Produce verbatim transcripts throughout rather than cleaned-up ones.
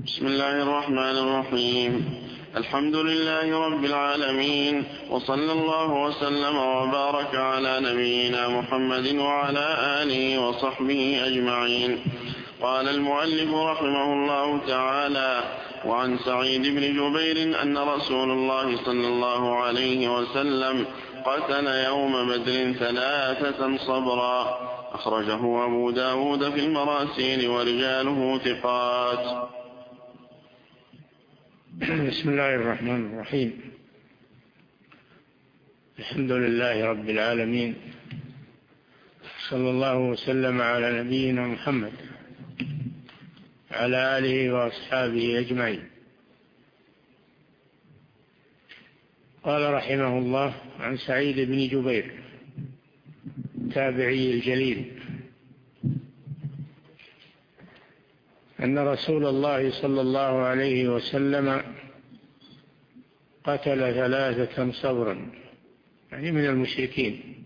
بسم الله الرحمن الرحيم. الحمد لله رب العالمين، وصلى الله وسلم وبارك على نبينا محمد وعلى آله وصحبه أجمعين. قال المؤلف رحمه الله تعالى: وعن سعيد بن جبير أن رسول الله صلى الله عليه وسلم قتل يوم بدر ثلاثة صبرا. أخرجه أبو داود في المراسيل ورجاله ثقات. بسم الله الرحمن الرحيم. الحمد لله رب العالمين، صلى الله وسلم على نبينا محمد على آله وأصحابه أجمعين. قال رحمه الله: عن سعيد بن جبير التابعي الجليل أن رسول الله صلى الله عليه وسلم قتل ثلاثة صبرا، يعني من المشركين.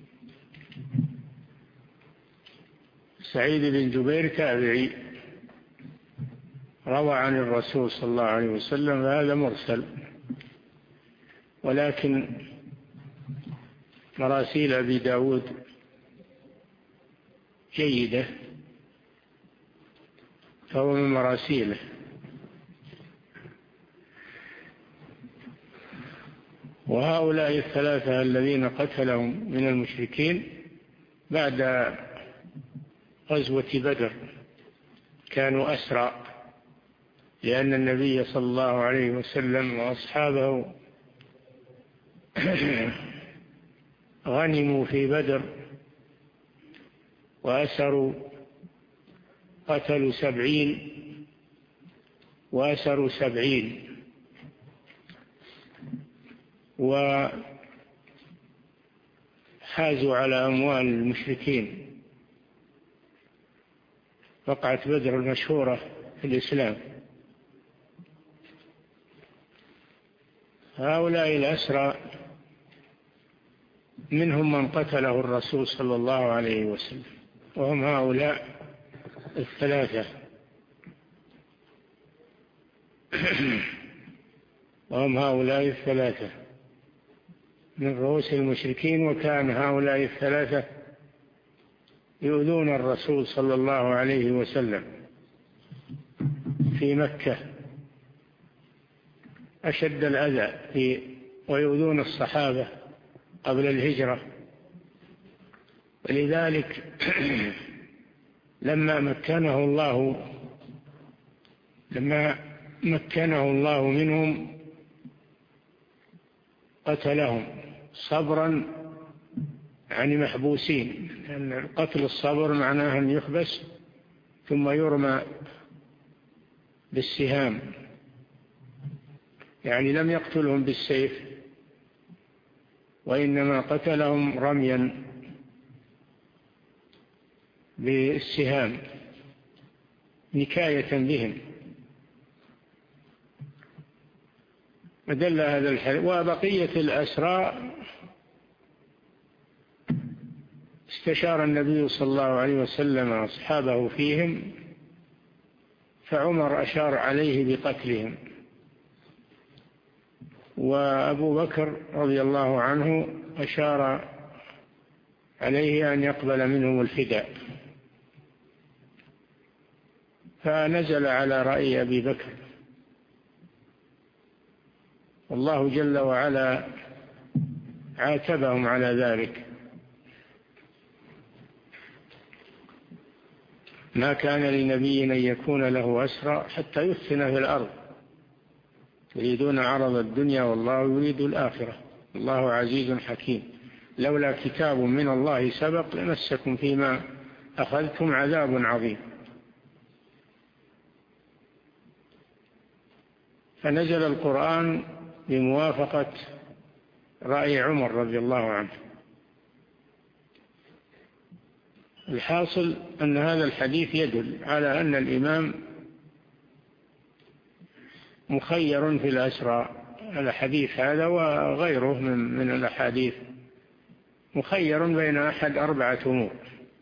سعيد بن جبير تابعي روى عن الرسول صلى الله عليه وسلم، فهذا مرسل، ولكن مراسيل أبي داود جيدة، فهو من مراسيله. وهؤلاء الثلاثة الذين قتلهم من المشركين بعد غزوة بدر كانوا أسرى، لأن النبي صلى الله عليه وسلم وأصحابه غنموا في بدر وأسروا، قتلوا سبعين وأسروا سبعين، وحازوا على أموال المشركين. وقعت بدر المشهورة في الإسلام. هؤلاء الأسرى منهم من قتله الرسول صلى الله عليه وسلم، وهم هؤلاء الثلاثة وهم هؤلاء الثلاثة من رؤوس المشركين. وكان هؤلاء الثلاثة يؤذون الرسول صلى الله عليه وسلم في مكة أشد الأذى، في ويؤذون الصحابة قبل الهجرة. ولذلك لما مكنه الله لما مكنه الله منهم قتلهم صبرا، يعني محبوسين، لأن قتل الصبر معناه أن يحبس ثم يرمى بالسهام، يعني لم يقتلهم بالسيف، وإنما قتلهم رميا بالسهام نكاية بهم. ودل هذا الحديث. وبقية الأسرى استشار النبي صلى الله عليه وسلم أصحابه فيهم، فعمر أشار عليه بقتلهم، وأبو بكر رضي الله عنه أشار عليه أن يقبل منهم الفداء، فنزل على رأي أبي بكر. والله جل وعلا عاتبهم على ذلك: ما كان لنبي أن يكون له أسرى حتى يثخن في الأرض يريدون عرض الدنيا والله يريد الآخرة الله عزيز حكيم. لولا كتاب من الله سبق لمسكم فيما أخذتم عذاب عظيم. فنزل القرآن بموافقة رأي عمر رضي الله عنه. الحاصل أن هذا الحديث يدل على أن الإمام مخير في الأسرى. الحديث هذا وغيره من من الأحاديث مخير بين أحد أربعة أمور: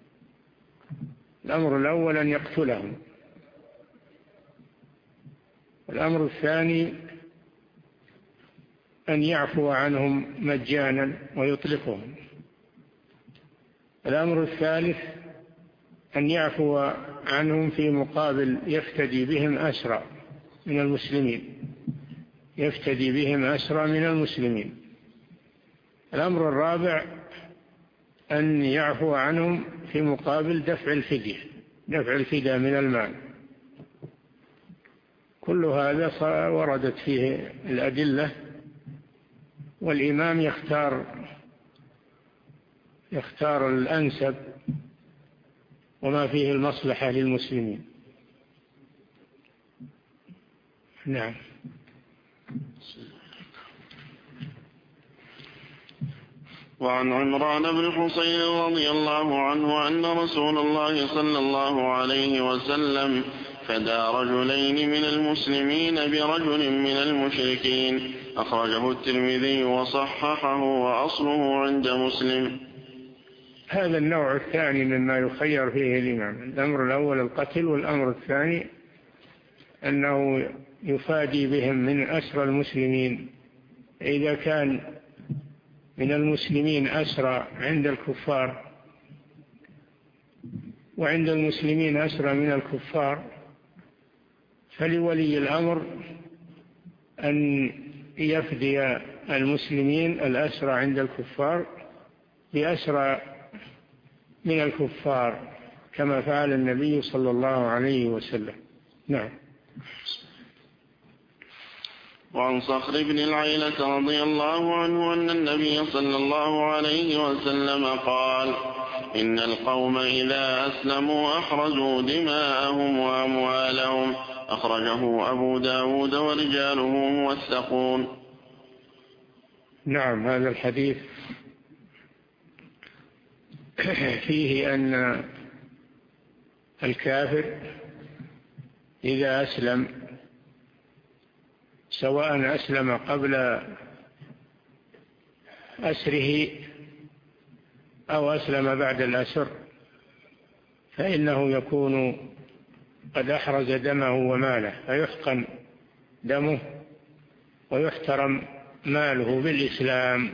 الأمر الأول أن يقتلهم، الأمر الثاني أن يعفو عنهم مجانا ويطلقهم. الأمر الثالث أن يعفو عنهم في مقابل يفتدي بهم أسرى من المسلمين يفتدي بهم أسرى من المسلمين. الأمر الرابع أن يعفو عنهم في مقابل دفع الفدية دفع الفدية من المال. كل هذا وردت فيه الأدلة، والإمام يختار يختار الأنسب وما فيه المصلحة للمسلمين. نعم. وعن عمران بن حصين رضي الله عنه أن رسول الله صلى الله عليه وسلم فدى رجلين من المسلمين برجل من المشركين، أخرجه الترمذي وصححه وأصله عند مسلم. هذا النوع الثاني مما يخير فيه الإمام. الأمر الأول القتل، والأمر الثاني أنه يفادي بهم من أسرى المسلمين. إذا كان من المسلمين أسرى عند الكفار وعند المسلمين أسرى من الكفار، فلولي الأمر أن يفدي المسلمين الأسرى عند الكفار بأسرى من الكفار كما فعل النبي صلى الله عليه وسلم. نعم. وعن صخر بن العيلة رضي الله عنه أن النبي صلى الله عليه وسلم قال: إن القوم إذا أسلموا أحرزوا دماءهم وأموالهم، أخرجه أبو داود ورجاله موثقون. نعم. هذا الحديث فيه أن الكافر إذا أسلم، سواء أسلم قبل أسره أو أسلم بعد الأسر، فإنه يكون قد أحرز دمه وماله، فيحقن دمه ويحترم ماله بالإسلام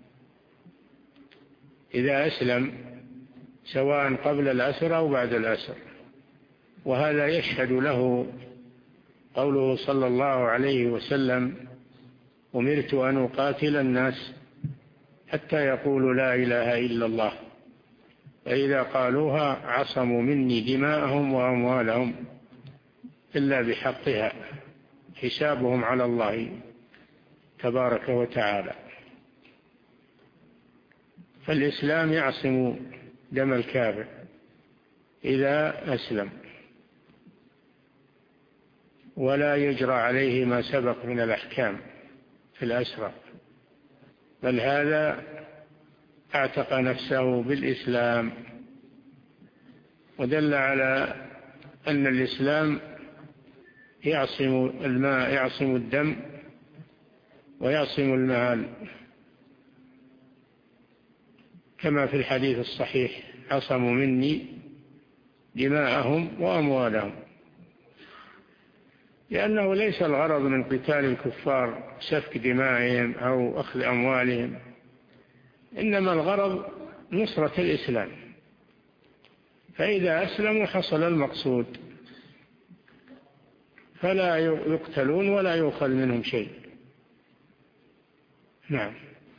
إذا أسلم، سواء قبل الأسر أو بعد الأسر. وهذا يشهد له قوله صلى الله عليه وسلم: أمرت أن أقاتل الناس حتى يقولوا لا إله إلا الله، فإذا قالوها عصموا مني دماءهم وأموالهم إلا بحقها، حسابهم على الله تبارك وتعالى. فالإسلام يعصم دم الكافر إذا أسلم، ولا يجرى عليه ما سبق من الأحكام في الأسرى، بل هذا اعتق نفسه بالإسلام. ودل على أن الإسلام يعصم الماء يعصم الدم ويعصم المال، كما في الحديث الصحيح: عصموا مني دماءهم وأموالهم. لأنه ليس الغرض من قتال الكفار سفك دمائهم أو أخذ أموالهم، إنما الغرض نصرة الإسلام، فإذا أسلموا حصل المقصود، فلا يقتلون ولا يؤخذ منهم شيء. نعم.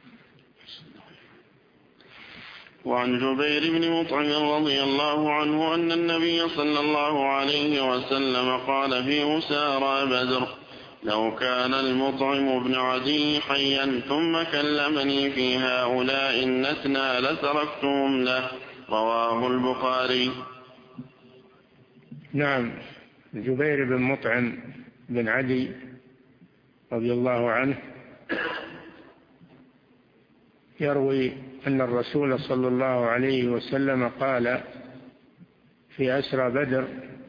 وعن جبير بن مطعم رضي الله عنه أن النبي صلى الله عليه وسلم قال في أسارى بدر: لو كان المطعم بن عدي حيا ثم كلمني في هؤلاء النتنى لتركتهم له. رواه البخاري. نعم. جبير بن مطعم بن عدي رضي الله عنه يروي أن الرسول صلى الله عليه وسلم قال في أسرى بدر: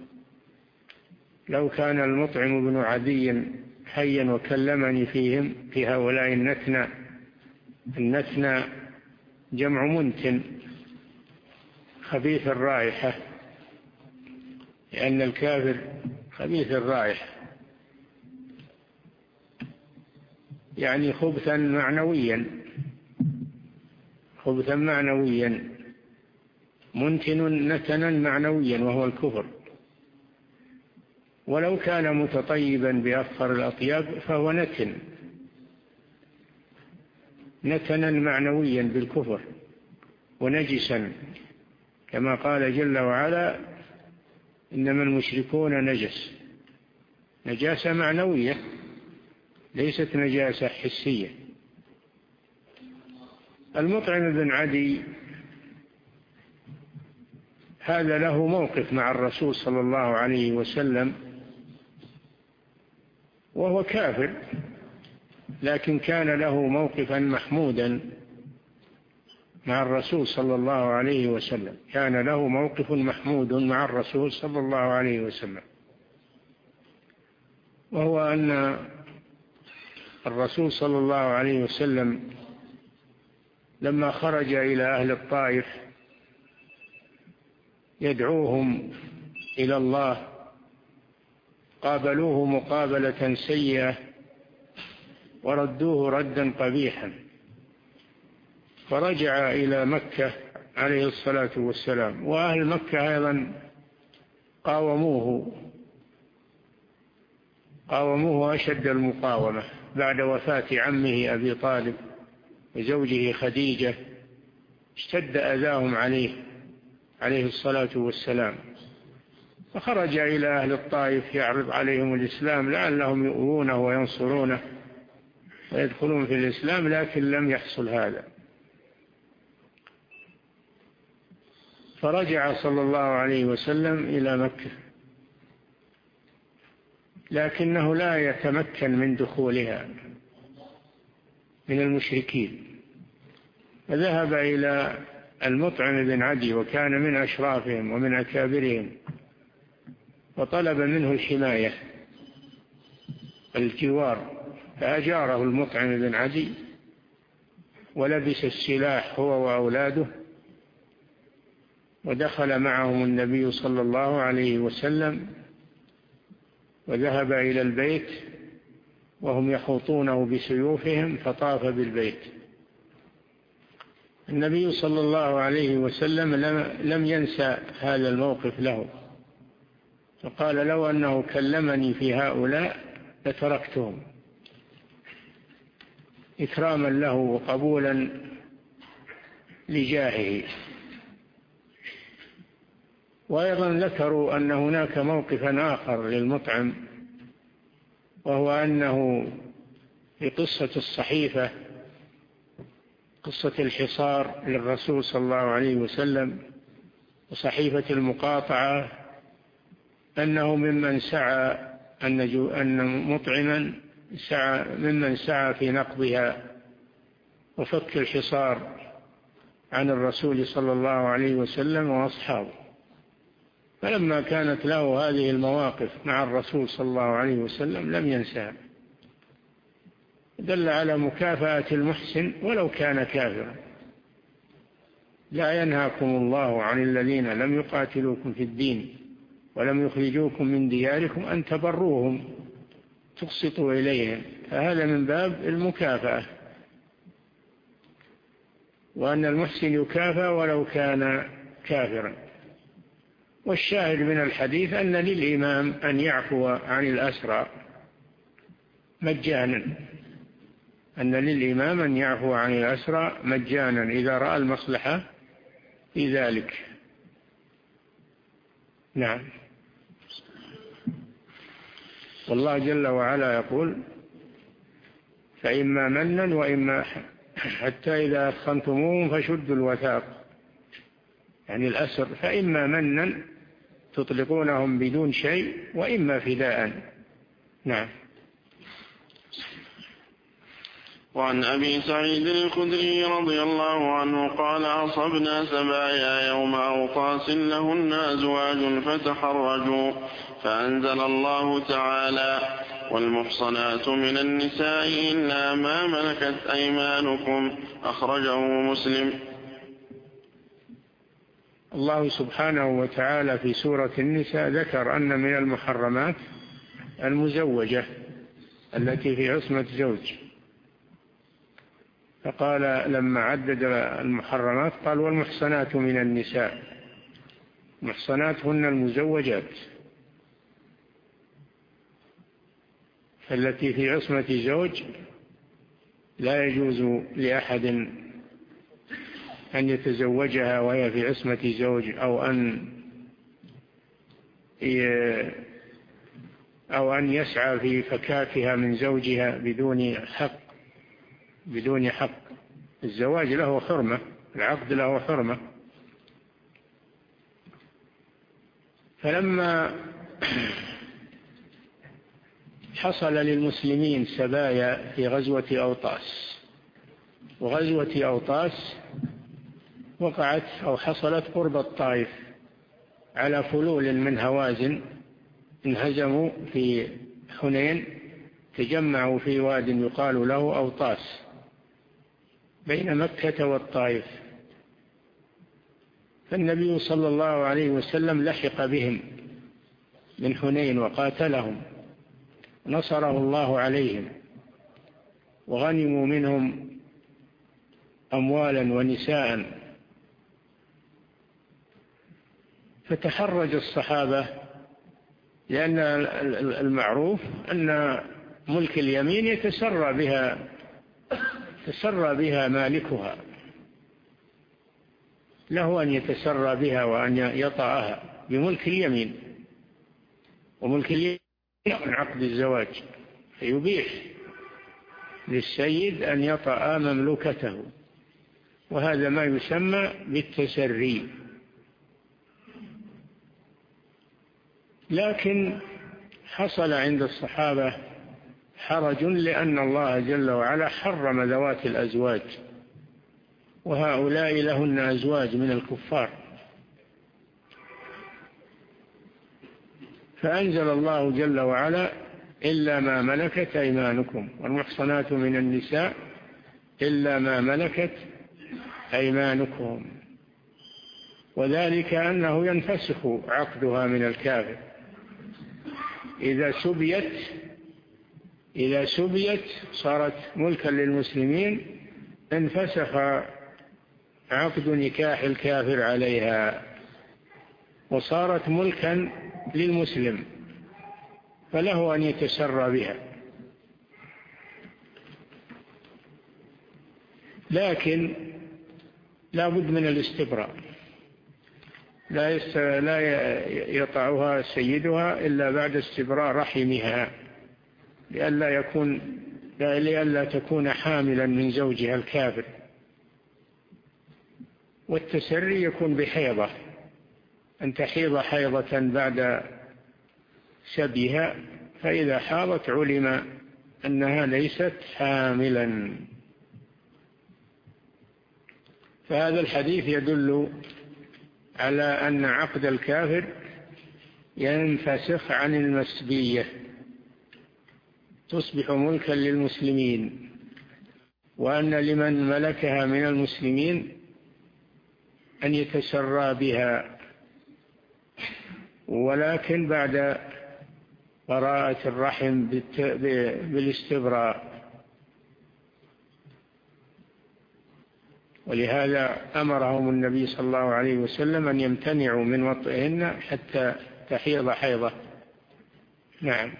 لو كان المطعم بن عدي حيا وكلمني فيهم في هؤلاء النتنى. النتنى جمع منتن خبيث الرائحة، لأن الكافر خبيث الرائحة يعني خبثا معنويا، خبثا معنويا منتن نتنا معنويا وهو الكفر. ولو كان متطيبا بأفخر الأطياب فهو نتن نتنا معنويا بالكفر ونجسا، كما قال جل وعلا إنما المشركون نجس، نجاسة معنوية ليست نجاسة حسية. المطعم بن عدي هذا له موقف مع الرسول صلى الله عليه وسلم وهو كافر، لكن كان له موقفا محمودا مع الرسول صلى الله عليه وسلم، كان له موقف محمود مع الرسول صلى الله عليه وسلم، وهو أن الرسول صلى الله عليه وسلم لما خرج إلى أهل الطائف يدعوهم إلى الله قابلوه مقابلة سيئة وردوه ردا قبيحا، فرجع إلى مكة عليه الصلاة والسلام، وأهل مكة أيضا قاوموه قاوموه أشد المقاومة بعد وفاة عمه أبي طالب وزوجه خديجة، اشتد أذاهم عليه عليه الصلاة والسلام، فخرج إلى أهل الطائف يعرض عليهم الإسلام لعلهم يؤوونه وينصرونه ويدخلون في الإسلام، لكن لم يحصل هذا. فرجع صلى الله عليه وسلم إلى مكة، لكنه لا يتمكن من دخولها من المشركين، فذهب إلى المطعم بن عدي وكان من أشرافهم ومن أكابرهم، وطلب منه الحماية الجوار، فأجاره المطعم بن عدي ولبس السلاح هو وأولاده، ودخل معهم النبي صلى الله عليه وسلم وذهب إلى البيت وهم يحوطونه بسيوفهم فطاف بالبيت. النبي صلى الله عليه وسلم لم ينسى هذا الموقف له، فقال لو أنه كلمني في هؤلاء لتركتهم إكراما له وقبولا لجاهه. وأيضا ذكروا أن هناك موقفا آخر للمطعم، وهو أنه في قصة الصحيفة، قصة الحصار للرسول صلى الله عليه وسلم وصحيفة المقاطعة، أنه ممن سعى أن مطعما سعى ممن سعى في نقضها وفك الحصار عن الرسول صلى الله عليه وسلم وأصحابه. فلما كانت له هذه المواقف مع الرسول صلى الله عليه وسلم لم ينساها، دل على مكافأة المحسن ولو كان كافرا. لا ينهاكم الله عن الذين لم يقاتلوكم في الدين ولم يخرجوكم من دياركم أن تبروهم تقسطوا إليهم، فهذا من باب المكافأة، وأن المحسن يكافأ ولو كان كافرا. والشاهد من الحديث أن للإمام أن يعفو عن الأسرى مجانا، أن للإمام أن يعفو عن الأسرى مجانا إذا رأى المصلحة في ذلك. نعم. والله جل وعلا يقول فإما منا وإما حتى إذا أثخنتموهم فشدوا الوثاق، يعني الأسر، فإما منا تطلقونهم بدون شيء وإما فداء. نعم. وعن أبي سعيد الخدري رضي الله عنه قال أصبنا سبايا يوم أوطاس لهن أزواج فتحرجوا، فأنزل الله تعالى والمحصنات من النساء إلا ما ملكت أيمانكم، أخرجه مسلم. الله سبحانه وتعالى في سورة النساء ذكر أن من المحرمات المزوجة التي في عصمة زوج، فقال لما عدد المحرمات قال والمحصنات من النساء، المحصنات هن المزوجات التي في عصمة زوج لا يجوز لأحد أن يتزوجها وهي في عصمة زوج، أو أن أو أن يسعى في فكاكها من زوجها بدون حق بدون حق. الزواج له حرمة، العقد له حرمة. فلما حصل للمسلمين سبايا في غزوة أوطاس، وغزوة أوطاس وقعت أو حصلت قرب الطائف على فلول من هوازن، انهزموا في حنين، تجمعوا في واد يقال له أوطاس بين مكة والطائف. فالنبي صلى الله عليه وسلم لحق بهم من حنين وقاتلهم، نصره الله عليهم، وغنموا منهم أموالا ونساء. فتحرج الصحابة، لأن المعروف أن ملك اليمين يتسرى بها تسرى بها مالكها، له أن يتسرى بها وأن يطأها بملك اليمين، وملك اليمين من عقد الزواج، فيبيح للسيد أن يطأ مملوكته، وهذا ما يسمى بالتسري. لكن حصل عند الصحابة حرج، لأن الله جل وعلا حرم ذوات الأزواج، وهؤلاء لهن أزواج من الكفار. فأنزل الله جل وعلا إلا ما ملكت أيمانكم، والمحصنات من النساء إلا ما ملكت أيمانكم، وذلك أنه ينفسخ عقدها من الكافر إذا سبيت إذا سبيت صارت ملكا للمسلمين، انفسخ عقد نكاح الكافر عليها وصارت ملكا للمسلم، فله أن يتسرى بها. لكن لا بد من الاستبراء، لا لا يطعها سيدها إلا بعد استبراء رحمها، لئلا يكون لئلا تكون حاملا من زوجها الكافر. والتسري يكون بحيضة، أن تحيض حيضة بعد سبيها، فإذا حاضت علم أنها ليست حاملا. فهذا الحديث يدل على أن عقد الكافر ينفسخ عن المسبية، تصبح ملكا للمسلمين، وأن لمن ملكها من المسلمين أن يتسرى بها، ولكن بعد براءة الرحم بالاستبراء. ولهذا أمرهم النبي صلى الله عليه وسلم أن يمتنعوا من وطئهن حتى تحيض حيضة. نعم.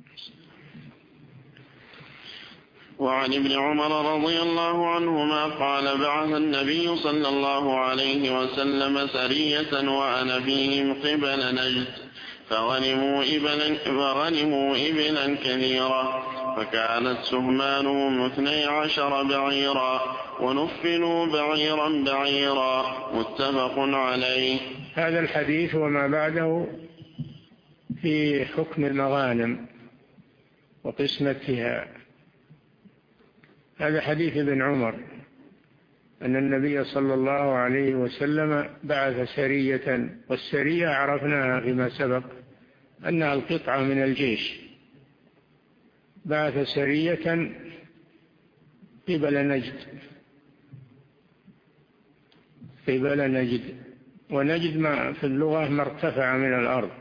وعن ابن عمر رضي الله عنهما قال: بعث النبي صلى الله عليه وسلم سرية وأنا فيهم قبل نجد، فغنموا إبلا, فغنموا إبلا كثيرة، فكانت سهمانهم اثني عشر بعيرا، ونفلوا بعيرا بعيرا، متفق عليه. هذا الحديث وما بعده في حكم المغانم وقسمتها. هذا حديث ابن عمر أن النبي صلى الله عليه وسلم بعث سرية، والسرية عرفناها فيما سبق أنها القطعة من الجيش. بعث سرية قبل نجد قبل نجد ونجد ما في اللغة ما ارتفع من الأرض.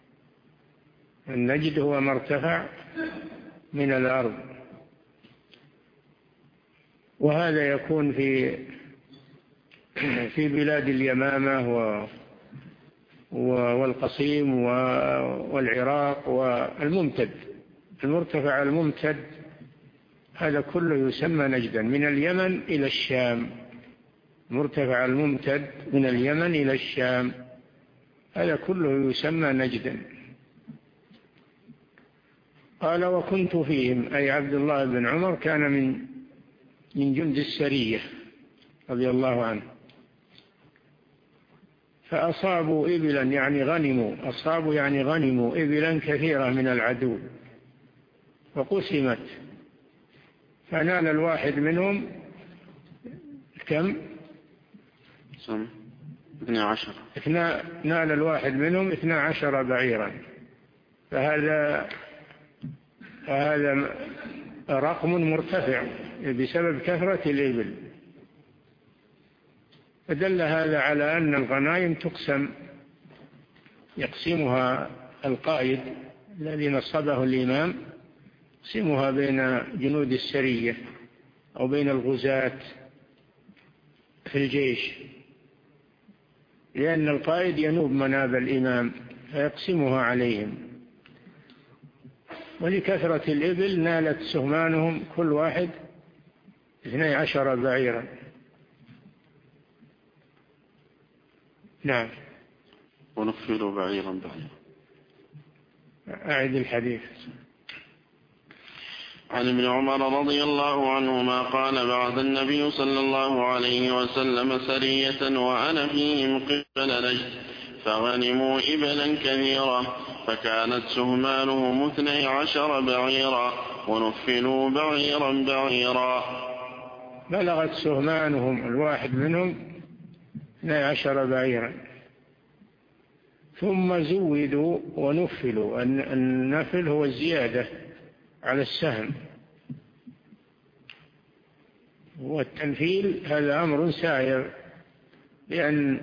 النجد هو ما ارتفع من الأرض. وهذا يكون في في بلاد اليمامة والقصيم والعراق والممتد. المرتفع الممتد هذا كله يسمى نجدا، من اليمن إلى الشام. مرتفع الممتد من اليمن إلى الشام هذا كله يسمى نجدا. قال وكنت فيهم، أي عبد الله بن عمر كان من من جند السرية رضي الله عنه، فأصابوا إبلا يعني غنموا، أصابوا يعني غنموا إبلا كثيرة من العدو وقسمت، فنال الواحد منهم كم؟ اثنى عشر. نال الواحد منهم اثنى عشر بعيرا، فهذا فهذا رقم مرتفع بسبب كثرة الإبل. فدل هذا على أن الغنائم تقسم، يقسمها القائد الذي نصبه الإمام، يقسمها بين جنود السرية أو بين الغزاة في الجيش، لأن القائد ينوب مناب الإمام فيقسمها عليهم. ولكثرة الإبل نالت سهمانهم كل واحد اثني عشر بعيرا. نعم. ونفلوا بعيرا بعيرا. أعد الحديث. عن ابن عمر رضي الله عنهما قال بعث النبي صلى الله عليه وسلم سرية وأنا فيهم قبل نجد، فغنموا إبلا كثيرة، فكانت سهمانهم اثني عشر بعيرا، ونفلوا بعيرا بعيرا. بلغت سهمانهم الواحد منهم اثني عشر بعيرا، ثم زودوا ونفلوا. النفل هو الزيادة على السهم، والتنفيل هذا أمر سائر، لأن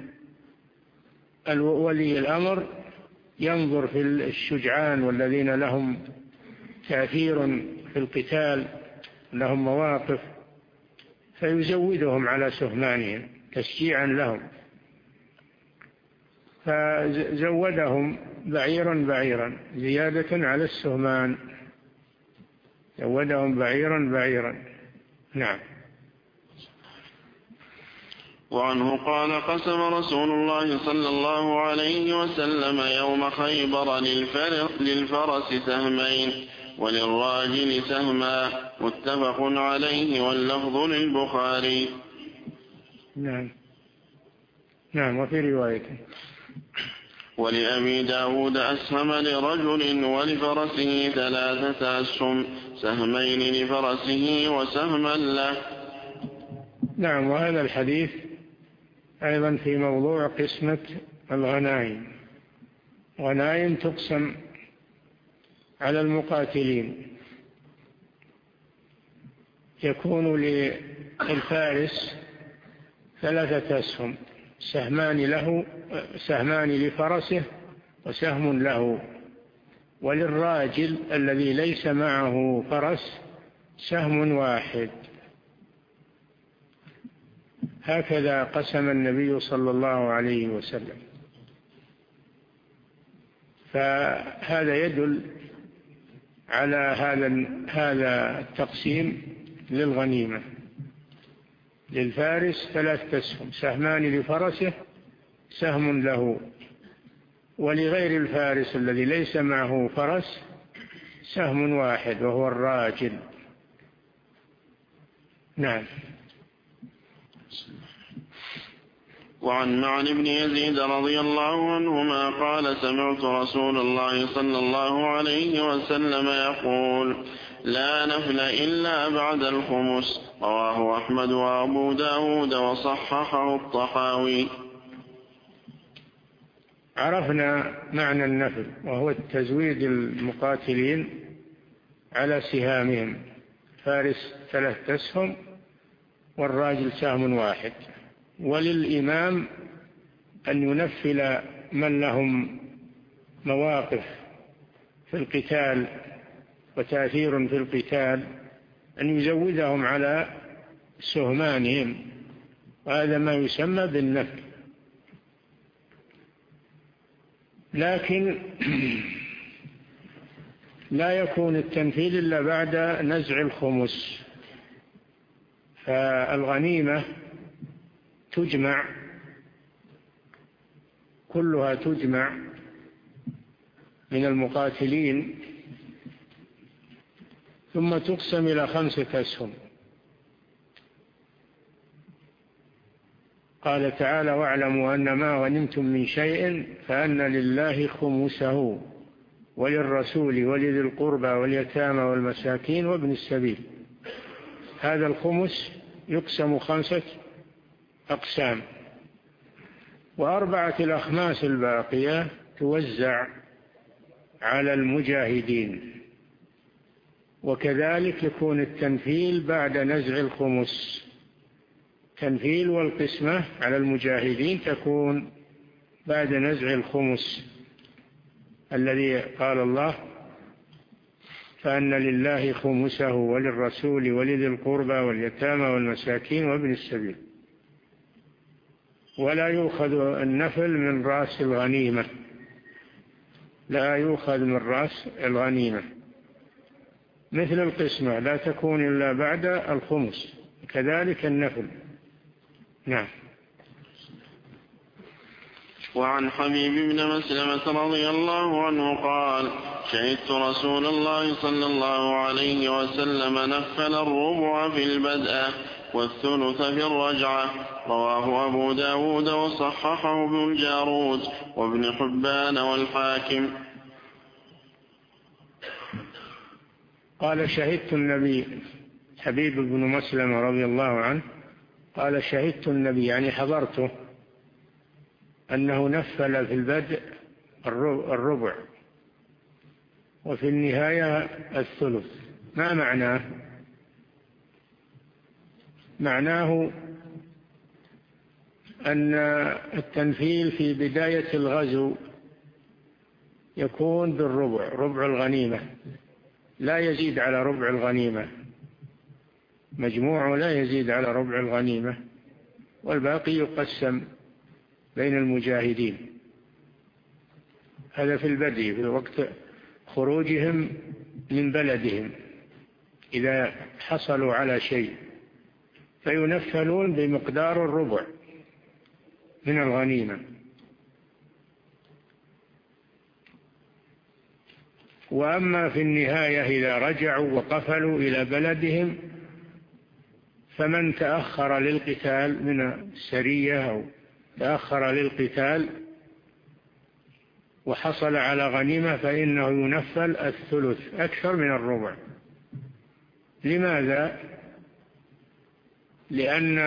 ولي الأمر ينظر في الشجعان والذين لهم تأثير في القتال، لهم مواقف، فيزودهم على سهمانهم تشجيعا لهم، فزودهم بعيرا بعيرا زيادة على السهمان، زودهم بعيرا بعيرا. نعم. وعنه قال قسم رسول الله صلى الله عليه وسلم يوم خيبر للفرس سهمين وللراجل سهما، متفق عليه، واللفظ للبخاري. نعم. نعم. وفي رواية ولأبي داود أسهم لرجل ولفرسه ثلاثة أسهم، سهمين لفرسه وسهما له. نعم. وهذا الحديث أيضا في موضوع قسمة الغنائم. غنائم تقسم على المقاتلين، يكون للفارس ثلاثة أسهم، سهمان له، سهمان لفرسه وسهم له، وللراجل الذي ليس معه فرس سهم واحد. هكذا قسم النبي صلى الله عليه وسلم. فهذا يدل على هذا هذا التقسيم للغنيمة. للفارس ثلاثة أسهم، سهمان لفرسه سهم له، ولغير الفارس الذي ليس معه فرس سهم واحد وهو الراجل. نعم. وعن معن بن يزيد رضي الله عنهما قال سمعت رسول الله صلى الله عليه وسلم يقول لا نفل إلا بعد الخمس، رواه أحمد وأبو داود وصححه الطحاوي. عرفنا معنى النفل، وهو التزويد المقاتلين على سهامهم، فارس ثلاثة أسهم والراجل سهم واحد. وللإمام أن ينفل من لهم مواقف في القتال وتأثير في القتال، أن يزودهم على سهمانهم، وهذا ما يسمى بالنفل. لكن لا يكون التنفيذ إلا بعد نزع الخمس. فالغنيمة تجمع كلها تجمع من المقاتلين ثم تقسم إلى خمسة أسهم. قال تعالى: واعلموا أن ما غنمتم من شيء فأن لله خمسه وللرسول ولذي القربى واليتامى والمساكين وابن السبيل. هذا الخمس يقسم خمسة أقسام، وأربعة الأخماس الباقية توزع على المجاهدين. وكذلك يكون التنفيل بعد نزع الخمس. التنفيل والقسمة على المجاهدين تكون بعد نزع الخمس الذي قال الله: فأن لله خمسه وللرسول ولذي القربى واليتامى والمساكين وابن السبيل. ولا يؤخذ النفل من رأس الغنيمة، لا يؤخذ من رأس الغنيمة، مثل القسمة لا تكون إلا بعد الخمس، كذلك النفل. نعم. وعن حبيب بن مسلمة رضي الله عنه قال: شهدت رسول الله صلى الله عليه وسلم نفل الربع في البدء والثلث في الرجعة. رواه أبو داود وصححه ابن الجارود وابن حبان والحاكم. قال: شهدت النبي، حبيب بن مسلمة رضي الله عنه قال: شهدت النبي، يعني حضرته، أنه نفل في البدء الربع وفي النهاية الثلث. ما معناه؟ معناه أن التنفيل في بداية الغزو يكون بالربع، ربع الغنيمة، لا يزيد على ربع الغنيمة، مجموعه لا يزيد على ربع الغنيمة، والباقي يقسم بين المجاهدين. هذا في البدء، في وقت خروجهم من بلدهم، إذا حصلوا على شيء فينفلون بمقدار الربع من الغنيمة. وأما في النهاية إذا رجعوا وقفلوا إلى بلدهم، فمن تأخر للقتال من السرية أو تأخر للقتال وحصل على غنيمة فإنه ينفل الثلث، أكثر من الربع. لماذا؟ لأن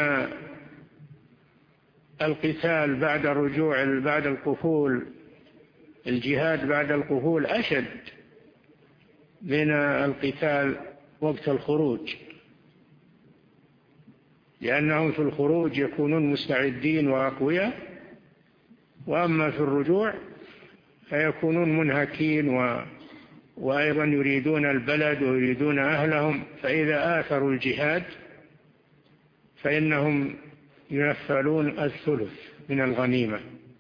القتال بعد الرجوع، بعد القفول، الجهاد بعد القفول أشد من القتال وقت الخروج، لأنهم في الخروج يكونون مستعدين وأقوياء، وأما في الرجوع فيكونون منهكين و... وأيضا يريدون البلد ويريدون أهلهم. فإذا آثروا الجهاد فإنهم ينفلون الثلث من الغنيمة،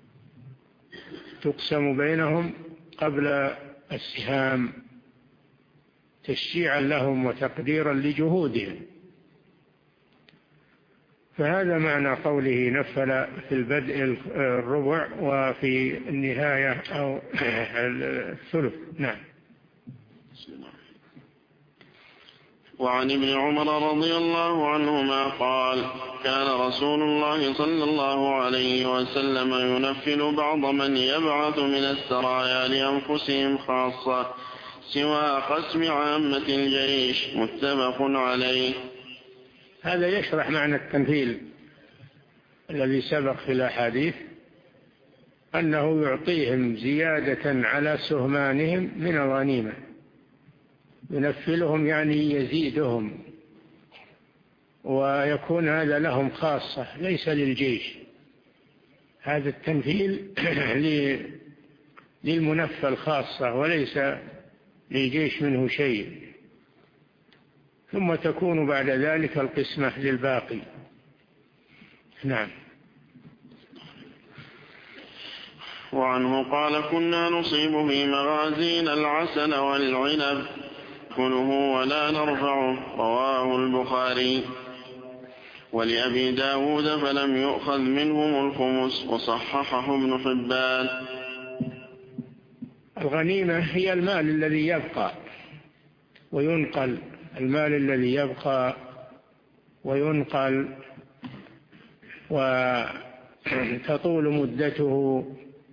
تقسم بينهم قبل السهام تشجيعا لهم وتقديرا لجهودهم. فهذا معنى قوله نفل في البدء الربع وفي النهاية أو الثلث. نعم. وعن ابن عمر رضي الله عنهما قال: كان رسول الله صلى الله عليه وسلم ينفل بعض من يبعث من السرايا لأنفسهم خاصة سوى قسم عامة الجيش. متفق عليه. هذا يشرح معنى التنفيل الذي سبق في الأحاديث، أنه يعطيهم زيادة على سهمانهم من الغنيمة، ينفلهم يعني يزيدهم، ويكون هذا لهم خاصة ليس للجيش. هذا التنفيل للمنفل خاصة وليس للجيش منه شيء. ثم تكون بعد ذلك القسمة للباقي. نعم. وعنه قال كنا نصيب في مغازينا العسل والعنب كله ولا نرفعه، رواه البخاري. ولأبي داود فلم يؤخذ منهم الخمس، وصححه ابن حبان. الغنيمة هي المال الذي يبقى وينقل، المال الذي يبقى وينقل وتطول مدته.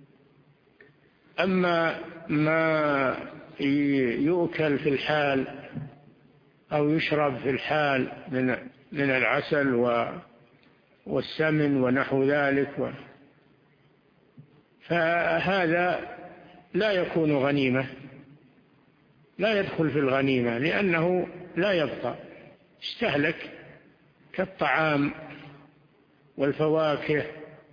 أما ما يؤكل في الحال أو يشرب في الحال من من العسل والسمن ونحو ذلك، فهذا لا يكون غنيمة، لا يدخل في الغنيمة، لأنه لا يبقى، استهلك، كالطعام والفواكه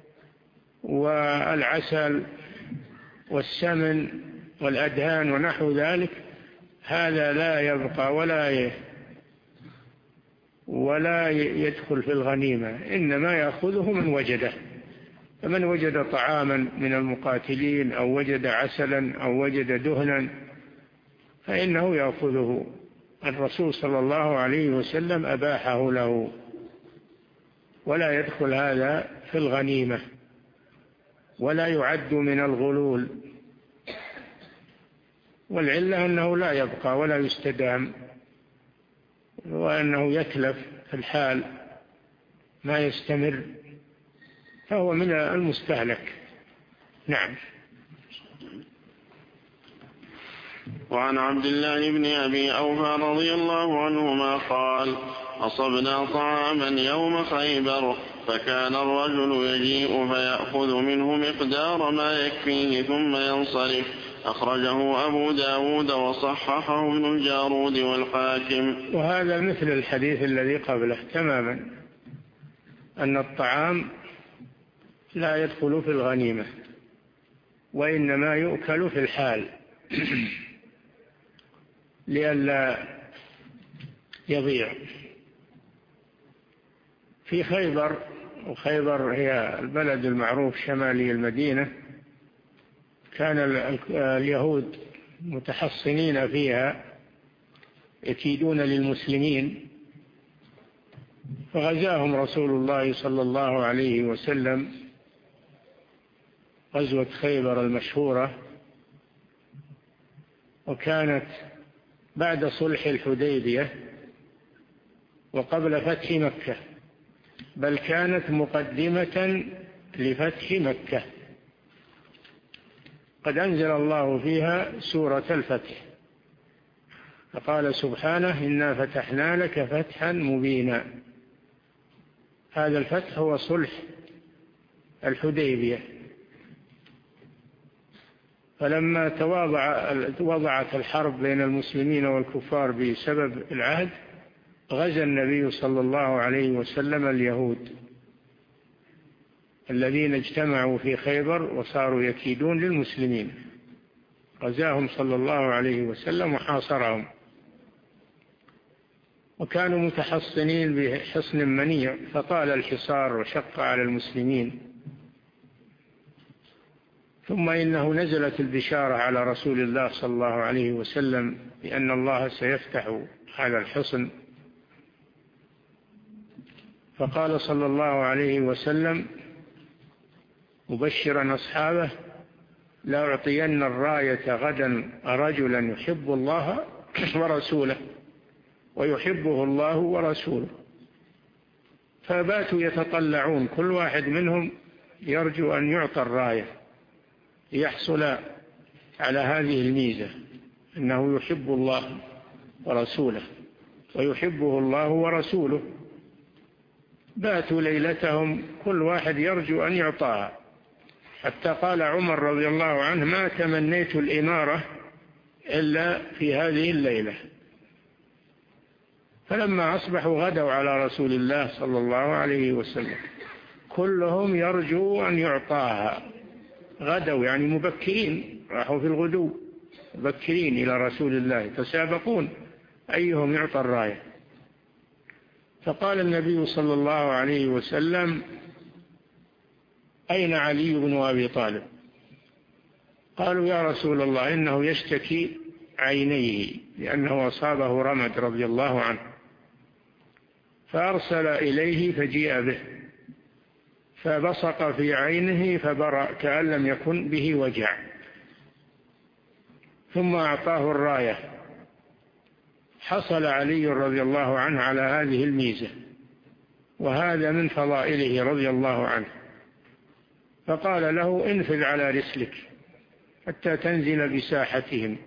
والعسل والسمن والأدهان ونحو ذلك، هذا لا يبقى ولا ولا يدخل في الغنيمة، إنما يأخذه من وجده. فمن وجد طعاما من المقاتلين أو وجد عسلا أو وجد دهنا فإنه يأخذه. الرسول صلى الله عليه وسلم أباحه له، ولا يدخل هذا في الغنيمة، ولا يعد من الغلول. والعلة أنه لا يبقى ولا يستدام، وأنه يتلف في الحال ما يستمر، فهو من المستهلك. نعم. وعن عبد الله بن أبي أوفى رضي الله عنهما قال أصبنا طعاما يوم خيبر فكان الرجل يجيء فيأخذ منه مقدار ما يكفيه ثم ينصرف. أخرجه أبو داود وصححه ابن الجارود والحاكم. وهذا مثل الحديث الذي قبله تماما، أن الطعام لا يدخل في الغنيمة، وإنما يؤكل في الحال لئلا يضيع. في خيبر، وخيبر هي البلد المعروف شمالي المدينة، كان اليهود متحصنين فيها يكيدون للمسلمين، فغزاهم رسول الله صلى الله عليه وسلم غزوة خيبر المشهورة، وكانت بعد صلح الحديبية وقبل فتح مكة، بل كانت مقدمة لفتح مكة. قد أنزل الله فيها سورة الفتح، فقال سبحانه إنا فتحنا لك فتحا مبينا. هذا الفتح هو صلح الحديبية. فلما تواضع وضعت الحرب بين المسلمين والكفار بسبب العهد، غزا النبي صلى الله عليه وسلم اليهود الذين اجتمعوا في خيبر وصاروا يكيدون للمسلمين، غزاهم صلى الله عليه وسلم وحاصرهم، وكانوا متحصنين بحصن منيع، فطال الحصار وشق على المسلمين. ثم إنه نزلت البشارة على رسول الله صلى الله عليه وسلم بأن الله سيفتح هذا الحصن، فقال صلى الله عليه وسلم مبشرا أصحابه لأعطين الراية غدا رجلا يحب الله ورسوله ويحبه الله ورسوله. فباتوا يتطلعون، كل واحد منهم يرجو أن يعطى الراية ليحصل على هذه الميزة، أنه يحب الله ورسوله ويحبه الله ورسوله. باتوا ليلتهم كل واحد يرجو أن يعطاها، حتى قال عمر رضي الله عنه ما تمنيت الإمارة إلا في هذه الليلة. فلما أصبحوا غدوا على رسول الله صلى الله عليه وسلم، كلهم يرجو أن يعطاها. غدوا يعني مبكرين، راحوا في الغدو مبكرين إلى رسول الله، تسابقون أيهم يعطى الراية. فقال النبي صلى الله عليه وسلم: أين علي بن أبي طالب؟ قالوا: يا رسول الله إنه يشتكي عينيه لأنه أصابه رمد رضي الله عنه. فأرسل إليه فجيء به، فبصق في عينه فبرأ كأن لم يكن به وجع، ثم أعطاه الراية. حصل علي رضي الله عنه على هذه الميزة، وهذا من فضائله رضي الله عنه. فقال له: انفذ على رسلك حتى تنزل بساحتهم،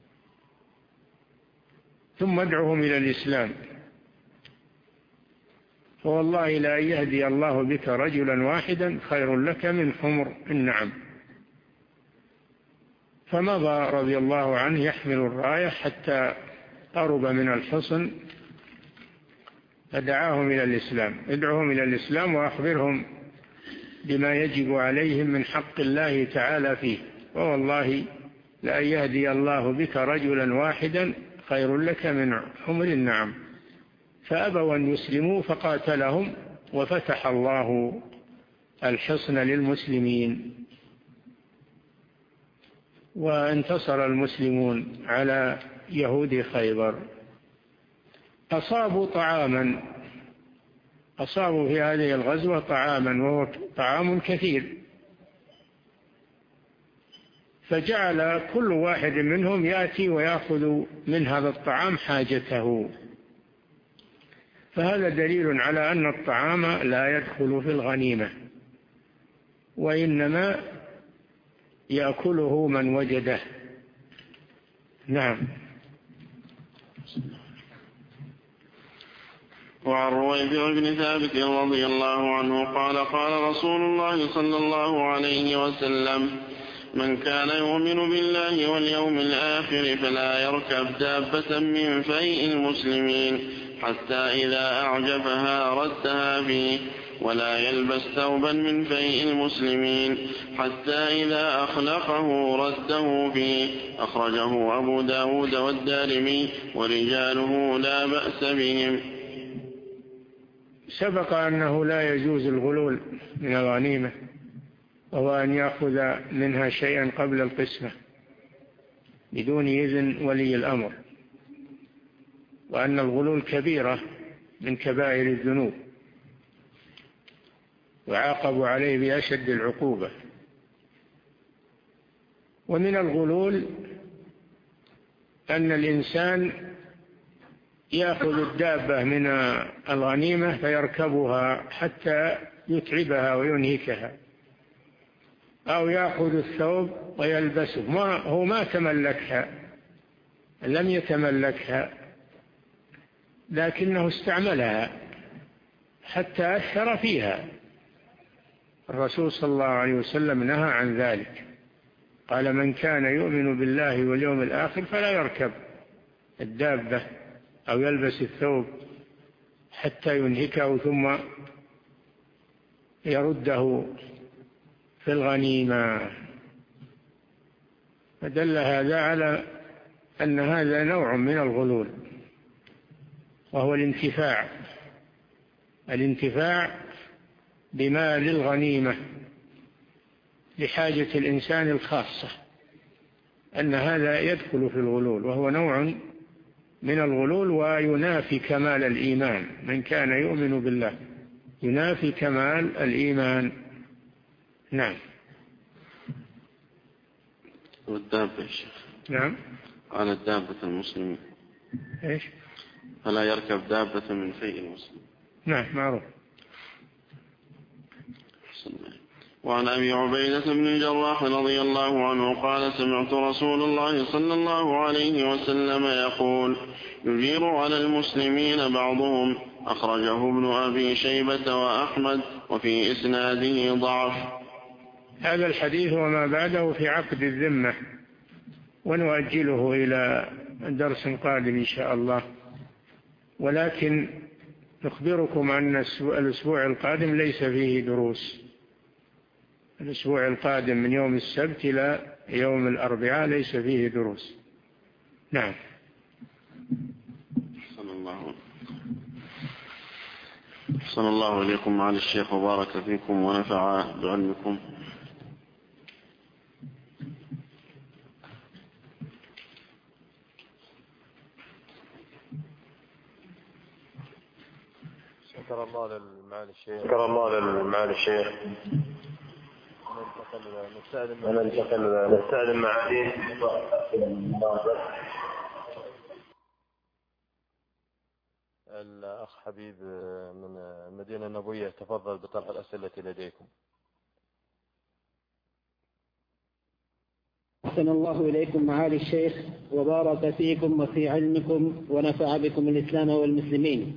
ثم ادعهم إلى الإسلام، فوالله لا يهدي الله بك رجلا واحدا خير لك من حمر النعم. فمضى رضي الله عنه يحمل الراية حتى قرب من الحصن، فدعاهم إلى الإسلام: ادعهم إلى الإسلام وأخبرهم بما يجب عليهم من حق الله تعالى فيه، ووالله لا يهدي الله بك رجلا واحدا خير لك من حمر النعم. فأبوا أن يسلموا فقاتلهم، وفتح الله الحصن للمسلمين، وانتصر المسلمون على يهود خيبر. أصابوا طعاما أصابوا في هذه الغزوة طعاما، وهو طعام كثير، فجعل كل واحد منهم يأتي ويأخذ من هذا الطعام حاجته. فهذا دليل على أن الطعام لا يدخل في الغنيمة، وإنما يأكله من وجده. نعم. وعن رويبع بن ثابت رضي الله عنه قال: قال رسول الله صلى الله عليه وسلم: من كان يؤمن بالله واليوم الآخر فلا يركب دابة من فيء المسلمين حتى إذا أعجبها ردها فيه، ولا يلبس ثوبا من فيء المسلمين حتى إذا أخلقه رده فيه. أخرجه أبو داود والدارمي ورجاله لا بأس بهم. سبق أنه لا يجوز الغلول من الغنيمة، وهو أن يأخذ منها شيئا قبل القسمة بدون إذن ولي الأمر، وأن الغلول كبيرة من كبائر الذنوب، وعاقب عليه بأشد العقوبة. ومن الغلول أن الإنسان يأخذ الدابة من الغنيمة فيركبها حتى يتعبها وينهكها، أو يأخذ الثوب ويلبسه، ما هو ما تملكها، لم يتملكها، لكنه استعملها حتى أثر فيها. الرسول صلى الله عليه وسلم نهى عن ذلك، قال: من كان يؤمن بالله واليوم الآخر فلا يركب الدابة أو يلبس الثوب حتى ينهكه ثم يرده في الغنيمة. فدل هذا على أن هذا نوع من الغلول، وهو الانتفاع الانتفاع بمال الغنيمة لحاجة الإنسان الخاصة، أن هذا يدخل في الغلول، وهو نوع من الغلول وينافي كمال الإيمان. من كان يؤمن بالله ينافي كمال الإيمان. نعم. والدابة يا شيخ. نعم. على الدابة المسلمين إيش؟ فلا يركب دابة من فيء المسلم. نعم، معروف. وعن أبي عبيدة بن الجراح رضي الله عنه قال: سمعت رسول الله صلى الله عليه وسلم يقول: يجير على المسلمين بعضهم. أخرجه ابن أبي شيبة وأحمد، وفي إسناده ضعف. هذا الحديث وما بعده في عقد الذمة، ونؤجله إلى درس قادم إن شاء الله، ولكن نخبركم أن الأسبوع القادم ليس فيه دروس. الأسبوع القادم من يوم السبت إلى يوم الأربعاء ليس فيه دروس. نعم. صلى الله عليه وسلم. أحسن الله إليكم معالي الشيخ وبارك فيكم ونفع بعلمكم. شكر الله للمعالي الشيخ. شكر الله للمعالي الشيخ. ننتقل نستأذن معاليه الأخ حبيب من المدينة النبوية، تفضل بطرح الأسئلة لديكم. أحسن الله إليكم معالي الشيخ وبارك فيكم وفي علمكم ونفع بكم الإسلام والمسلمين.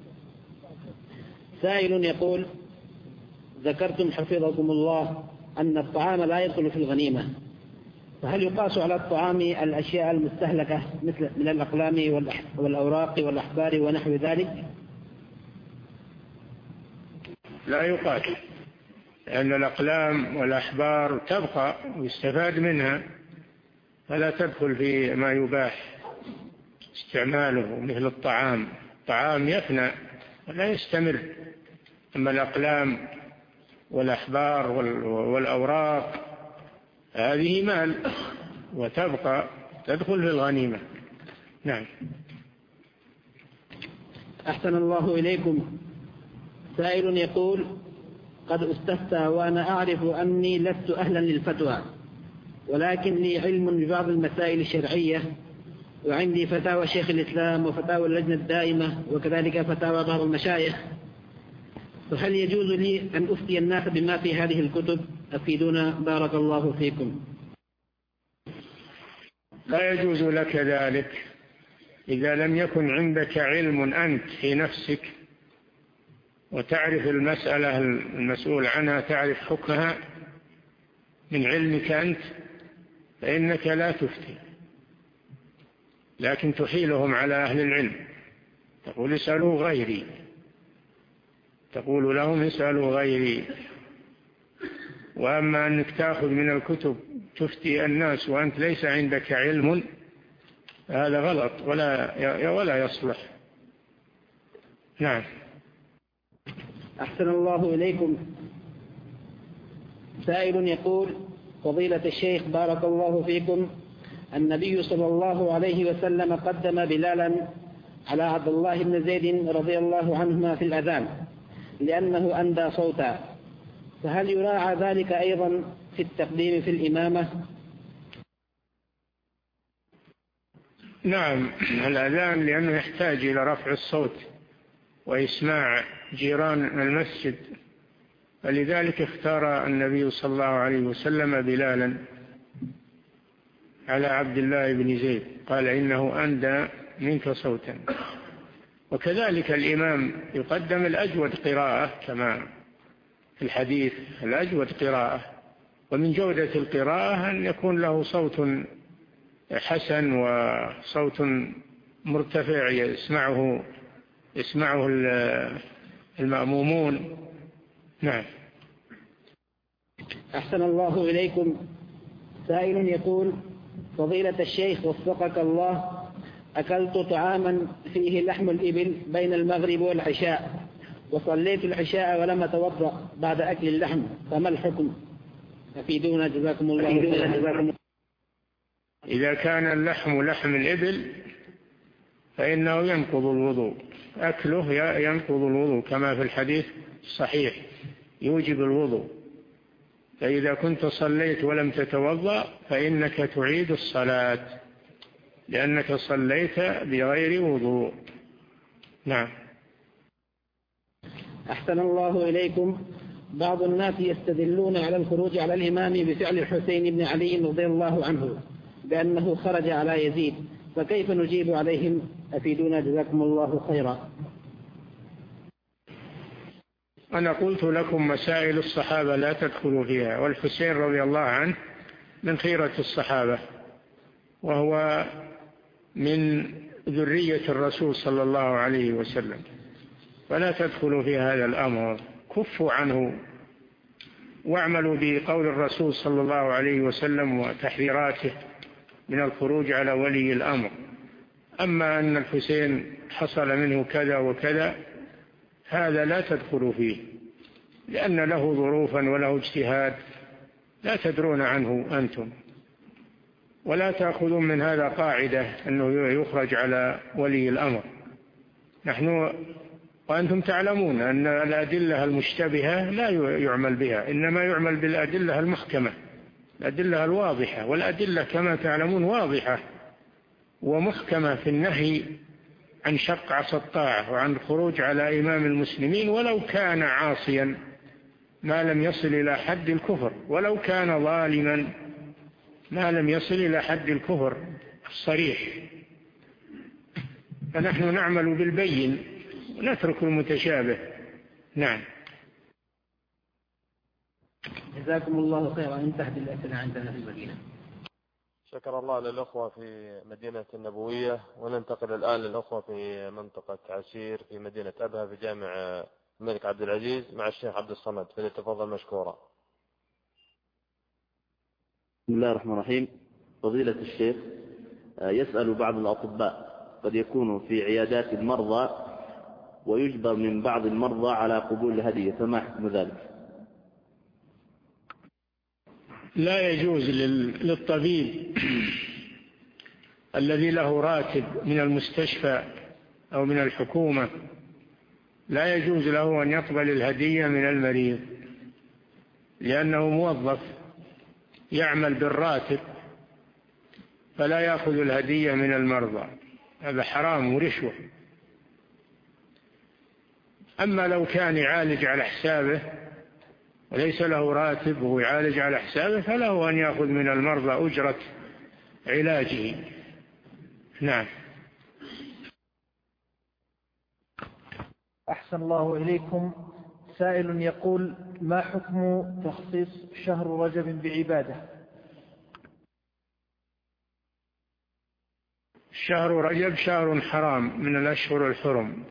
سائل يقول: ذكرتم حفظكم الله أن الطعام لا يدخل في الغنيمة، فهل يقاس على الطعام الأشياء المستهلكة مثل من الأقلام والأوراق والأحبار ونحو ذلك؟ لا يقاس، لأن الأقلام والأحبار تبقى ويستفاد منها، فلا تدخل في ما يباح استعماله مثل الطعام. الطعام يفنى ولا يستمر، أما الأقلام والأحبار والأوراق هذه مال وتبقى تدخل في الغنيمة. نعم. أحسن الله إليكم. سائل يقول: قد استفتى وأنا أعرف أني لست أهلا للفتوى، ولكن لي علم ببعض المسائل الشرعية، وعندي فتاوى شيخ الإسلام وفتاوى اللجنة الدائمة وكذلك فتاوى بعض المشايخ، فهل يجوز لي أن أفتي الناس بما في هذه الكتب؟ أفيدونا بارك الله فيكم. لا يجوز لك ذلك إذا لم يكن عندك علم أنت في نفسك وتعرف المسألة المسؤول عنها، تعرف حكمها من علمك أنت، فإنك لا تفتي، لكن تحيلهم على أهل العلم، تقول اسألوا غيري، تقول لهم اسألوا غيري. وأما أنك تأخذ من الكتب تفتي الناس وأنت ليس عندك علم، هذا غلط ولا ولا يصلح. نعم. أحسن الله إليكم. سائل يقول: فضيلة الشيخ بارك الله فيكم، النبي صلى الله عليه وسلم قدم بلالا على عبد الله بن زيد رضي الله عنهما في الأذان لأنه أندى صوتا، فهل يراعى ذلك أيضا في التقديم في الإمامة؟ نعم، الأذان لأنه يحتاج إلى رفع الصوت وإسماع جيران المسجد، فلذلك اختار النبي صلى الله عليه وسلم بلالا على عبد الله بن زيد، قال إنه أندى منك صوتا. وكذلك الإمام يقدم الأجود قراءة كما في الحديث، الأجود قراءة، ومن جودة القراءة أن يكون له صوت حسن وصوت مرتفع يسمعه يسمعه المأمومون. نعم. أحسن الله إليكم. سائل يقول: فضيلة الشيخ وفقك الله، أكلت طعاما فيه لحم الإبل بين المغرب والعشاء، وصليت العشاء ولم أتوضأ بعد أكل اللحم، فما الحكم؟ أفيدونا جزاكم الله خيرا. إذا كان اللحم لحم الإبل فإنه ينقض الوضوء، أكله ينقض الوضوء كما في الحديث الصحيح يوجب الوضوء. فإذا كنت صليت ولم تتوضأ فإنك تعيد الصلاة لأنك صليت بغير وضوء. نعم. أحسن الله إليكم. بعض الناس يستدلون على الخروج على الإمام بفعل الحسين بن علي رضي الله عنه بأنه خرج على يزيد، فكيف نجيب عليهم؟ أفيدونا جزاكم الله خيرا. أنا قلت لكم مسائل الصحابة لا تدخلوا فيها، والحسين رضي الله عنه من خيرة الصحابة، وهو من ذرية الرسول صلى الله عليه وسلم، فلا تدخلوا في هذا الأمر، كفوا عنه واعملوا بقول الرسول صلى الله عليه وسلم وتحذيراته من الخروج على ولي الأمر. أما أن الحسين حصل منه كذا وكذا هذا لا تدخلوا فيه، لأن له ظروفا وله اجتهاد لا تدرون عنه أنتم. ولا تأخذون من هذا قاعدة أنه يخرج على ولي الأمر. نحن وأنتم تعلمون أن الأدلة المشتبهة لا يعمل بها، إنما يعمل بالأدلة المحكمة، الأدلة الواضحة. والأدلة كما تعلمون واضحة ومحكمة في النهي عن شق عصا الطاعة وعن الخروج على إمام المسلمين ولو كان عاصيا ما لم يصل إلى حد الكفر، ولو كان ظالما ما لم يصل إلى حد الكفر الصريح. فنحن نعمل بالبين ونترك المتشابه. نعم. جزاكم الله خيرا. انتهت الأسئلة عندنا في المدينة. شكر الله للأخوة في مدينة النبوية، وننتقل الآن للأخوة في منطقة عسير في مدينة أبها في جامع الملك عبد العزيز مع الشيخ عبد الصمد، فليتفضل مشكورا. بسم الله الرحمن الرحيم. فضيلة الشيخ، يسأل بعض الأطباء قد يكون في عيادات المرضى ويجبر من بعض المرضى على قبول الهدية، فما حكم ذلك؟ لا يجوز للطبيب الذي له راتب من المستشفى أو من الحكومة لا يجوز له أن يقبل الهدية من المريض، لأنه موظف يعمل بالراتب، فلا يأخذ الهدية من المرضى، هذا حرام ورشوة. أما لو كان يعالج على حسابه وليس له راتب وهو يعالج على حسابه فله أن يأخذ من المرضى أجرة علاجه. نعم. أحسن الله إليكم. سائل يقول: ما حكم تخصيص شهر رجب بعبادة؟ شهر رجب شهر حرام من الأشهر الحرم،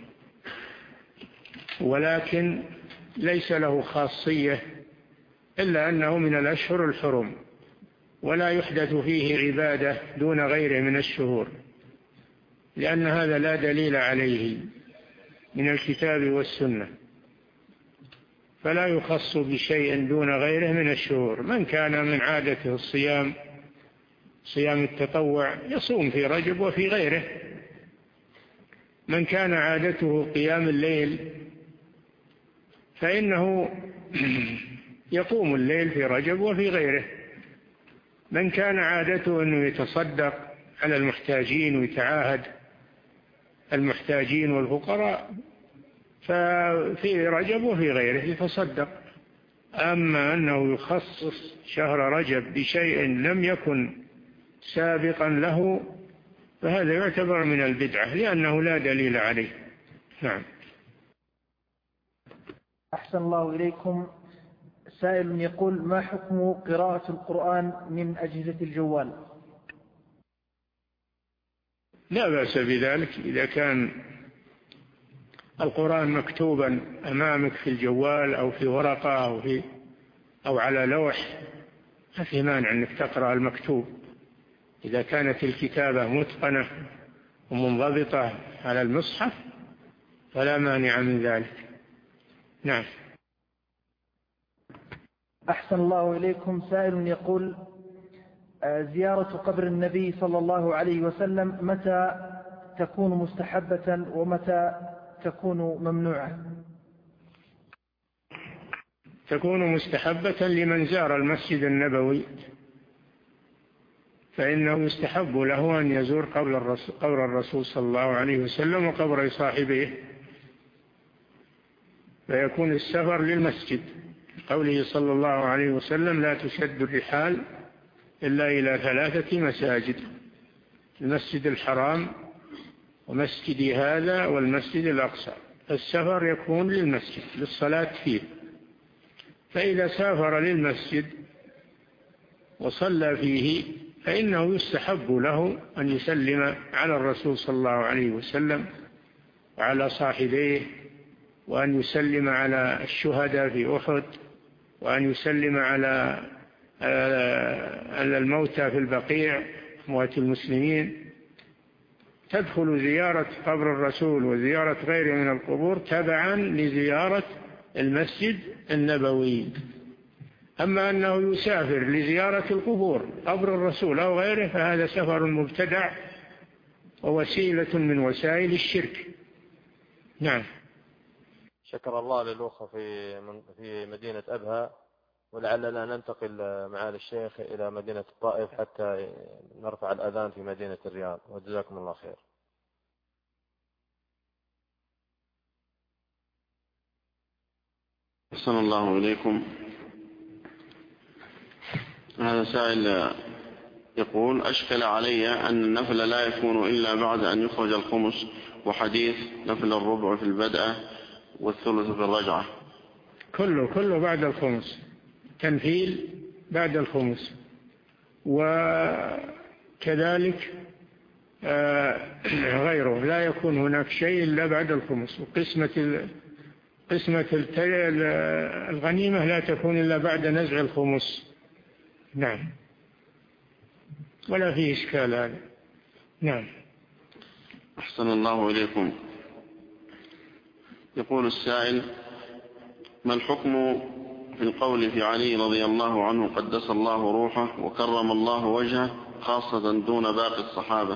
ولكن ليس له خاصية إلا أنه من الأشهر الحرم، ولا يحدث فيه عبادة دون غيره من الشهور، لأن هذا لا دليل عليه من الكتاب والسنة، فلا يخص بشيء دون غيره من الشهور. من كان من عادته الصيام صيام التطوع يصوم في رجب وفي غيره، من كان عادته قيام الليل فإنه يقوم الليل في رجب وفي غيره، من كان عادته أنه يتصدق على المحتاجين ويتعاهد المحتاجين والفقراء ففي رجب وفي غيره يتصدق. أما أنه يخصص شهر رجب بشيء لم يكن سابقا له فهذا يعتبر من البدعة، لأنه لا دليل عليه. نعم. أحسن الله إليكم. سائل يقول: ما حكم قراءة القرآن من أجهزة الجوال؟ لا بأس بذلك إذا كان القرآن مكتوبا أمامك في الجوال أو في ورقة أو, في أو على لوح، ما في مانع أنك تقرأ المكتوب إذا كانت الكتابة متقنة ومنضبطة على المصحف فلا مانع من ذلك. نعم. أحسن الله إليكم. سائل يقول: زيارة قبر النبي صلى الله عليه وسلم متى تكون مستحبة ومتى تكون ممنوعة؟ تكون مستحبة لمن زار المسجد النبوي، فإنه يستحب له أن يزور قبر الرسول, قبر الرسول صلى الله عليه وسلم وقبر صاحبه، فيكون السفر للمسجد، قوله صلى الله عليه وسلم: لا تشد الرحال إلا إلى ثلاثة مساجد: المسجد الحرام ومسجدي هذا والمسجد الأقصى. السفر يكون للمسجد للصلاة فيه، فإذا سافر للمسجد وصلى فيه فإنه يستحب له أن يسلم على الرسول صلى الله عليه وسلم وعلى صاحبيه، وأن يسلم على الشهداء في أحد، وأن يسلم على الموتى في البقيع، أموات المسلمين. تدخل زيارة قبر الرسول وزيارة غيره من القبور تبعا لزيارة المسجد النبوي. أما أنه يسافر لزيارة القبور قبر الرسول أو غيره فهذا سفر مبتدع ووسيلة من وسائل الشرك. نعم. شكر الله للأخوة في في مدينة أبها، ولعلنا ننتقل معالي الشيخ إلى مدينة الطائف حتى نرفع الأذان في مدينة الرياض، وجزاكم الله خير. أحسن الله إليكم. هذا سائل يقول: أشكل علي أن النفل لا يكون إلا بعد أن يخرج الخمس، وحديث نفل الربع في البدء والثلث في الرجعة. كله كله بعد الخمس، تنفيل بعد الخمس. وكذلك غيره لا يكون هناك شيء إلا بعد الخمس. وقسمة قسمة الغنيمة لا تكون إلا بعد نزع الخمس. نعم، ولا فيه إشكال هذا. نعم. أحسن الله إليكم. يقول السائل: ما الحكم في القول في علي رضي الله عنه قدس الله روحه وكرم الله وجهه خاصة دون باقي الصحابة؟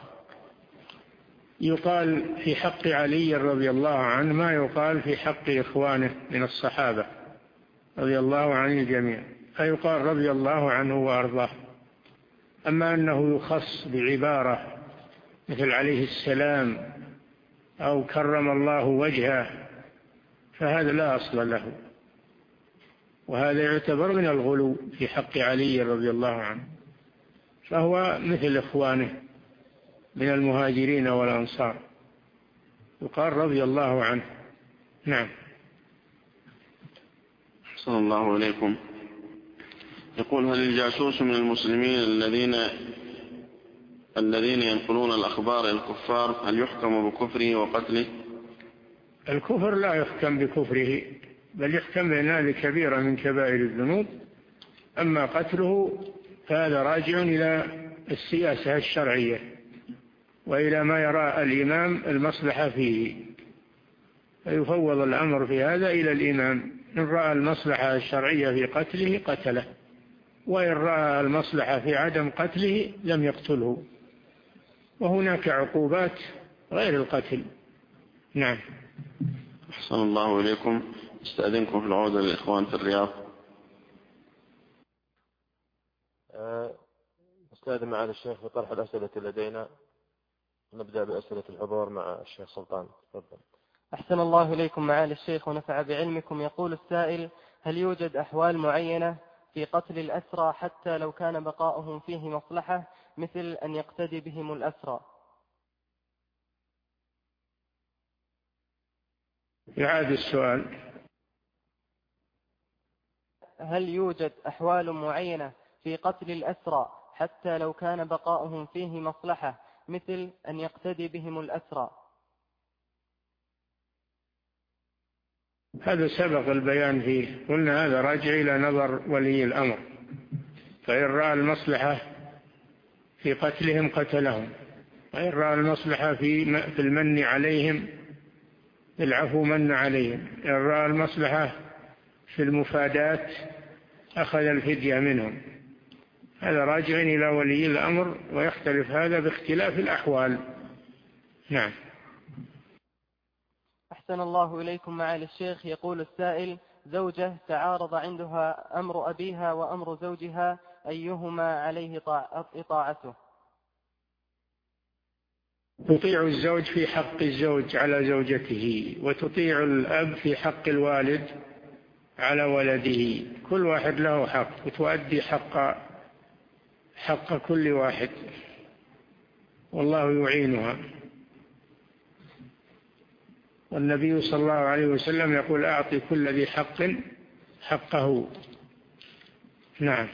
يقال في حق علي رضي الله عنه ما يقال في حق إخوانه من الصحابة رضي الله عن الجميع، فيقال رضي الله عنه وأرضاه. أما أنه يخص بعبارة مثل عليه السلام أو كرم الله وجهه فهذا لا أصل له، وهذا يعتبر من الغلو في حق علي رضي الله عنه، فهو مثل إخوانه من المهاجرين والأنصار، يقال رضي الله عنه. نعم. أحسن الله إليكم. يقول: هل الجاسوس من المسلمين الذين الذين ينقلون الأخبار الكفار هل يحكم بكفره وقتله؟ الكفر لا يحكم بكفره، بل يحكم بأن هذه كبيرة من كبائر الذنوب. أما قتله فهذا راجع إلى السياسة الشرعية وإلى ما يرى الإمام المصلحة فيه، فيفوض الأمر في هذا إلى الإمام. إن رأى المصلحة الشرعية في قتله قتله، وإن رأى المصلحة في عدم قتله لم يقتله. وهناك عقوبات غير القتل. نعم. أحسن الله إليكم. استأذنكم في العودة للإخوان في الرياض. أستاذن معالي الشيخ في طرح الأسئلة لدينا. نبدأ بأسئلة الحضور مع الشيخ سلطان. تفضل. أحسن الله إليكم معالي الشيخ ونفع بعلمكم. يقول السائل: هل يوجد أحوال معينة في قتل الأسرى حتى لو كان بقاؤهم فيه مصلحة، مثل أن يقتدي بهم الأسرى؟ يعاد السؤال. هل يوجد أحوال معينة في قتل الأسرى حتى لو كان بقاؤهم فيه مصلحة، مثل أن يقتدي بهم الأسرى؟ هذا سبق البيان فيه، قلنا هذا راجع إلى نظر ولي الأمر، فإن رأى المصلحة في قتلهم قتلهم، وإن رأى المصلحة في في المن عليهم العفو من عليهم، إن رأى المصلحة في المفادات أخذ الفدية منهم. هذا راجع إلى ولي الأمر، ويختلف هذا باختلاف الأحوال. نعم. أحسن الله إليكم معالي الشيخ. يقول السائل: زوجة تعارض عندها أمر أبيها وأمر زوجها، أيهما عليه إطاعته؟ تطيع الزوج في حق الزوج على زوجته، وتطيع الأب في حق الوالد على ولده. كل واحد له حق، وتؤدي حق حق كل واحد، والله يعينها. والنبي صلى الله عليه وسلم يقول: أعطي كل ذي حق حقه. نعم.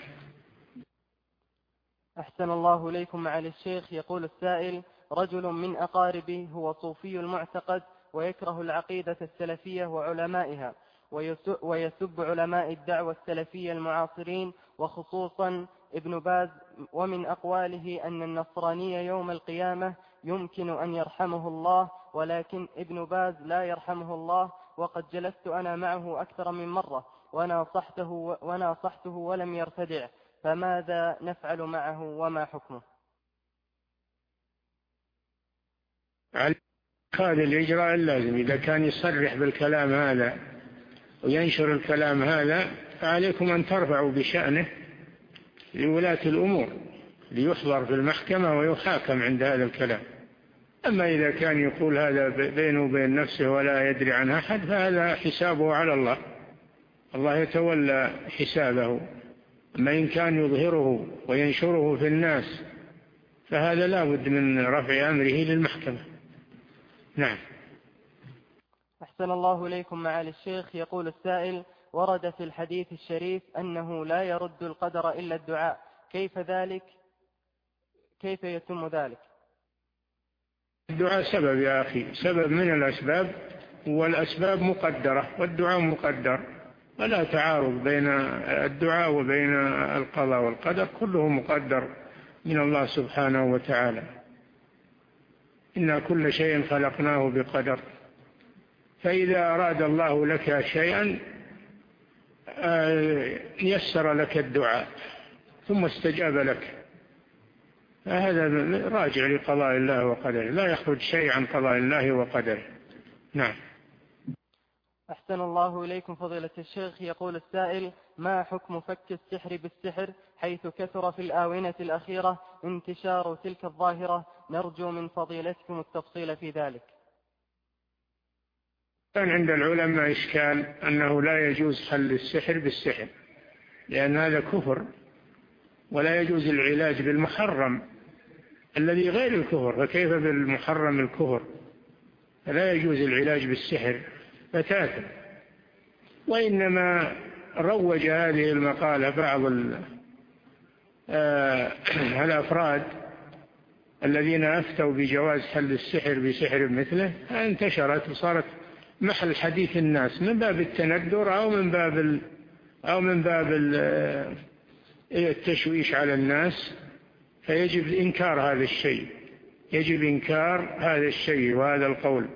أحسن الله إليكم معالي الشيخ. يقول السائل: رجل من أقاربي هو صوفي المعتقد ويكره العقيدة السلفية وعلمائها، ويسب علماء الدعوة السلفية المعاصرين وخصوصا ابن باز، ومن أقواله أن النصراني يوم القيامة يمكن أن يرحمه الله، ولكن ابن باز لا يرحمه الله، وقد جلست أنا معه أكثر من مرة وناصحته, وناصحته ولم يرتدع، فماذا نفعل معه وما حكمه؟ هذا الإجراء اللازم. إذا كان يصرح بالكلام هذا وينشر الكلام هذا فعليكم أن ترفعوا بشأنه لولاة الأمور ليحضر في المحكمة ويحاكم عند هذا الكلام. أما إذا كان يقول هذا بينه وبين نفسه ولا يدري عنه أحد فهذا حسابه على الله، الله يتولى حسابه. أما إن كان يظهره وينشره في الناس فهذا لا بد من رفع أمره للمحكمة. نعم. أحسن الله إليكم معالي الشيخ. يقول السائل: ورد في الحديث الشريف أنه لا يرد القدر إلا الدعاء، كيف ذلك؟ كيف يتم ذلك؟ الدعاء سبب يا أخي، سبب من الأسباب، والأسباب مقدرة والدعاء مقدر، ولا تعارض بين الدعاء وبين القضاء والقدر، كله مقدر من الله سبحانه وتعالى. إن كل شيء خلقناه بقدر، فإذا أراد الله لك شيئا يسر لك الدعاء ثم استجاب لك، فهذا راجع لقضاء الله وقدره، لا يخرج شيء عن قضاء الله وقدره. نعم. أحسن الله إليكم فضيلة الشيخ. يقول السائل: ما حكم فك السحر بالسحر حيث كثر في الآونة الأخيرة انتشار تلك الظاهرة؟ نرجو من فضيلتكم التفصيل في ذلك. كان عند العلماء إشكال أنه لا يجوز حل السحر بالسحر، لأن هذا كفر، ولا يجوز العلاج بالمحرم الذي غير الكفر، فكيف بالمحرم الكفر؟ فلا يجوز العلاج بالسحر بتاتا. وإنما روج هذه المقالة بعض الأفراد الذين أفتوا بجواز حل السحر بسحر مثله، انتشرت وصارت محل حديث الناس من باب التندر أو من باب ال أو من باب التشويش على الناس. فيجب إنكار هذا الشيء، يجب إنكار هذا الشيء وهذا القول،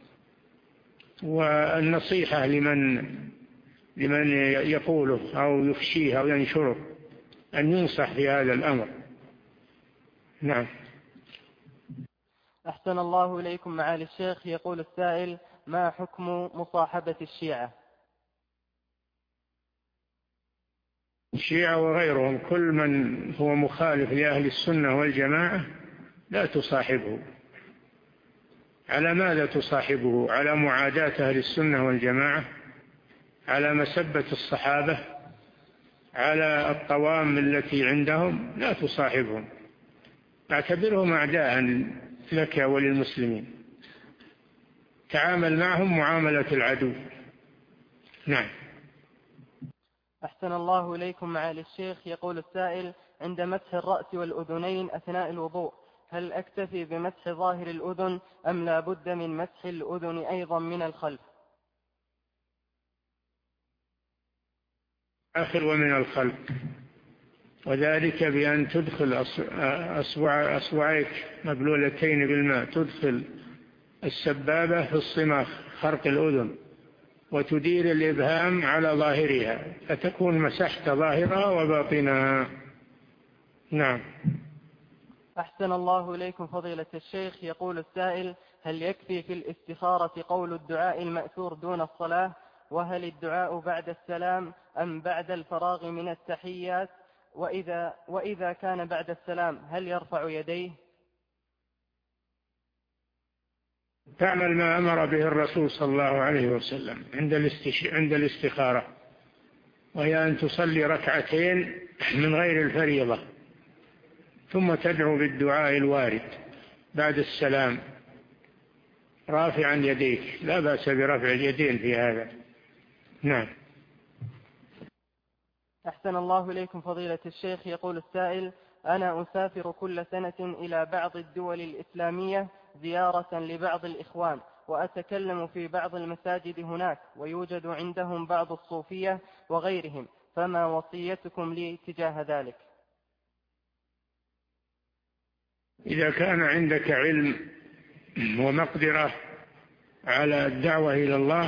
والنصيحة لمن لمن يقوله أو يفشيه أو ينشره أن ينصح في هذا الأمر. نعم. أحسن الله إليكم معالي الشيخ. يقول السائل: ما حكم مصاحبة الشيعة؟ الشيعة وغيرهم كل من هو مخالف لأهل السنة والجماعة لا تصاحبه. على ماذا تصاحبه؟ على معاداة أهل السنة والجماعة، على مسبة الصحابة، على الطوام التي عندهم؟ لا تصاحبهم، اعتبرهم أعداء لك وللمسلمين، تعامل معهم معاملة العدو. نعم. أحسن الله إليكم معالي الشيخ. يقول السائل: عند مسح الرأس والأذنين أثناء الوضوء هل أكتفي بمسح ظاهر الأذن أم لا بد من مسح الأذن أيضا من الخلف؟ آخر ومن الخلف، وذلك بأن تدخل أصبع أصبعيك مبلولتين بالماء، تدخل السبابة في الصماخ خرق الأذن وتدير الإبهام على ظاهرها فتكون مسحت ظاهرها وباطنها. نعم. أحسن الله إليكم فضيلة الشيخ. يقول السائل: هل يكفي في الاستخارة قول الدعاء المأثور دون الصلاة؟ وهل الدعاء بعد السلام أم بعد الفراغ من التحيات؟ وإذا, وإذا كان بعد السلام هل يرفع يديه؟ تعمل ما أمر به الرسول صلى الله عليه وسلم عند الاستخارة، وهي أن تصلي ركعتين من غير الفريضة ثم تدعو بالدعاء الوارد بعد السلام رافعا يديك، لا بأس برفع اليدين في هذا. نعم. أحسن الله إليكم فضيلة الشيخ. يقول السائل: أنا أسافر كل سنة إلى بعض الدول الإسلامية زيارة لبعض الإخوان، وأتكلم في بعض المساجد هناك، ويوجد عندهم بعض الصوفية وغيرهم، فما وصيتكم لي تجاه ذلك؟ إذا كان عندك علم ومقدرة على الدعوة إلى الله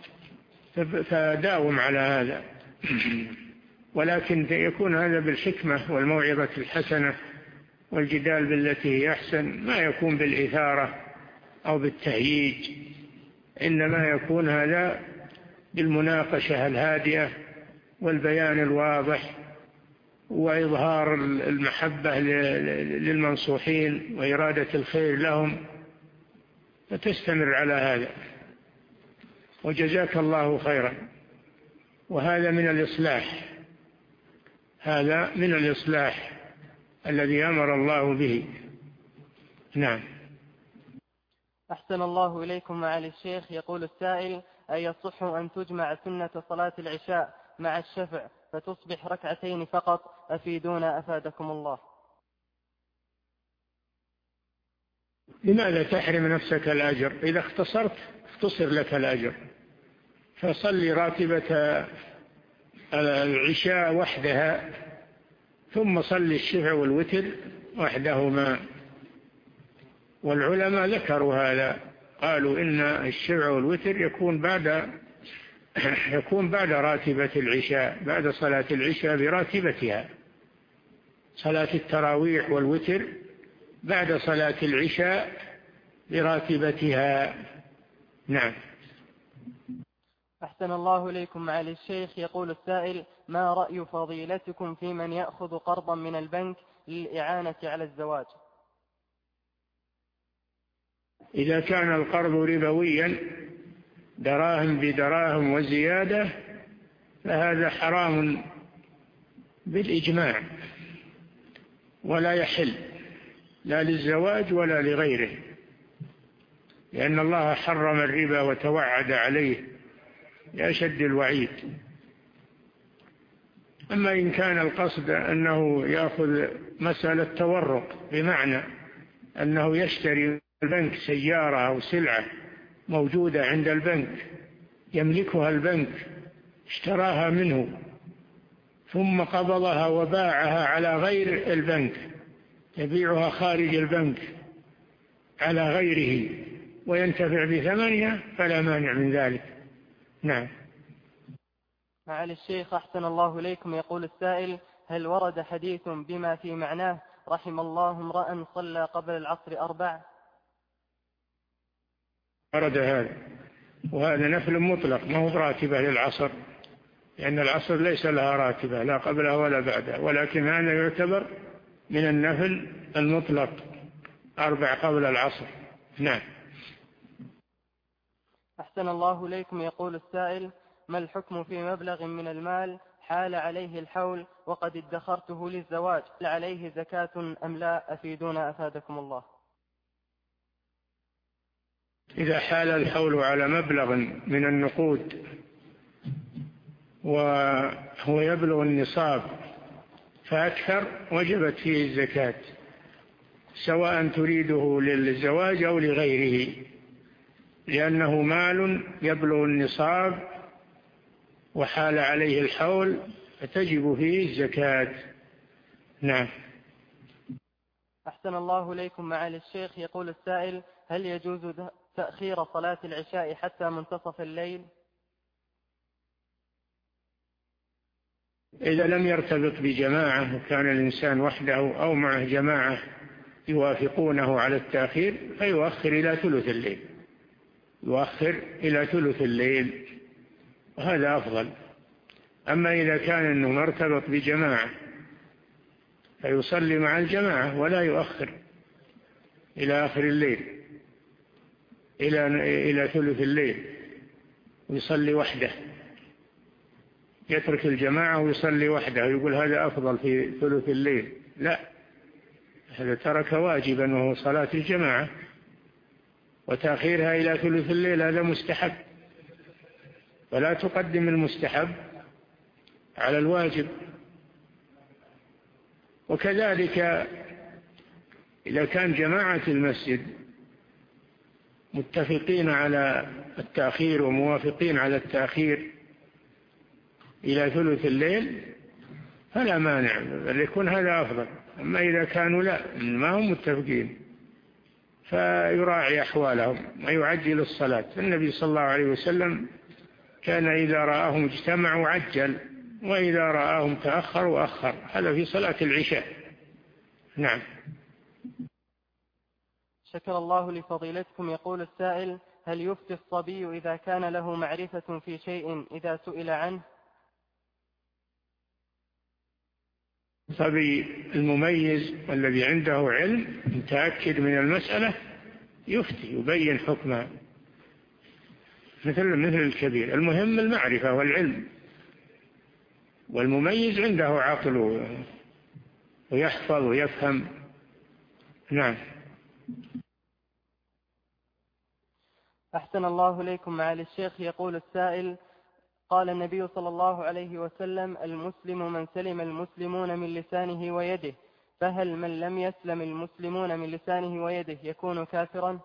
فداوم على هذا، ولكن يكون هذا بالحكمة والموعظة الحسنة والجدال بالتي هي أحسن، ما يكون بالإثارة أو بالتهييج، إنما يكون هذا بالمناقشة الهادئة والبيان الواضح وإظهار المحبة للمنصوحين وإرادة الخير لهم، فتستمر على هذا. وجزاك الله خيرا. وهذا من الإصلاح، هذا من الإصلاح الذي أمر الله به. نعم. أحسن الله إليكم معالي الشيخ. يقول السائل: أيصح أن تجمع سنة صلاة العشاء مع الشفع فتصبح ركعتين فقط؟ أفيدونا أفادكم الله. لماذا تحرم نفسك الأجر؟ إذا اختصرت اختصر لك الأجر، فصلي راتبة العشاء وحدها ثم صلي الشفع والوتر وحدهما. والعلماء ذكروا هذا، قالوا إن الشفع والوتر يكون بعد يكون بعد راتبة العشاء، بعد صلاة العشاء براتبتها. صلاة التراويح والوتر بعد صلاة العشاء براتبتها. نعم. أحسن الله إليكم معالي الشيخ. يقول السائل: ما رأي فضيلتكم في من يأخذ قرضا من البنك للإعانة على الزواج؟ إذا كان القرض ربويا دراهم بدراهم وزيادة فهذا حرام بالإجماع، ولا يحل لا للزواج ولا لغيره، لأن الله حرم الربا وتوعد عليه بأشد الوعيد. أما إن كان القصد أنه يأخذ مسألة تورق، بمعنى أنه يشتري البنك سيارة أو سلعة موجودة عند البنك يملكها البنك، اشتراها منه ثم قبضها وباعها على غير البنك، يبيعها خارج البنك على غيره وينتفع بثمنها، فلا مانع من ذلك. نعم. معالي الشيخ أحسن الله إليكم. يقول السائل: هل ورد حديث بما في معناه رحم الله امرأ صلى قبل العصر أربع؟ ورد هذا، وهذا نفل مطلق، ما هو راتبة للعصر، لأن العصر ليس لها راتبة لا قبلها ولا بعدها، ولكن هذا يعتبر من النفل المطلق، أربع قبل العصر. نعم. أحسن الله إليكم. يقول السائل: ما الحكم في مبلغ من المال حال عليه الحول وقد ادخرته للزواج، هل عليه زكاة أم لا؟ أفيدونا أفادكم الله. إذا حال الحول على مبلغ من النقود وهو يبلغ النصاب فأكثر وجبت فيه الزكاة، سواء تريده للزواج أو لغيره، لأنه مال يبلغ النصاب وحال عليه الحول فتجب فيه الزكاة. نعم. أحسن الله إليكم معالي الشيخ. يقول السائل: هل يجوز تأخير صلاة العشاء حتى منتصف الليل؟ إذا لم يرتبط بجماعة وكان الإنسان وحده أو معه جماعة يوافقونه على التأخير فيؤخر إلى ثلث الليل، يؤخر إلى ثلث الليل، وهذا أفضل. أما إذا كان أنه مرتبط بجماعة فيصلي مع الجماعة ولا يؤخر إلى آخر الليل، إلى إلى ثلث الليل، ويصلي وحده، يترك الجماعة ويصلي وحده، يقول هذا أفضل في ثلث الليل. لا، هذا ترك واجبا وهو صلاة الجماعة، وتأخيرها إلى ثلث الليل هذا مستحب، فلا تقدم المستحب على الواجب. وكذلك إذا كان جماعة المسجد متفقين على التأخير وموافقين على التأخير إلى ثلث الليل فلا مانع، بل يكون هذا أفضل. أما إذا كانوا لا ما هم متفقين فيراعي أحوالهم ويعجل الصلاة. النبي صلى الله عليه وسلم كان إذا رآهم اجتمعوا عجل، وإذا رآهم تأخروا أخر. هذا في صلاة العشاء. نعم. شكر الله لفضيلتكم. يقول السائل: هل يفتي الصبي إذا كان له معرفة في شيء إذا سئل عنه؟ الصبي المميز والذي عنده علم متأكد من المسألة يفتي يبين حكمها مثل مثل الكبير. المهم المعرفة والعلم، والمميز عنده عقل ويحفظ ويفهم. نعم. أحسن الله إليكم معالي الشيخ. يقول السائل: قال النبي صلى الله عليه وسلم: المسلم من سلم المسلمون من لسانه ويده، فهل من لم يسلم المسلمون من لسانه ويده يكون كافرا؟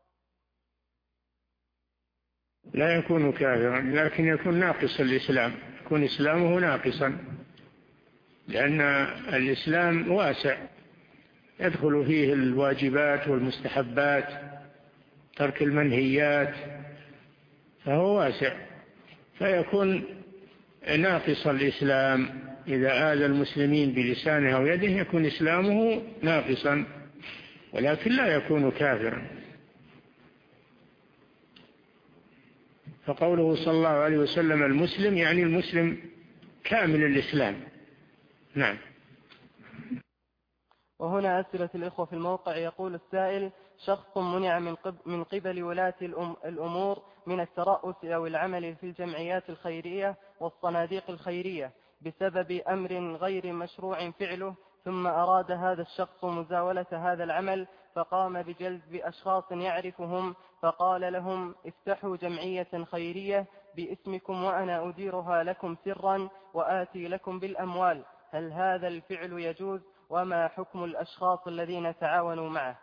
لا يكون كافرا، لكن يكون ناقص الإسلام، يكون إسلامه ناقصا، لأن الإسلام واسع يدخل فيه الواجبات والمستحبات، ترك المنهيات، فهو واسع، فيكون ناقص الإسلام. إذا آذى المسلمين بلسانه أو يده يكون إسلامه ناقصا، ولكن لا يكون كافرا. فقوله صلى الله عليه وسلم المسلم يعني المسلم كامل الإسلام. نعم. وهنا أسئلة الإخوة في الموقع. يقول السائل: شخص منع من قبل, من قبل ولاة الأمور من الترأس أو العمل في الجمعيات الخيرية والصناديق الخيرية بسبب أمر غير مشروع فعله، ثم أراد هذا الشخص مزاولة هذا العمل فقام بجلب أشخاص يعرفهم، فقال لهم: افتحوا جمعية خيرية باسمكم وأنا أديرها لكم سرا وآتي لكم بالأموال. هل هذا الفعل يجوز؟ وما حكم الأشخاص الذين تعاونوا معه؟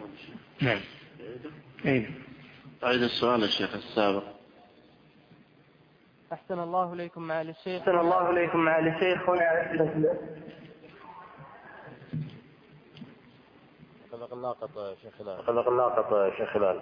نعم. أين؟ أعيد السؤال الشيخ السابق. أحسن الله إليكم معالي الشيخ. أحسن الله إليكم معالي الشيخ. هنا أسئلة. خلق اللاقط شيخ هلال. خلق اللاقط شيخ هلال.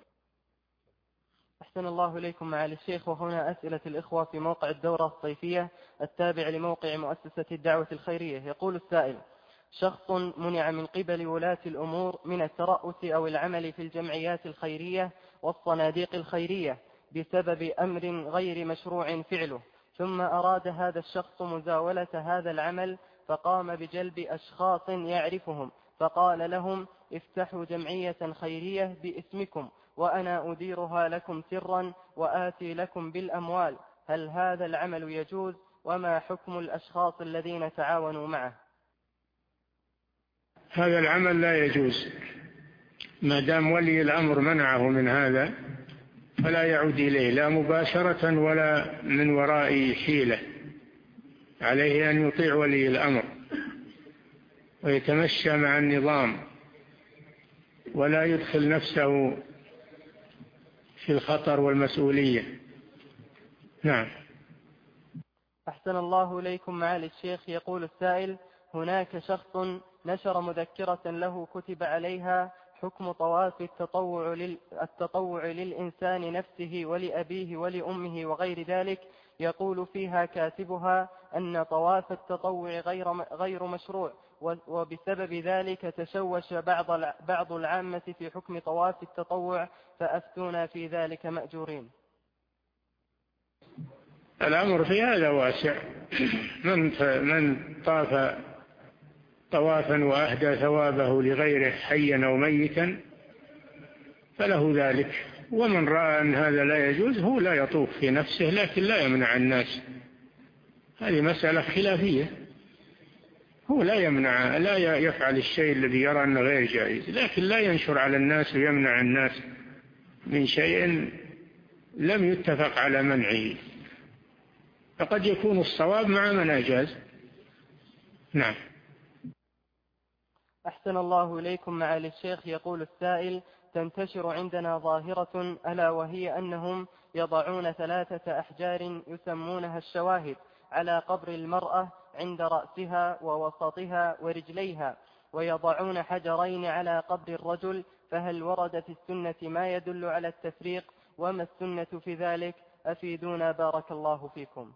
أحسن الله إليكم معالي الشيخ. وهنا أسئلة الإخوة في موقع الدورة الصيفية التابع لموقع مؤسسة الدعوة الخيرية. يقول السائل: شخص منع من قبل ولاة الأمور من الترأس أو العمل في الجمعيات الخيرية والصناديق الخيرية بسبب أمر غير مشروع فعله، ثم أراد هذا الشخص مزاولة هذا العمل فقام بجلب أشخاص يعرفهم فقال لهم: افتحوا جمعية خيرية باسمكم وأنا أديرها لكم سرا وآتي لكم بالأموال، هل هذا العمل يجوز؟ وما حكم الأشخاص الذين تعاونوا معه؟ هذا العمل لا يجوز ما دام ولي الأمر منعه من هذا، فلا يعود إليه لا مباشرة ولا من وراء حيلة. عليه أن يطيع ولي الأمر ويتمشى مع النظام ولا يدخل نفسه في الخطر والمسؤولية. نعم. أحسن الله إليكم معالي الشيخ. يقول السائل: هناك شخص نشر مذكرة له كتب عليها حكم طواف التطوع, لل... التطوع للإنسان نفسه ولأبيه ولأمه وغير ذلك، يقول فيها كاتبها أن طواف التطوع غير, غير مشروع، وبسبب ذلك تشوش بعض بعض العامة في حكم طواف التطوع، فأفتونا في ذلك مأجورين. الأمر في هذا واسع. من من طاف طوافا وأهدى ثوابه لغيره حيا أو ميتا فله ذلك، ومن رأى أن هذا لا يجوز هو لا يطوف في نفسه لكن لا يمنع الناس. هذه مسألة خلافية. هو لا يمنع لا يفعل الشيء الذي يرى أنه غير جائز، لكن لا ينشر على الناس ويمنع الناس من شيء لم يتفق على منعه، فقد يكون الصواب مع من أجاز. نعم. أحسن الله إليكم معالي الشيخ. يقول السائل: تنتشر عندنا ظاهرة ألا وهي أنهم يضعون ثلاثة أحجار يسمونها الشواهد على قبر المرأة عند رأسها ووسطها ورجليها، ويضعون حجرين على قبر الرجل، فهل ورد في السنة ما يدل على التفريق؟ وما السنة في ذلك؟ أفيدونا بارك الله فيكم.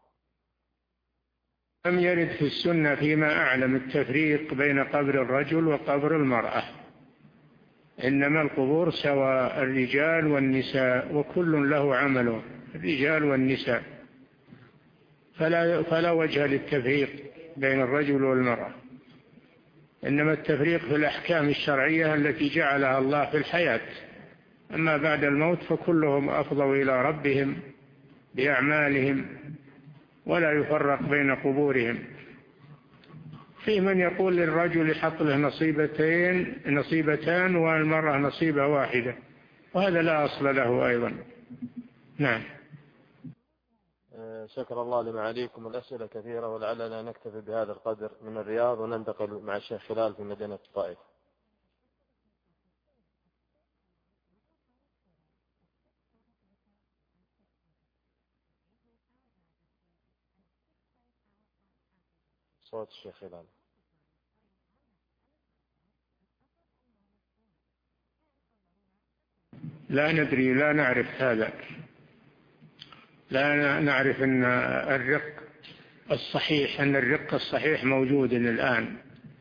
لم يرد في السنة فيما أعلم التفريق بين قبر الرجل وقبر المرأة، إنما القبور سواء الرجال والنساء وكل له عمله، الرجال والنساء، فلا, فلا وجه للتفريق بين الرجل والمرأة، إنما التفريق في الأحكام الشرعية التي جعلها الله في الحياة، أما بعد الموت فكلهم أفضوا إلى ربهم بأعمالهم ولا يفرق بين قبورهم. في من يقول للرجل يحط له نصيبتين نصيبتان والمرأة نصيبة واحدة، وهذا لا أصل له أيضا. نعم. شكر الله لمعاليكم. الأسئلة كثيرة ولعلنا نكتفي بهذا القدر من الرياض وننتقل مع الشيخ هلال في مدينة الطائف. صوت الشيخ هلال. لا ندري، لا نعرف هذا، لا نعرف أن الرق الصحيح أن الرق الصحيح موجود الآن،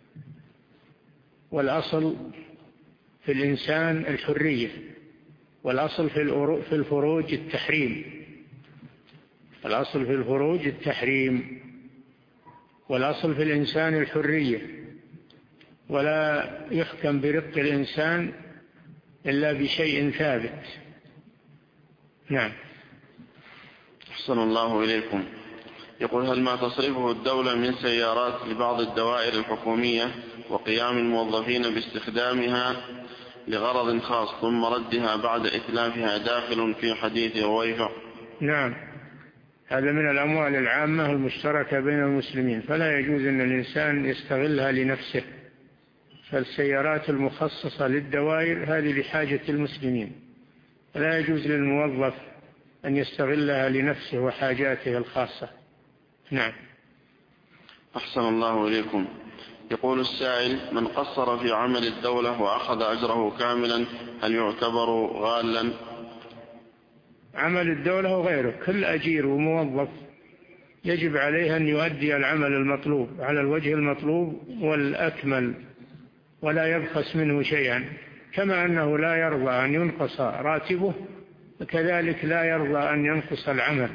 والأصل في الإنسان الحرية، والأصل في الفروج التحريم، الأصل في الفروج التحريم والأصل في الإنسان الحرية، ولا يحكم برق الإنسان إلا بشيء ثابت. نعم. أحسن الله إليكم. يقول: هل ما تصرفه الدولة من سيارات لبعض الدوائر الحكومية وقيام الموظفين باستخدامها لغرض خاص ثم ردها بعد إتلافها داخل في حديث رويفع؟ نعم، هذا من الأموال العامة المشتركة بين المسلمين، فلا يجوز أن الإنسان يستغلها لنفسه، فالسيارات المخصصة للدوائر هذه لحاجة المسلمين، لا يجوز للموظف أن يستغلها لنفسه وحاجاته الخاصة. نعم. أحسن الله إليكم. يقول السائل: من قصر في عمل الدولة وأخذ أجره كاملا هل يعتبر غالا؟ عمل الدولة وغيره، كل أجير وموظف يجب عليه أن يؤدي العمل المطلوب على الوجه المطلوب والأكمل ولا يبخس منه شيئا، كما أنه لا يرضى أن ينقص راتبه كذلك لا يرضى أن ينقص العمل،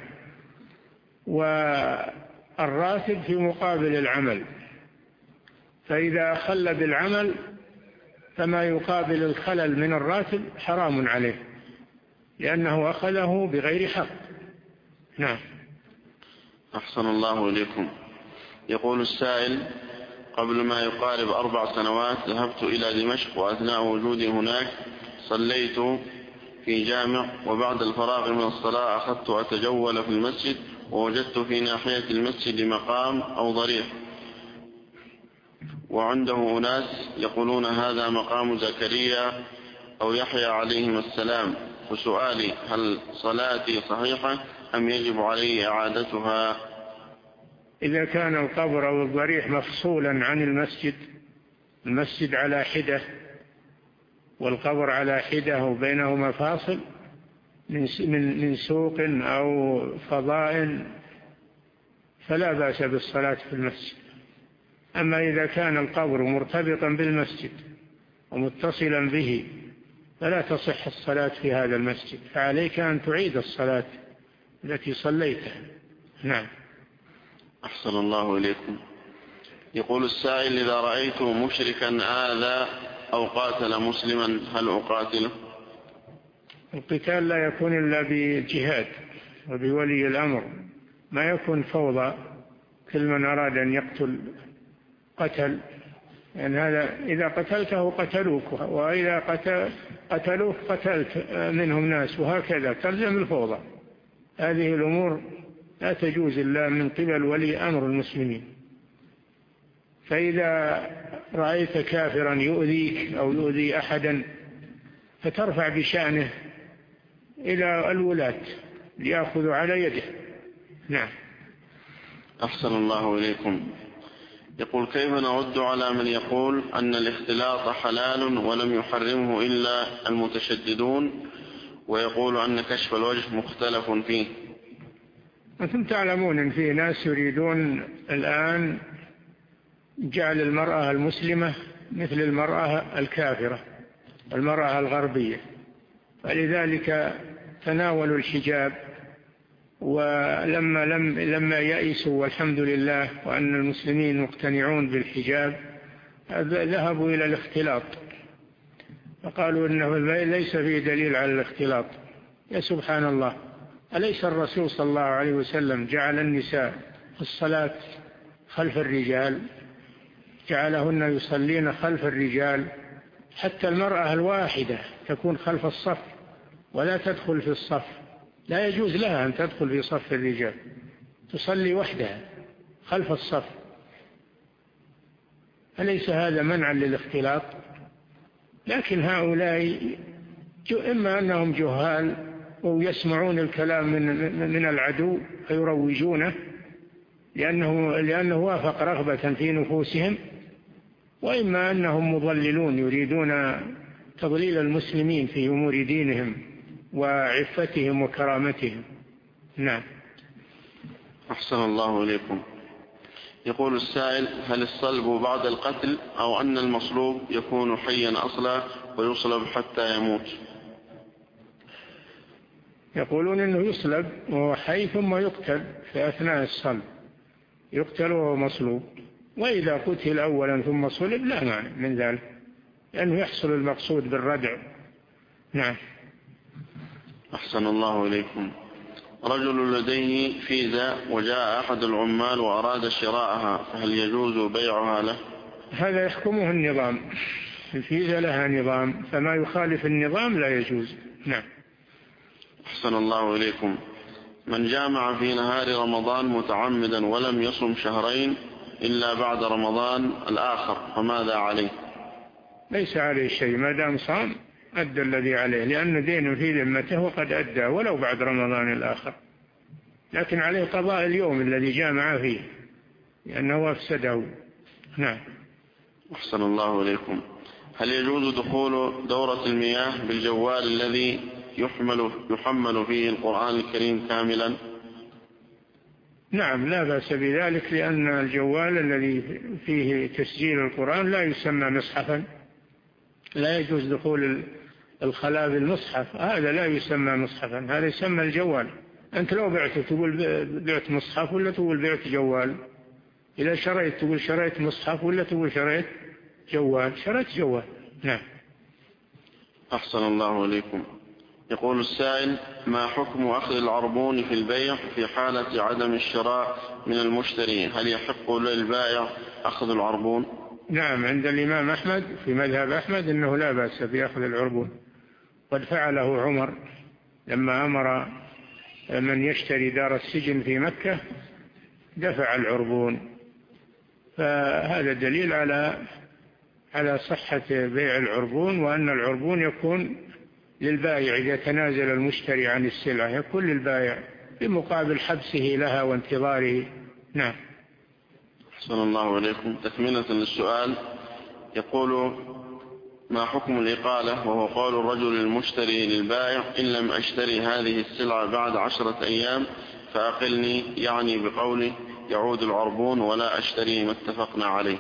والراتب في مقابل العمل، فإذا خل بالعمل فما يقابل الخلل من الراتب حرام عليه لأنه أخذه بغير حق. نعم. أحسن الله إليكم. يقول السائل: قبل ما يقارب أربع سنوات ذهبت إلى دمشق، وأثناء وجودي هناك صليت في جامع، وبعد الفراغ من الصلاة أخذت أتجول في المسجد، ووجدت في ناحية المسجد مقام أو ضريح، وعنده أناس يقولون هذا مقام زكريا أو يحيى عليهما السلام، وسؤالي: هل صلاتي صحيحة أم يجب علي إعادتها؟ إذا كان القبر أو الضريح مفصولا عن المسجد، المسجد على حدة والقبر على حدة وبينهما فاصل من سوق أو فضاء فلا بأس بالصلاة في المسجد. أما إذا كان القبر مرتبطا بالمسجد ومتصلا به فلا تصح الصلاة في هذا المسجد، فعليك أن تعيد الصلاة التي صليتها. نعم. أحسن الله إليكم. يقول السائل: إذا رأيت مشركا آذى أو قاتل مسلما هل أقاتله؟ القتال لا يكون إلا بجهاد وبولي الأمر، ما يكون فوضى كل من أراد أن يقتل قتل، يعني هذا إذا قتلته قتلوك، وإذا قتلوك قتلت منهم ناس، وهكذا تلزم الفوضى. هذه الأمور لا تجوز إلا من قبل ولي أمر المسلمين. فإذا رأيت كافرا يؤذيك أو يؤذي أحدا فترفع بشأنه إلى الولاة ليأخذوا على يده. نعم. أحسن الله إليكم. يقول: كيف نرد على من يقول أن الاختلاط حلال ولم يحرمه إلا المتشددون، ويقول أن كشف الوجه مختلف فيه؟ أنتم تعلمون أن في ناس يريدون الآن جعل المرأة المسلمة مثل المرأة الكافرة، المرأة الغربية، فلذلك تناولوا الحجاب، ولما لم لما يئسوا والحمد لله وأن المسلمين مقتنعون بالحجاب ذهبوا إلى الاختلاط، فقالوا إنه ليس فيه دليل على الاختلاط. يا سبحان الله، أليس الرسول صلى الله عليه وسلم جعل النساء في الصلاة خلف الرجال، جعلهن يصلين خلف الرجال، حتى المرأة الواحدة تكون خلف الصف ولا تدخل في الصف، لا يجوز لها أن تدخل في صف الرجال، تصلي وحدها خلف الصف. أليس هذا منعا للاختلاط؟ لكن هؤلاء إما أنهم جهال ويسمعون الكلام من من العدو فيروجونه لأنه لأنه وافق رغبة في نفوسهم، وإما أنهم مضللون يريدون تضليل المسلمين في أمور دينهم وعفتهم وكرامتهم. نعم. أحسن الله إليكم. يقول السائل: هل الصلب بعد القتل أو أن المصلوب يكون حيا أصلا ويصلب حتى يموت؟ يقولون أنه يصلب وهو حي ثم يقتل في أثناء الصلب، يقتل وهو مصلوب، وإذا قتل أولا ثم صلب لا معنى من ذلك، لأنه يحصل المقصود بالردع. نعم. أحسن الله إليكم. رجل لديه فيزا وجاء أحد العمال وأراد شراءها، فهل يجوز بيعها له؟ هذا يحكمه النظام، الفيزا لها نظام، فما يخالف النظام لا يجوز. نعم. أحسن الله إليكم. من جامع في نهار رمضان متعمدا ولم يصم شهرين إلا بعد رمضان الآخر فماذا عليه؟ ليس عليه شيء ما دام صام أدى الذي عليه، لأن دين في ذمته وقد أدى ولو بعد رمضان الآخر، لكن عليه قضاء اليوم الذي جامع فيه لأنه أفسده. نعم. أحسن الله إليكم. هل يجوز دخول دورة المياه بالجوال الذي يحمل, يحمل فيه القرآن الكريم كاملا؟ نعم لا بأس بذلك، لأن الجوال الذي فيه تسجيل القرآن لا يسمى مصحفا، لا يجوز دخول الخلاء بالمصحف، هذا لا يسمى مصحفا، هذا يسمى الجوال. أنت لو بعت تقول بعت مصحف ولا تقول بعت جوال؟ إذا شريت تقول شريت مصحف ولا تقول شريت جوال؟ شريت جوال. نعم. أحسن الله إليكم. يقول السائل: ما حكم أخذ العربون في البيع في حالة عدم الشراء من المشتري؟ هل يحق للبائع أخذ العربون؟ نعم، عند الإمام أحمد في مذهب أحمد أنه لا بأس بأخذ العربون، قد فعله عمر لما أمر من يشتري دار السجن في مكة دفع العربون، فهذا دليل على على صحة بيع العربون، وأن العربون يكون للبائع إذا تنازل المشتري عن السلعة، يكون للبائع بمقابل حبسه لها وانتظاره. نعم. أحسن الله عليكم. تكملة للسؤال، يقول: ما حكم الإقالة وهو قول الرجل المشتري للبائع: إن لم أشتري هذه السلعة بعد عشرة أيام فأقلني، يعني بقوله يعود العربون ولا أشتري ما اتفقنا عليه؟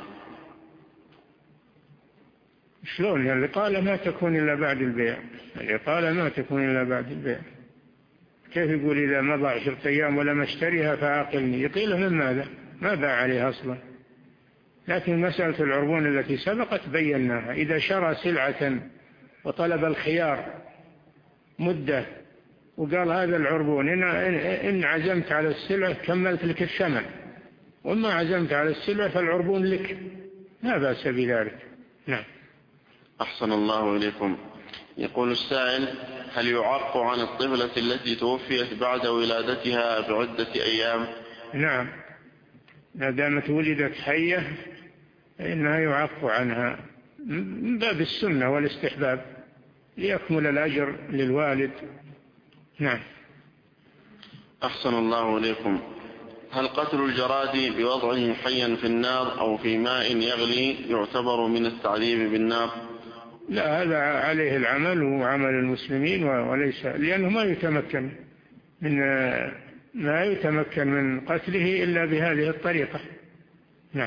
شلون؟ يعني الإقالة ما تكون إلا بعد البيع، الإقالة ما تكون إلا بعد البيع. كيف يقول إذا مضى عشرة أيام ولم أشتريها فأقلني؟ يقيله من ماذا؟ ما باع عليها أصلا. لكن مسألة العربون التي سبقت بيناها، إذا شرى سلعة وطلب الخيار مدة وقال هذا العربون إن, إن عزمت على السلعة كملت لك الثمن، وما عزمت على السلعة فالعربون لك، لا بأس بذلك. نعم. أحسن الله إليكم. يقول السائل: هل يعق عن الطفلة التي توفيت بعد ولادتها بعدة أيام؟ نعم، ما دامت ولدت حية فإنها يعق عنها من باب السنة والاستحباب ليكمل الأجر للوالد. نعم. أحسن الله إليكم. هل قتل الجراد بوضعه حيا في النار أو في ماء يغلي يعتبر من التعذيب بالنار؟ لا، هذا عليه العمل وعمل المسلمين، وليس لأنه ما يتمكن من ما يتمكن من قتله إلا بهذه الطريقة. نعم.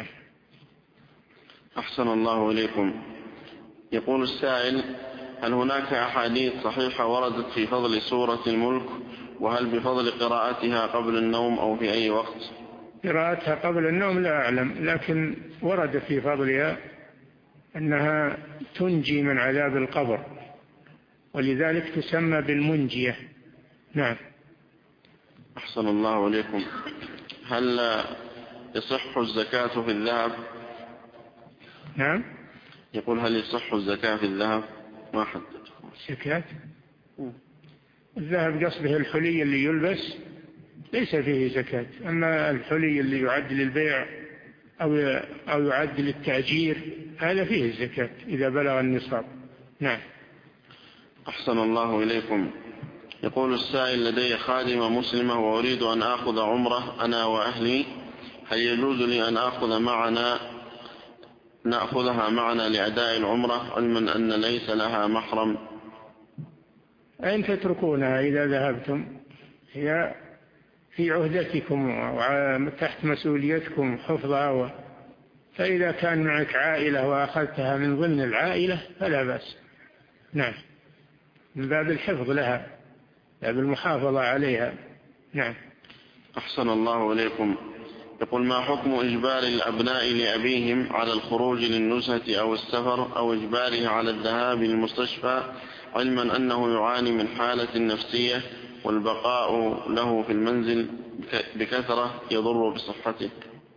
أحسن الله إليكم. يقول السائل: هل هناك أحاديث صحيحة وردت في فضل سورة الملك؟ وهل بفضل قراءتها قبل النوم أو في أي وقت؟ قراءتها قبل النوم لا أعلم، لكن ورد في فضلها أنها تنجي من عذاب القبر، ولذلك تسمى بالمنجية. نعم. أحسن الله إليكم. هل يصح الزكاة في الذهب؟ نعم. يقول: هل يصح الزكاة في الذهب؟ ما حدد. زكاة الذهب قصده الحلي اللي يلبس ليس فيه زكاة، أما الحلي اللي يعد للبيع أو أو يعد للتأجير هذا فيه الزكاة إذا بلغ النصاب. نعم. أحسن الله إليكم. يقول السائل: لدي خادمة مسلمة وأريد أن آخذ عمرة أنا وأهلي، هل يجوز لي أن آخذ معنا نأخذها معنا لأداء العمرة علما أن ليس لها محرم؟ أين تتركونها إذا ذهبتم؟ هي في عهدتكم وتحت مسؤوليتكم حفظها و... فإذا كان معك عائلة وأخذتها من ضمن العائلة فلا بأس. نعم، من باب الحفظ لها، باب المحافظة عليها. نعم. أحسن الله إليكم. يقول: ما حكم إجبار الأبناء لأبيهم على الخروج للنزهة أو السفر، أو إجباره على الذهاب للمستشفى علما أنه يعاني من حالة نفسية والبقاء له في المنزل بكثرة يضر بصحته؟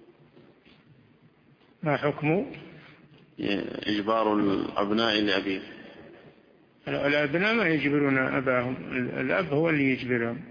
ما حكم إجبار الأبناء لأبيهم؟ الأبناء ما يجبرون أباهم، الأب هو اللي يجبرهم.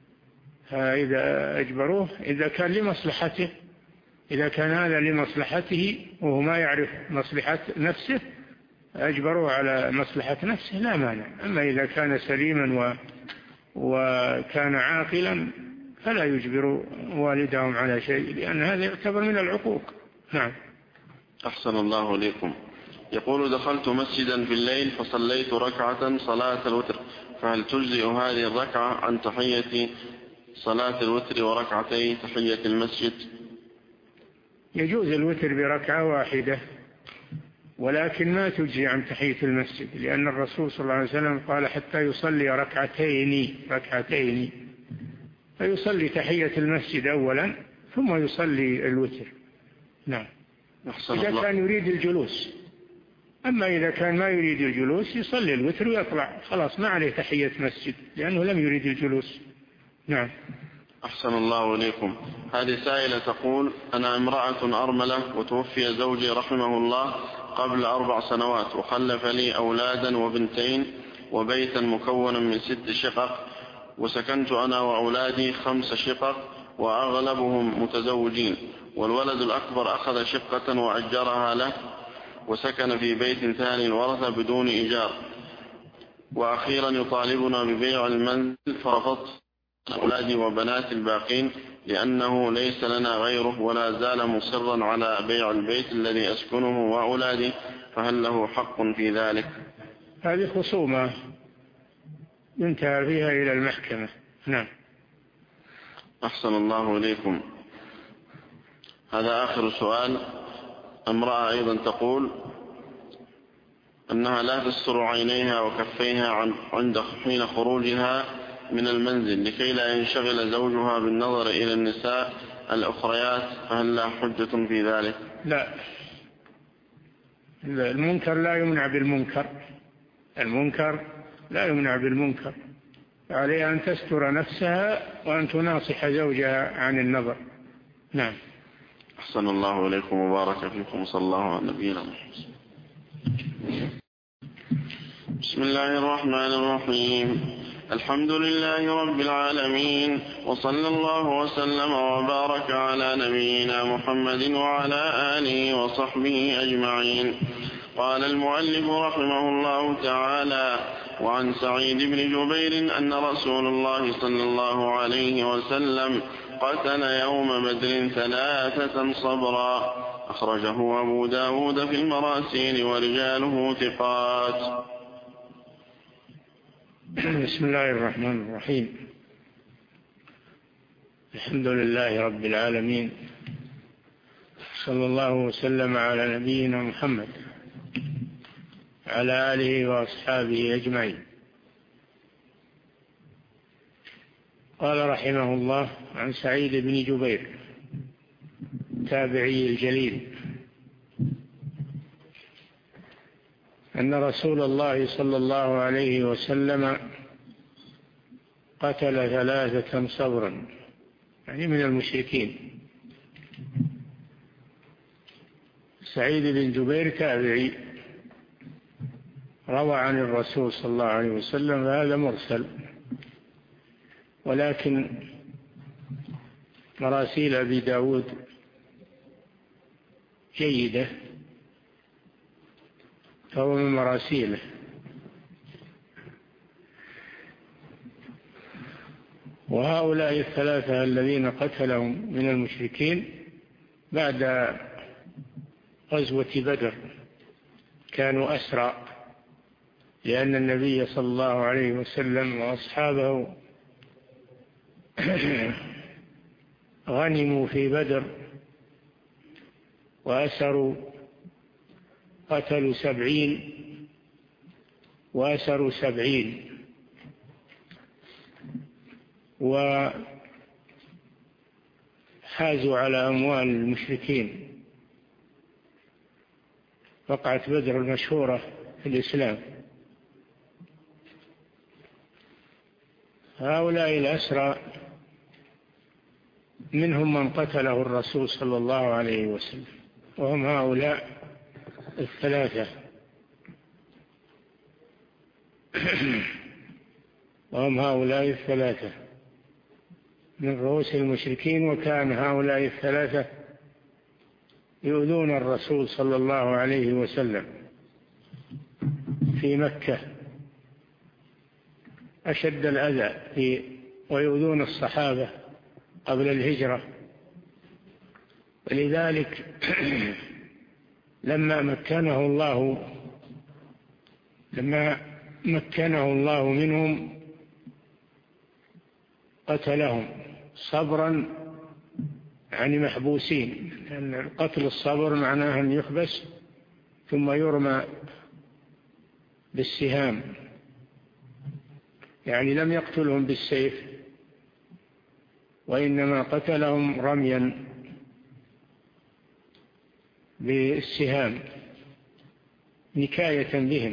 فإذا أجبروه إذا كان لمصلحته، إذا كان هذا لمصلحته وهو ما يعرف مصلحة نفسه أجبروه على مصلحة نفسه لا مانع. أما إذا كان سليما و وكان عاقلا فلا يجبر والدهم على شيء، لأن هذا يعتبر من العقوق. نعم. أحسن الله إليكم. يقول دخلت مسجدا في الليل فصليت ركعة صلاة الوتر، فهل تجزئ هذه الركعة عن تحية صلاة الوتر وركعتي تحية المسجد؟ يجوز الوتر بركعة واحدة، ولكن ما تجزي عن تحية المسجد، لأن الرسول صلى الله عليه وسلم قال حتى يصلي ركعتين ركعتين فيصلي تحية المسجد أولا ثم يصلي الوتر. نعم. إذا كان يريد الجلوس. أما إذا كان ما يريد الجلوس يصلي الوتر ويطلع، خلاص ما عليه تحية مسجد لأنه لم يريد الجلوس. نعم. أحسن الله إليكم. هذه سائلة تقول: أنا امرأة أرملة وتوفي زوجي رحمه الله قبل أربع سنوات، وخلف لي أولادا وبنتين وبيتا مكونا من ست شقق، وسكنت أنا وأولادي خمس شقق وأغلبهم متزوجين، والولد الأكبر أخذ شقة وأجرها له وسكن في بيت ثاني الورثة بدون إيجار، وأخيرا يطالبنا ببيع المنزل فرفضت أولادي وبنات الباقين لأنه ليس لنا غيره، ولا زال مصرا على بيع البيت الذي أسكنه وأولادي، فهل له حق في ذلك؟ هذه خصومة ينتهى فيها إلى المحكمة. نعم. أحسن الله إليكم. هذا آخر سؤال. امرأة أيضا تقول أنها لا تستر عينيها وكفيها عند حين خروجها من المنزل لكي لا ينشغل زوجها بالنظر إلى النساء الأخريات، فهل لا حجة في ذلك؟ لا، المنكر لا يمنع بالمنكر، المنكر لا يمنع بالمنكر، عليها أن تستر نفسها وأن تناصح زوجها عن النظر. نعم. أحسن الله إليكم وبارك فيكم، صلى الله على نبينا محمد. بسم الله الرحمن الرحيم. الحمد لله رب العالمين، وصلى الله وسلم وبارك على نبينا محمد وعلى آله وصحبه أجمعين. قال المؤلف رحمه الله تعالى: وعن سعيد بن جبير أن رسول الله صلى الله عليه وسلم قتل يوم بدر ثلاثة صبرا، أخرجه أبو داود في المراسيل ورجاله ثقات. بسم الله الرحمن الرحيم. الحمد لله رب العالمين، صلى الله وسلم على نبينا محمد على آله وأصحابه أجمعين. قال رحمه الله: عن سعيد بن جبير التابعي الجليل أن رسول الله صلى الله عليه وسلم قتل ثلاثة صبرا، يعني من المشركين. سعيد بن جبير تابعي روى عن الرسول صلى الله عليه وسلم، فهذا مرسل، ولكن مراسيل أبي داود جيدة، فهو من مراسيله. وهؤلاء الثلاثة الذين قتلهم من المشركين بعد غزوة بدر كانوا أسرى، لأن النبي صلى الله عليه وسلم وأصحابه غنموا في بدر وأسروا، قتلوا سبعين وأسروا سبعين، وحازوا على أموال المشركين. وقعت بدر المشهورة في الإسلام. هؤلاء الأسرى منهم من قتله الرسول صلى الله عليه وسلم، وهم هؤلاء الثلاثة وهم هؤلاء الثلاثة من رؤوس المشركين. وكان هؤلاء الثلاثة يؤذون الرسول صلى الله عليه وسلم، في مكة أشد الأذى في ويؤذون الصحابة قبل الهجرة، ولذلك لما مكنه الله لما مكنه الله منهم قتلهم صبرا عن محبوسين، لأن قتل الصبر معناه أن يحبس ثم يرمى بالسهام، يعني لم يقتلهم بالسيف وإنما قتلهم رميا بالسهام نكاية بهم.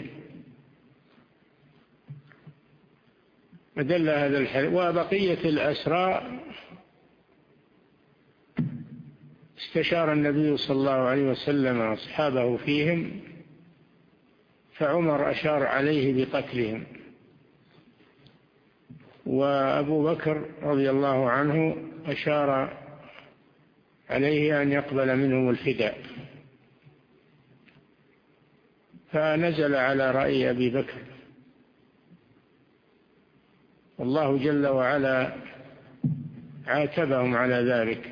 ودل هذا الحديث. وبقية الأسرى استشار النبي صلى الله عليه وسلم أصحابه فيهم، فعمر أشار عليه بقتلهم، وأبو بكر رضي الله عنه أشار عليه أن يقبل منهم الفداء، فنزل على رأي أبي بكر. والله جل وعلا عاتبهم على ذلك.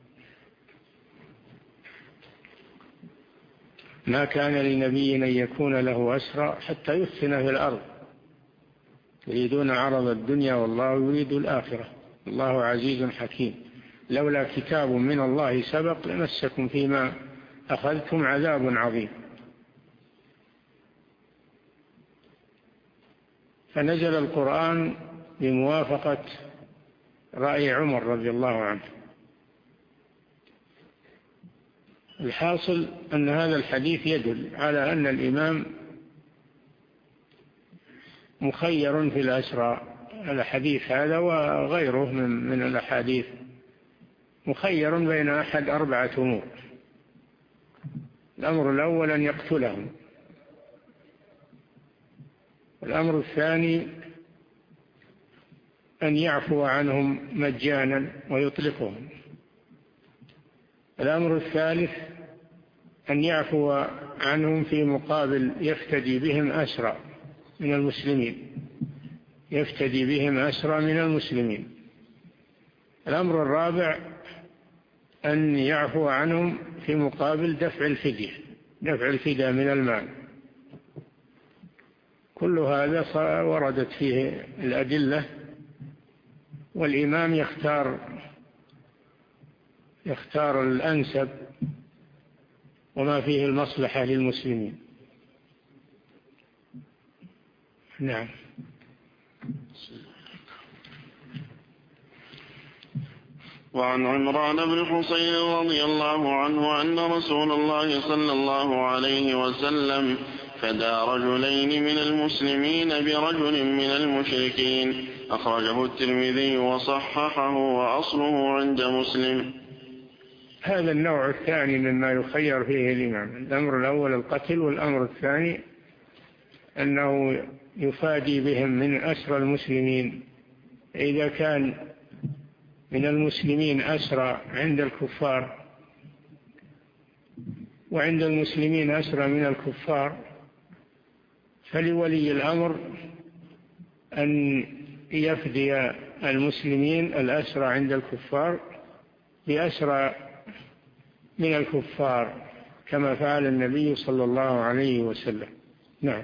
ما كان لنبي أن يكون له أسرى حتى يثخن في الأرض يريدون عرض الدنيا والله يريد الآخرة الله عزيز حكيم. لولا كتاب من الله سبق لمسكم فيما أخذتم عذاب عظيم. فنزل القرآن بموافقة رأي عمر رضي الله عنه. الحاصل أن هذا الحديث يدل على أن الإمام مخير في الأسرى. الحديث هذا وغيره من, من الأحاديث مخير بين أحد أربعة أمور. الأمر الأول أن يقتلهم، الأمر الثاني أن يعفو عنهم مجانا ويطلقهم، الأمر الثالث أن يعفو عنهم في مقابل يفتدي بهم أسرى من المسلمين يفتدي بهم أسرى من المسلمين الأمر الرابع أن يعفو عنهم في مقابل دفع الفدية دفع الفدية من المال. كل هذا وردت فيه الأدلة، والإمام يختار يختار الأنسب وما فيه المصلحة للمسلمين. نعم. وعن عمران بن حصين رضي الله عنه أن رسول الله صلى الله عليه وسلم فدى رجلين من المسلمين برجل من المشركين، أخرجه الترمذي وصححه وأصله عند مسلم. هذا النوع الثاني مما يخير فيه الإمام. الأمر الأول القتل، والأمر الثاني أنه يفادي بهم من أسرى المسلمين. إذا كان من المسلمين أسرى عند الكفار وعند المسلمين أسرى من الكفار، فلولي الأمر أن يفدي المسلمين الأسرى عند الكفار بأسرى من الكفار كما فعل النبي صلى الله عليه وسلم. نعم.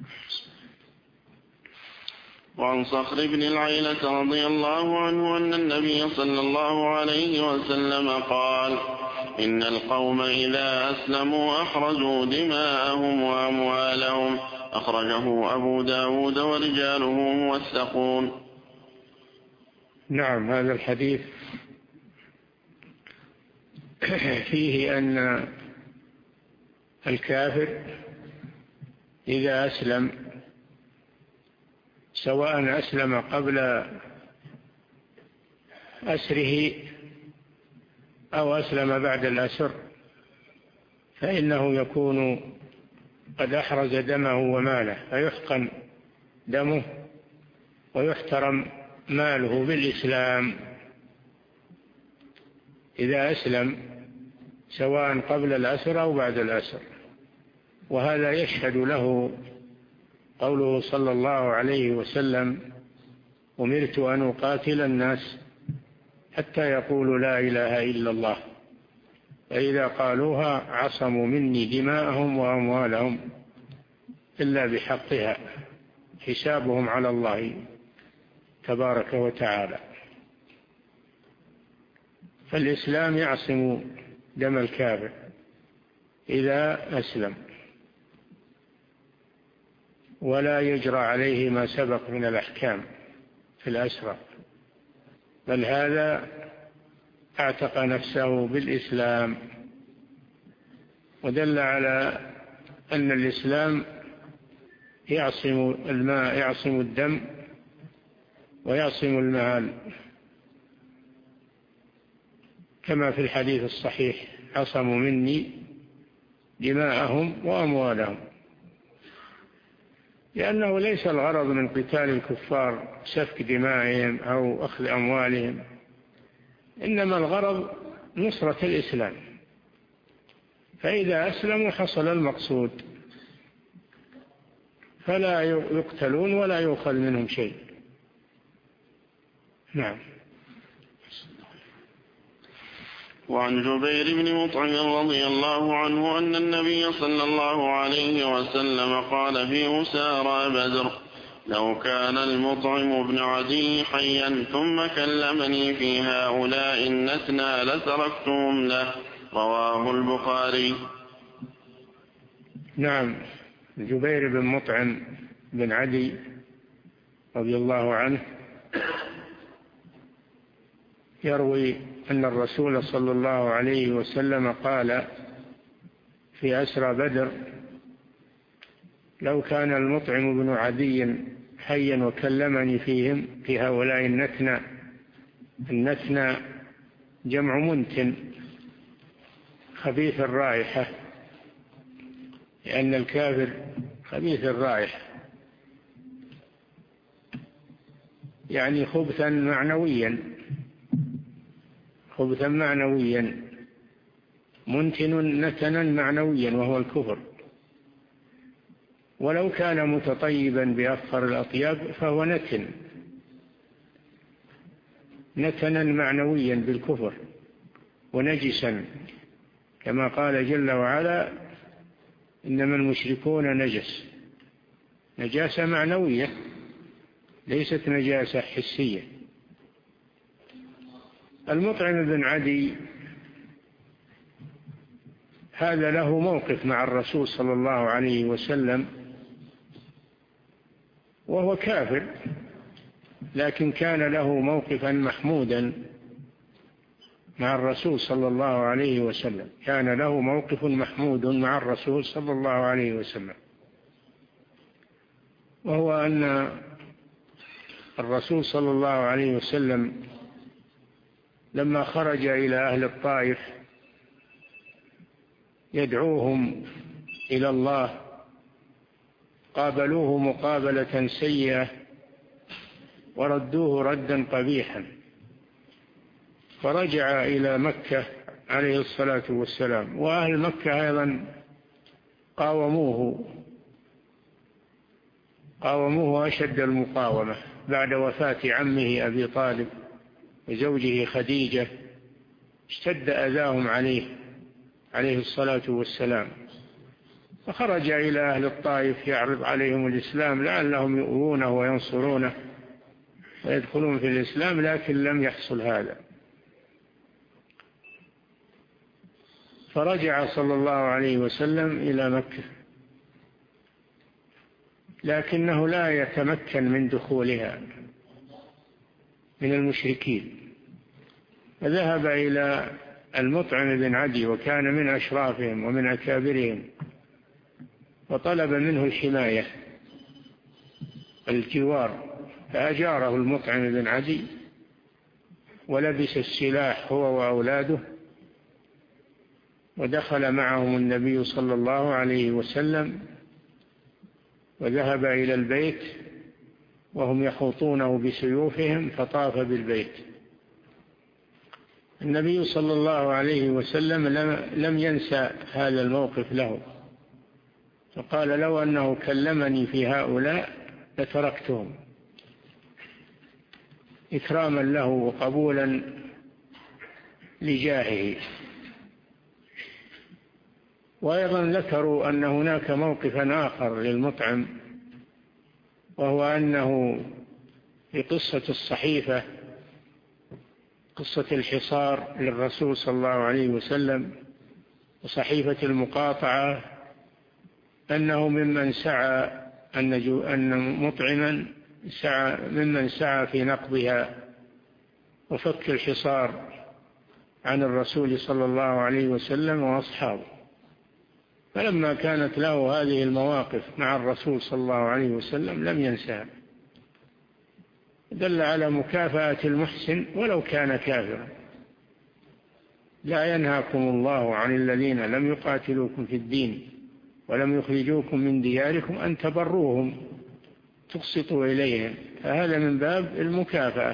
وعن صخر بن العيلة رضي الله عنه أن النبي صلى الله عليه وسلم قال: إن القوم إذا أسلموا أحرزوا دماءهم وأموالهم. أخرجه أبو داود ورجاله موثقون. نعم. هذا الحديث فيه أن الكافر إذا أسلم، سواء أسلم قبل أسره أو أسلم بعد الأسر، فإنه يكون قد أحرز دمه وماله، فيحقن دمه ويحترم ماله بالإسلام إذا أسلم، سواء قبل الأسر أو بعد الأسر. وهذا يشهد له قوله صلى الله عليه وسلم: أمرت أن أقاتل الناس حتى يقولوا لا إله إلا الله، فإذا قالوها عصموا مني دماءهم وأموالهم إلا بحقها، حسابهم على الله تبارك وتعالى. فالإسلام يعصم دم الكافر إذا أسلم، ولا يجرى عليه ما سبق من الأحكام في الأسرى، بل هذا اعتق نفسه بالإسلام، ودل على أن الإسلام يعصم الماء يعصم الدم ويعصم المال، كما في الحديث الصحيح: عصموا مني دماءهم وأموالهم. لأنه ليس الغرض من قتال الكفار سفك دمائهم أو أخذ أموالهم، إنما الغرض نصرة الإسلام، فإذا أسلموا حصل المقصود، فلا يقتلون ولا يؤخذ منهم شيء. نعم. وعن جبير بن مطعم رضي الله عنه أن النبي صلى الله عليه وسلم قال في أسارى بدر: لو كان المطعم بن عدي حيا ثم كلمني في هؤلاء النتنى لتركتهم له. رواه البخاري. نعم. جبير بن مطعم بن عدي رضي الله عنه يروي أن الرسول صلى الله عليه وسلم قال في أسرى بدر: لو كان المطعم بن عدي حيا وكلمني فيهم في هؤلاء النتنى. النتنى جمع منتن خبيث الرائحة، لأن الكافر خبيث الرائحة، يعني خبثا معنويا خبثا معنويا منتن نتنا معنويا وهو الكفر. ولو كان متطيبا بأفخر الأطياب فهو نتن نتنا معنويا بالكفر ونجسا، كما قال جل وعلا: إنما المشركون نجس. نجاسة معنوية ليست نجاسة حسية. المطعم بن عدي هذا له موقف مع الرسول صلى الله عليه وسلم، وهو كافر، لكن كان له موقفا محمودا مع الرسول صلى الله عليه وسلم كان له موقف محمود مع الرسول صلى الله عليه وسلم وهو أن الرسول صلى الله عليه وسلم لما خرج إلى أهل الطائف يدعوهم إلى الله قابلوه مقابلة سيئة وردوه ردا قبيحا، فرجع إلى مكة عليه الصلاة والسلام، وأهل مكة أيضا قاوموه قاوموه أشد المقاومة بعد وفاة عمه أبي طالب وزوجه خديجة، اشتد أذاهم عليه عليه الصلاة والسلام، فخرج إلى أهل الطائف يعرض عليهم الإسلام لعلهم يؤوونه وينصرونه ويدخلون في الإسلام، لكن لم يحصل هذا. فرجع صلى الله عليه وسلم إلى مكة، لكنه لا يتمكن من دخولها من المشركين، فذهب إلى المطعم بن عدي وكان من أشرافهم ومن أكابرهم، وطلب منه الحماية الجوار، فأجاره المطعم بن عدي ولبس السلاح هو وأولاده، ودخل معهم النبي صلى الله عليه وسلم وذهب إلى البيت وهم يخوطونه بسيوفهم، فطاف بالبيت. النبي صلى الله عليه وسلم لم ينسى هذا الموقف له، فقال لو أنه كلمني في هؤلاء لتركتهم إكراما له وقبولا لجاهه. وأيضا ذكروا أن هناك موقفا آخر للمطعم، وهو أنه في قصة الصحيفة، قصة الحصار للرسول صلى الله عليه وسلم وصحيفة المقاطعة، أنه ممن سعى أن مطعما سعى ممن سعى في نقضها وفك الحصار عن الرسول صلى الله عليه وسلم وأصحابه. فلما كانت له هذه المواقف مع الرسول صلى الله عليه وسلم لم ينساها. دل على مكافأة المحسن ولو كان كافرا. لا ينهاكم الله عن الذين لم يقاتلوكم في الدين ولم يخرجوكم من دياركم أن تبروهم تقسطوا إليهم، فهذا من باب المكافأة،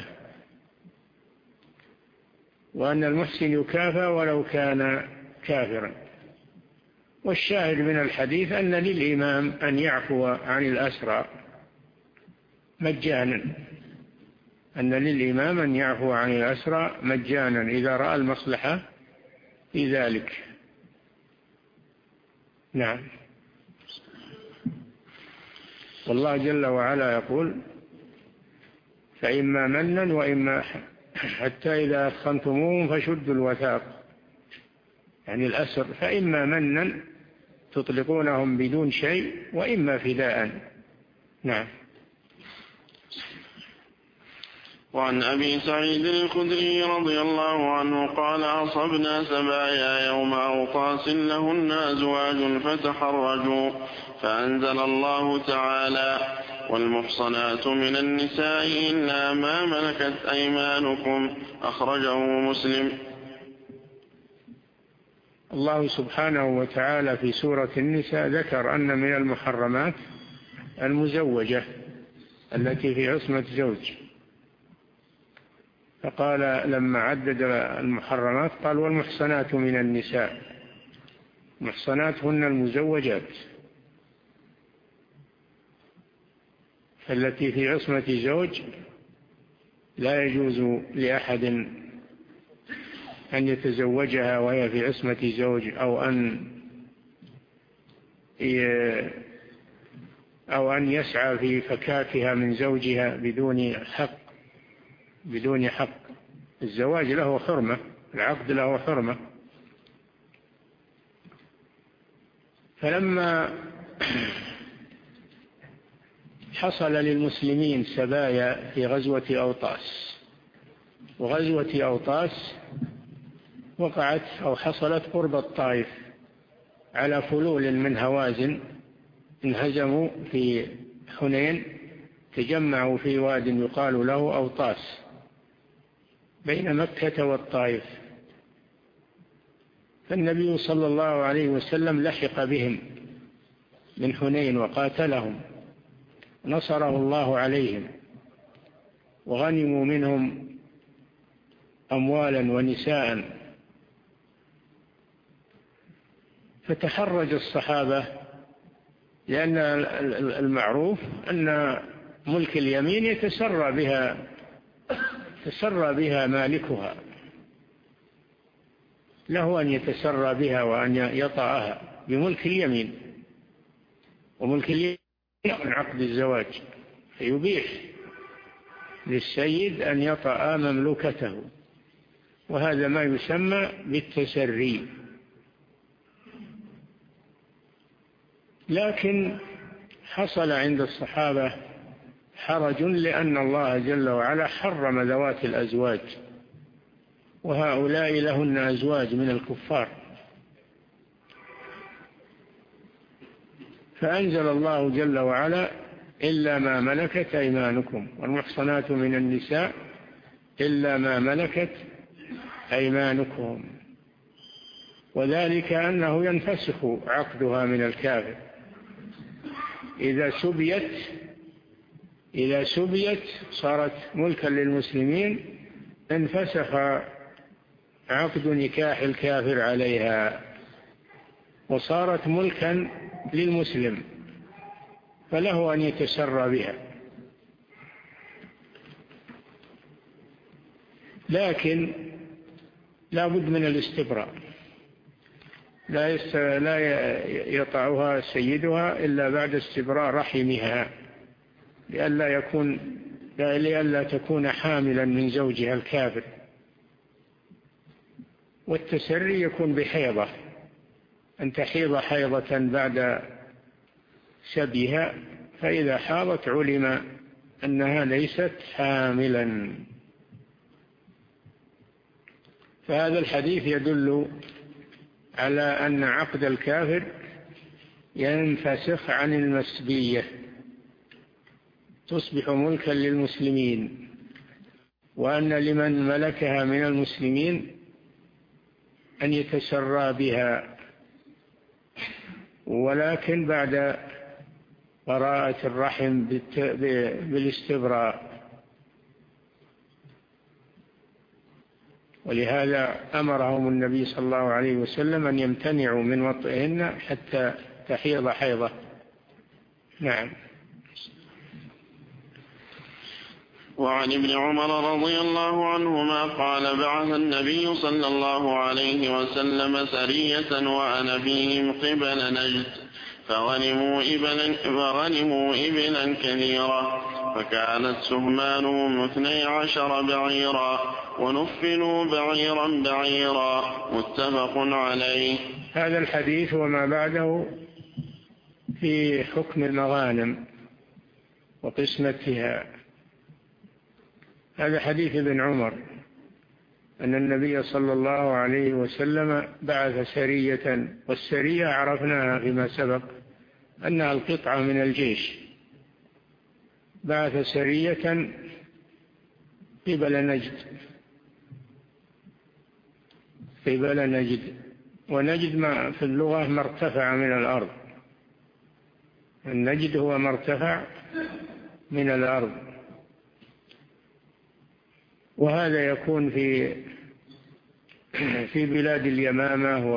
وأن المحسن يكافأ ولو كان كافرا. والشاهد من الحديث أن للإمام أن يعفو عن الأسرى مجانا، أن للإمام أن يعفو عن الأسرى مجانا إذا رأى المصلحة في ذلك. نعم. والله جل وعلا يقول فإما منا وإما حتى إذا أثخنتموهم فشدوا الوثاق، يعني الأسر، فإما منا تطلقونهم بدون شيء وإما فداء. نعم. وعن أبي سعيد الخدري رضي الله عنه قال أصبنا سبايا يوم أوطاس لهن أزواج فتحرجوا، فأنزل الله تعالى والمحصنات من النساء إلا ما ملكت أيمانكم، أخرجه مسلم. الله سبحانه وتعالى في سورة النساء ذكر أن من المحرمات المزوجة التي في عصمة زوج، فقال لما عدد المحرمات قال والمحصنات من النساء، محصنات هن المزوجات، فالتي في عصمة زوج لا يجوز لأحد أن يتزوجها وهي في عصمة زوج، أو أن أو أن يسعى في فكاكها من زوجها بدون حق بدون حق. الزواج له حرمة، العقد له حرمة. فلما حصل للمسلمين سبايا في غزوة أوطاس، وغزوة أوطاس وقعت أو حصلت قرب الطائف على فلول من هوازن، انهزموا في حنين، تجمعوا في واد يقال له أوطاس بين مكة والطائف، فالنبي صلى الله عليه وسلم لحق بهم من حنين وقاتلهم، نصره الله عليهم، وغنموا منهم أموالا ونساء. فتحرج الصحابة، لأن المعروف أن ملك اليمين يتسرى بها تسرى بها مالكها، له أن يتسرى بها وأن يطأها بملك اليمين، وملك اليمين من عقد الزواج، فيبيح للسيد أن يطأ مملوكته، وهذا ما يسمى بالتسري. لكن حصل عند الصحابة حرج، لأن الله جل وعلا حرم ذوات الأزواج، وهؤلاء لهن أزواج من الكفار، فأنزل الله جل وعلا إلا ما ملكت أيمانكم، والمحصنات من النساء إلا ما ملكت أيمانكم، وذلك أنه ينفسخ عقدها من الكافر إذا سبيت إذا سبيت صارت ملكا للمسلمين، انفسخ عقد نكاح الكافر عليها وصارت ملكا للمسلم فله أن يتسرى بها، لكن لا بد من الاستبراء، لا لا يطعها سيدها إلا بعد استبراء رحمها لئلا يكون لئلا تكون حاملا من زوجها الكافر. والتسري يكون بحيضة، أن تحيض حيضة بعد سبيها، فإذا حاضت علم أنها ليست حاملا. فهذا الحديث يدل على أن عقد الكافر ينفسخ عن المسبية، تصبح ملكا للمسلمين، وأن لمن ملكها من المسلمين أن يتسرى بها، ولكن بعد براءة الرحم بالاستبراء. ولهذا أمرهم النبي صلى الله عليه وسلم أن يمتنعوا من وطئهن حتى تحيض حيضة. نعم. وعن ابن عمر رضي الله عنهما قال: بعث النبي صلى الله عليه وسلم سرية وأنا فيهم قبل نجد، فغنموا إبلا, فغنموا إبلا كثيرة، فكانت سهمانهم اثني عشر بعيرا، ونفلوا بعيرا بعيرا، متفق عليه. هذا الحديث وما بعده في حكم المغانم وقسمتها. هذا حديث ابن عمر أن النبي صلى الله عليه وسلم بعث سرية، والسرية عرفناها فيما سبق أنها القطعة من الجيش. بعث سرية قبل نجد، قبل نجد، ونجد ما في اللغة ما ارتفع من الأرض، النجد هو ما ارتفع من الأرض، وهذا يكون في في بلاد اليمامة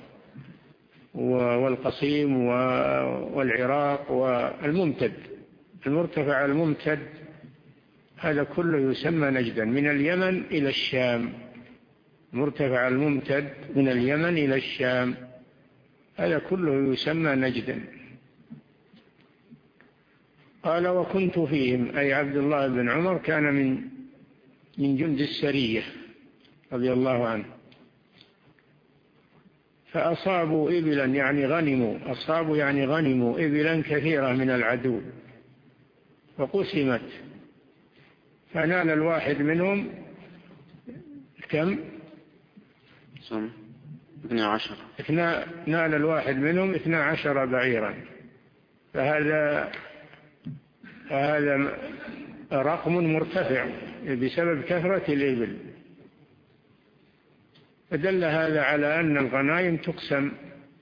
والقصيم والعراق والممتد، المرتفع الممتد هذا كله يسمى نجدا، من اليمن إلى الشام، مرتفع الممتد من اليمن إلى الشام هذا كله يسمى نجدا. قال: وكنت فيهم، أي عبد الله بن عمر كان من من جند السرية رضي الله عنه، فأصابوا إبلا يعني غنموا، أصابوا يعني غنموا إبلا كثيرة من العدو، فقسمت، فنال الواحد منهم كم؟ اثنى عشر. نال الواحد منهم اثنى عشر بعيرا، فهذا فهذا رقم مرتفع بسبب كثرة الإبل. فدل هذا على أن الغنائم تقسم،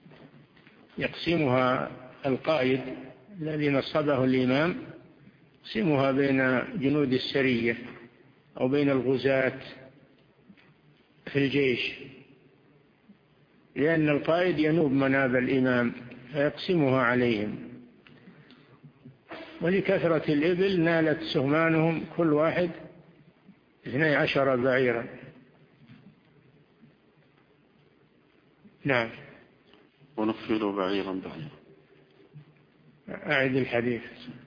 يقسمها القائد الذي نصبه الإمام، يقسمها بين جنود السرية أو بين الغزاة في الجيش، لأن القائد ينوب مناب الإمام فيقسمها عليهم. ولكثرة الإبل نالت سهمانهم كل واحد اثني عشر بعيرا. نعم. ونفلوا بعيرا بعيرا. أعد الحديث.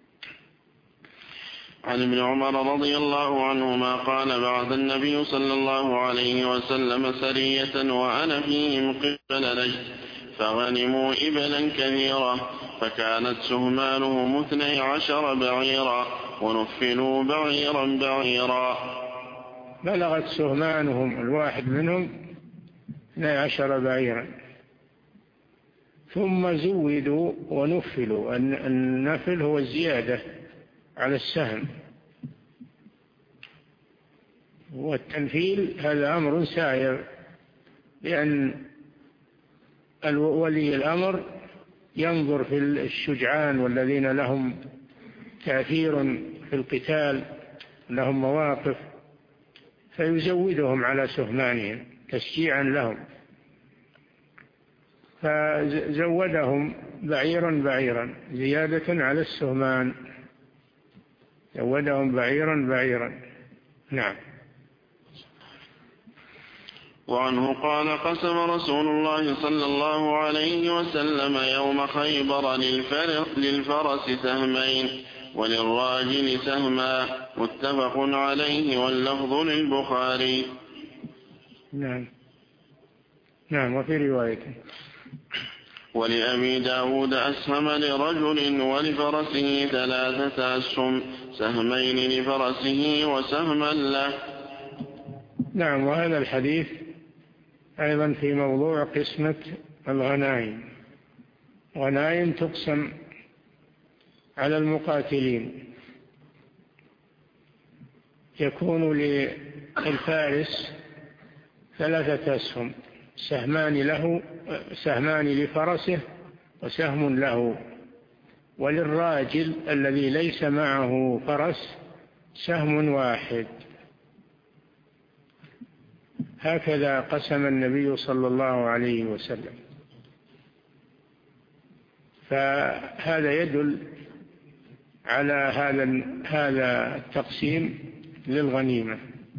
عن ابن عمر رضي الله عنهما قال: بعث النبي صلى الله عليه وسلم سرية وأنا فيهم قبل نجد، فغنموا إبلا كثيرة، فكانت سهمانهم اثني عشر بعيرا، ونفلوا بعيرا بعيرا. بلغت سهمانهم الواحد منهم اثني عشر بعيرا، ثم زودوا ونفلوا. النفل هو الزيادة على السهم، والتنفيل هذا أمر سائر، لأن ولي الأمر ينظر في الشجعان والذين لهم تأثير في القتال، لهم مواقف، فيزودهم على سهمانهم تشجيعا لهم. فزودهم بعيرا بعيرا زيادة على السهمان، زودهم بعيرا بعيرا. نعم. وعنه قال قسم رسول الله صلى الله عليه وسلم يوم خيبر للفرس سهمين وللراجل سهما، متفق عليه واللفظ للبخاري. نعم نعم. وفي رواية ولأبي داود أسهم لرجل ولفرسه ثلاثة أسهم، سهمين لفرسه وسهما له. نعم. وهذا الحديث أيضا في موضوع قسمة الغنائم. غنائم تقسم على المقاتلين، يكون للفارس ثلاثة أسهم، سهمان له سهمان لفرسه وسهم له، وللراجل الذي ليس معه فرس سهم واحد. هكذا قسم النبي صلى الله عليه وسلم. فهذا يدل على هذا هذا التقسيم للغنيمة.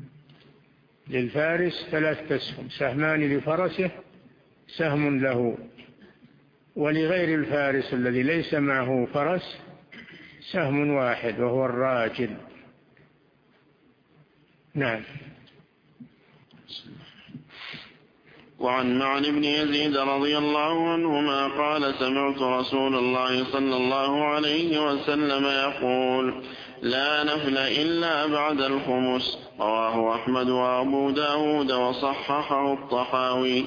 للفارس ثلاثة أسهم، سهمان لفرسه سهم له، ولغير الفارس الذي ليس معه فرس سهم واحد وهو الراجل. نعم. وعن معن بن يزيد رضي الله عنهما قال سمعت رسول الله صلى الله عليه وسلم يقول لا نفل إلا بعد الخمس، رواه أحمد وأبو داود وصححه الطحاوي.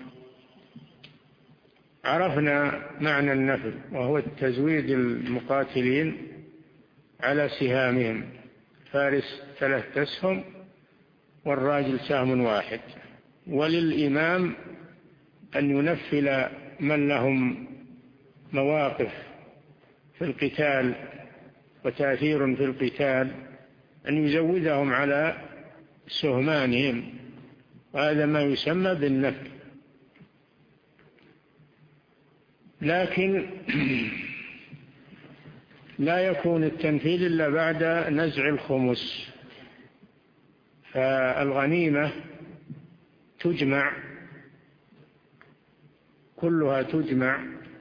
عرفنا معنى النفل، وهو التزويد المقاتلين على سهامهم، فارس ثلاثة أسهم والراجل سهم واحد. وللإمام أن ينفل من لهم مواقف في القتال وتأثير في القتال، أن يزودهم على سهمانهم، وهذا ما يسمى بالنفل. لكن لا يكون التنفيذ إلا بعد نزع الخمس. فالغنيمة تجمع كلها تجمع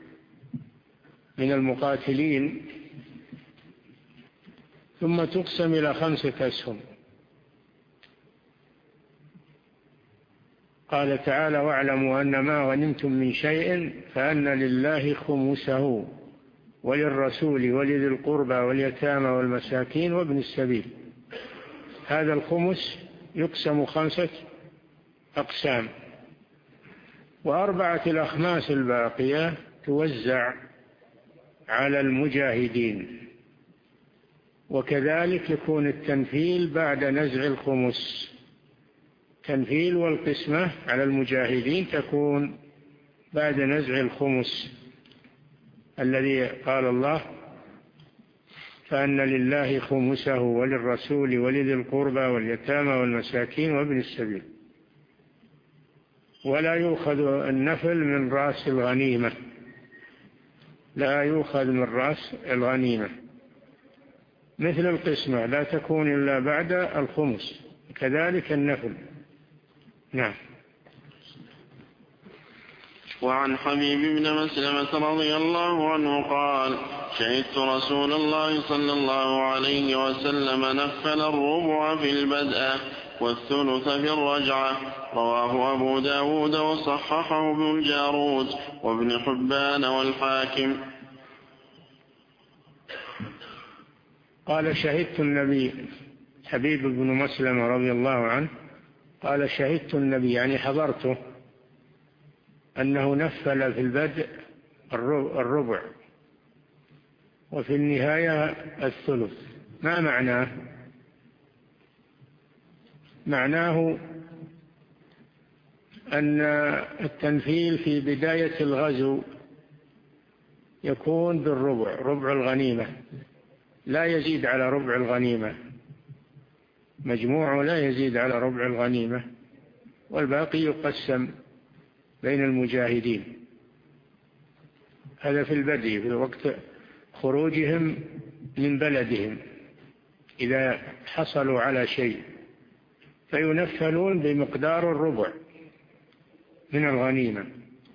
من المقاتلين ثم تقسم إلى خمسة أسهم. قال تعالى واعلموا أن ما غنمتم من شيء فأن لله خمسه وللرسول ولذي القربى واليتامى والمساكين وابن السبيل. هذا الخمس يقسم خمسة أقسام، وأربعة الأخماس الباقية توزع على المجاهدين. وكذلك يكون التنفيل بعد نزع الخمس. تنفيل والقسمة على المجاهدين تكون بعد نزع الخمس الذي قال الله فأن لله خمسه وللرسول ولذي القربى واليتامى والمساكين وابن السبيل. ولا يؤخذ النفل من رأس الغنيمة، لا يؤخذ من رأس الغنيمة، مثل القسمة لا تكون إلا بعد الخمس، كذلك النفل. نعم. وعن حبيب بن مسلمة رضي الله عنه قال شهدت رسول الله صلى الله عليه وسلم نفل الربع في البدء والثلث في الرجعة، رواه أبو داود وصححه ابن الجارود وابن حبان والحاكم. قال شهدت النبي، حبيب بن مسلمة رضي الله عنه قال شهدت النبي يعني حضرته أنه نفل في البدء الربع وفي النهاية الثلث. ما معناه؟ معناه أن التنفيل في بداية الغزو يكون بالربع، ربع الغنيمة، لا يزيد على ربع الغنيمة، مجموعه لا يزيد على ربع الغنيمة، والباقي يقسم بين المجاهدين. هذا في البدء في وقت خروجهم من بلدهم، إذا حصلوا على شيء فينفلون بمقدار الربع من الغنيمة.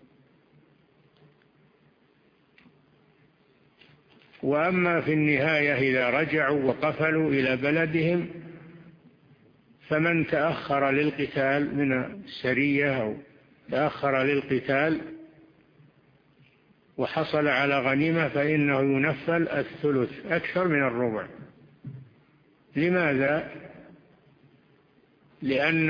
وأما في النهاية إذا رجعوا وقفلوا إلى بلدهم فمن تأخر للقتال من السرية أو تأخر للقتال وحصل على غنيمة فإنه ينفل الثلث أكثر من الربع. لماذا؟ لأن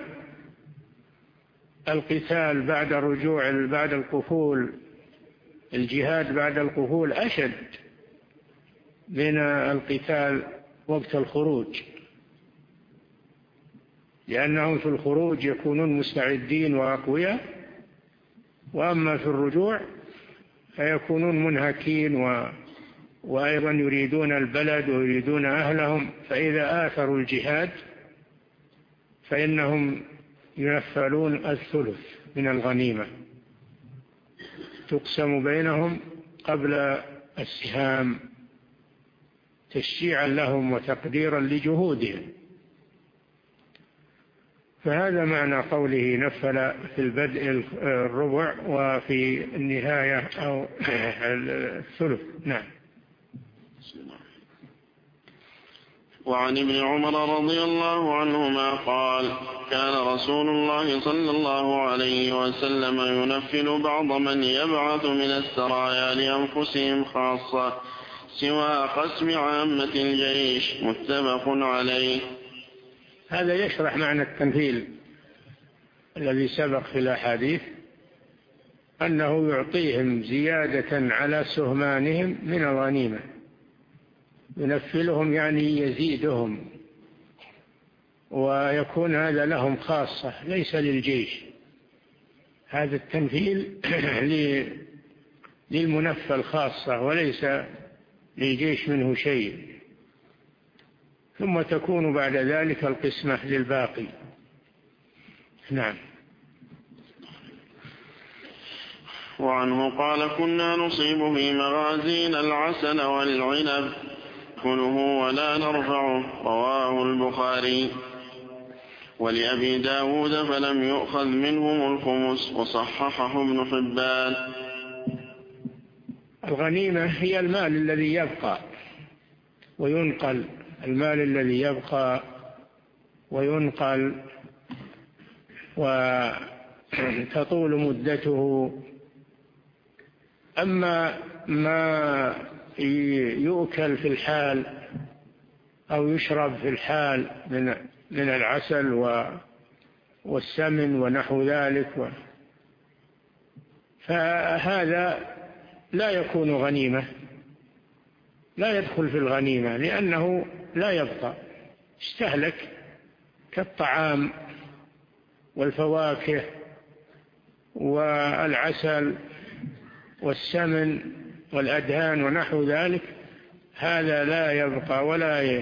القتال بعد الرجوع بعد القفول، الجهاد بعد القفول أشد من القتال وقت الخروج، لأنهم في الخروج يكونون مستعدين وأقوياء، وأما في الرجوع فيكونون منهكين و... وأيضا يريدون البلد ويريدون أهلهم، فإذا آثروا الجهاد فإنهم ينفلون الثلث من الغنيمة، تقسم بينهم قبل السهام تشجيعا لهم وتقديرا لجهودهم. فهذا معنى قوله نفل في البدء الربع وفي النهاية أو الثلث. نعم. وعن ابن عمر رضي الله عنهما قال كان رسول الله صلى الله عليه وسلم ينفل بعض من يبعث من السرايا لأنفسهم خاصة سوى قسم عامة الجيش. متفق عليه. هذا يشرح معنى التنفيل الذي سبق في الأحاديث، أنه يعطيهم زيادة على سهمانهم من الغنيمة، ينفلهم يعني يزيدهم، ويكون هذا لهم خاصة ليس للجيش. هذا التنفيل للمنفل خاصة وليس للجيش منه شيء، ثم تكون بعد ذلك القسمة للباقي. نعم. وعنه قال كنا نصيب في مغازينا العسل والعنب كله ولا نرفعه. رواه البخاري. ولأبي داود فلم يؤخذ منهم الخمس وصححه ابن حبان. الغنيمة هي المال الذي يبقى وينقل، المال الذي يبقى وينقل وتطول مدته. أما ما يؤكل في الحال أو يشرب في الحال من من العسل والسمن ونحو ذلك، فهذا لا يكون غنيمة، لا يدخل في الغنيمة، لأنه لا يبقى، استهلك كالطعام والفواكه والعسل والسمن والأدهان ونحو ذلك، هذا لا يبقى ولا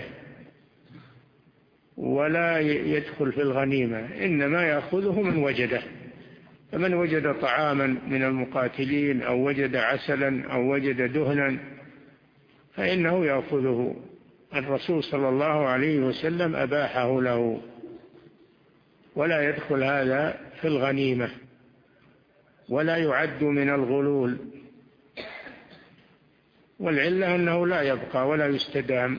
ولا يدخل في الغنيمة، إنما يأخذه من وجده. فمن وجد طعاما من المقاتلين أو وجد عسلا أو وجد دهنا فإنه يأخذه. الرسول صلى الله عليه وسلم أباحه له، ولا يدخل هذا في الغنيمة ولا يعد من الغلول. والعلة أنه لا يبقى ولا يستدام،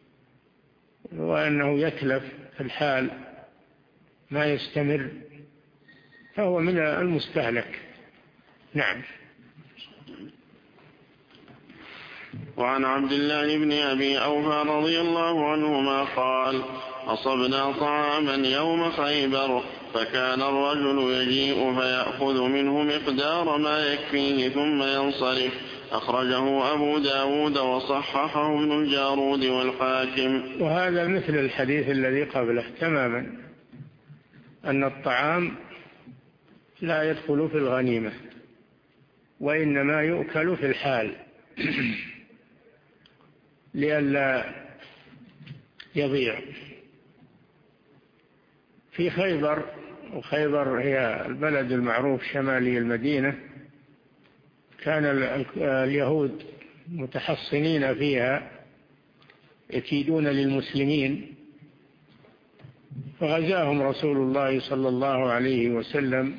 وأنه يتلف في الحال ما يستمر، فهو من المستهلك. نعم. وعن عبد الله بن أبي أوفى رضي الله عنهما قال أصبنا طعاما يوم خيبر فكان الرجل يجيء فيأخذ منه مقدار ما يكفيه ثم ينصرف. أخرجه أبو داود وصححه ابن الجارود والحاكم. وهذا مثل الحديث الذي قبله تماما، أن الطعام لا يدخل في الغنيمة وإنما يؤكل في الحال لئلا يضيع. في خيبر، وخيبر هي البلد المعروف شمالي المدينة، كان اليهود متحصنين فيها يكيدون للمسلمين، فغزاهم رسول الله صلى الله عليه وسلم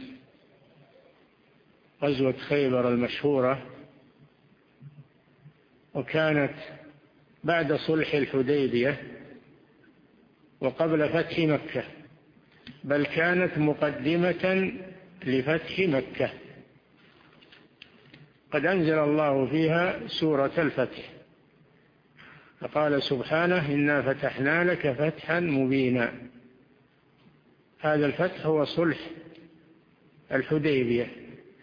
غزوة خيبر المشهورة، وكانت بعد صلح الحديبية وقبل فتح مكة، بل كانت مقدمة لفتح مكة، قد أنزل الله فيها سورة الفتح، فقال سبحانه إنا فتحنا لك فتحا مبينا. هذا الفتح هو صلح الحديبية.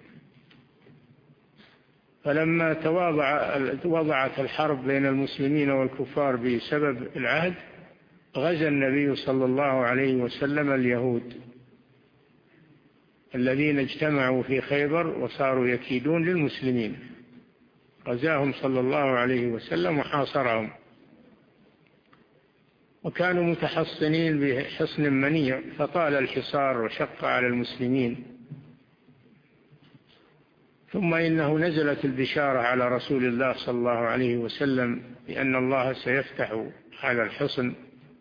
فلما تواضع وضعت الحرب بين المسلمين والكفار بسبب العهد، غزا النبي صلى الله عليه وسلم اليهود الذين اجتمعوا في خيبر وصاروا يكيدون للمسلمين، غزاهم صلى الله عليه وسلم وحاصرهم، وكانوا متحصنين بحصن منيع، فطال الحصار وشق على المسلمين. ثم إنه نزلت البشارة على رسول الله صلى الله عليه وسلم بأن الله سيفتح على الحصن،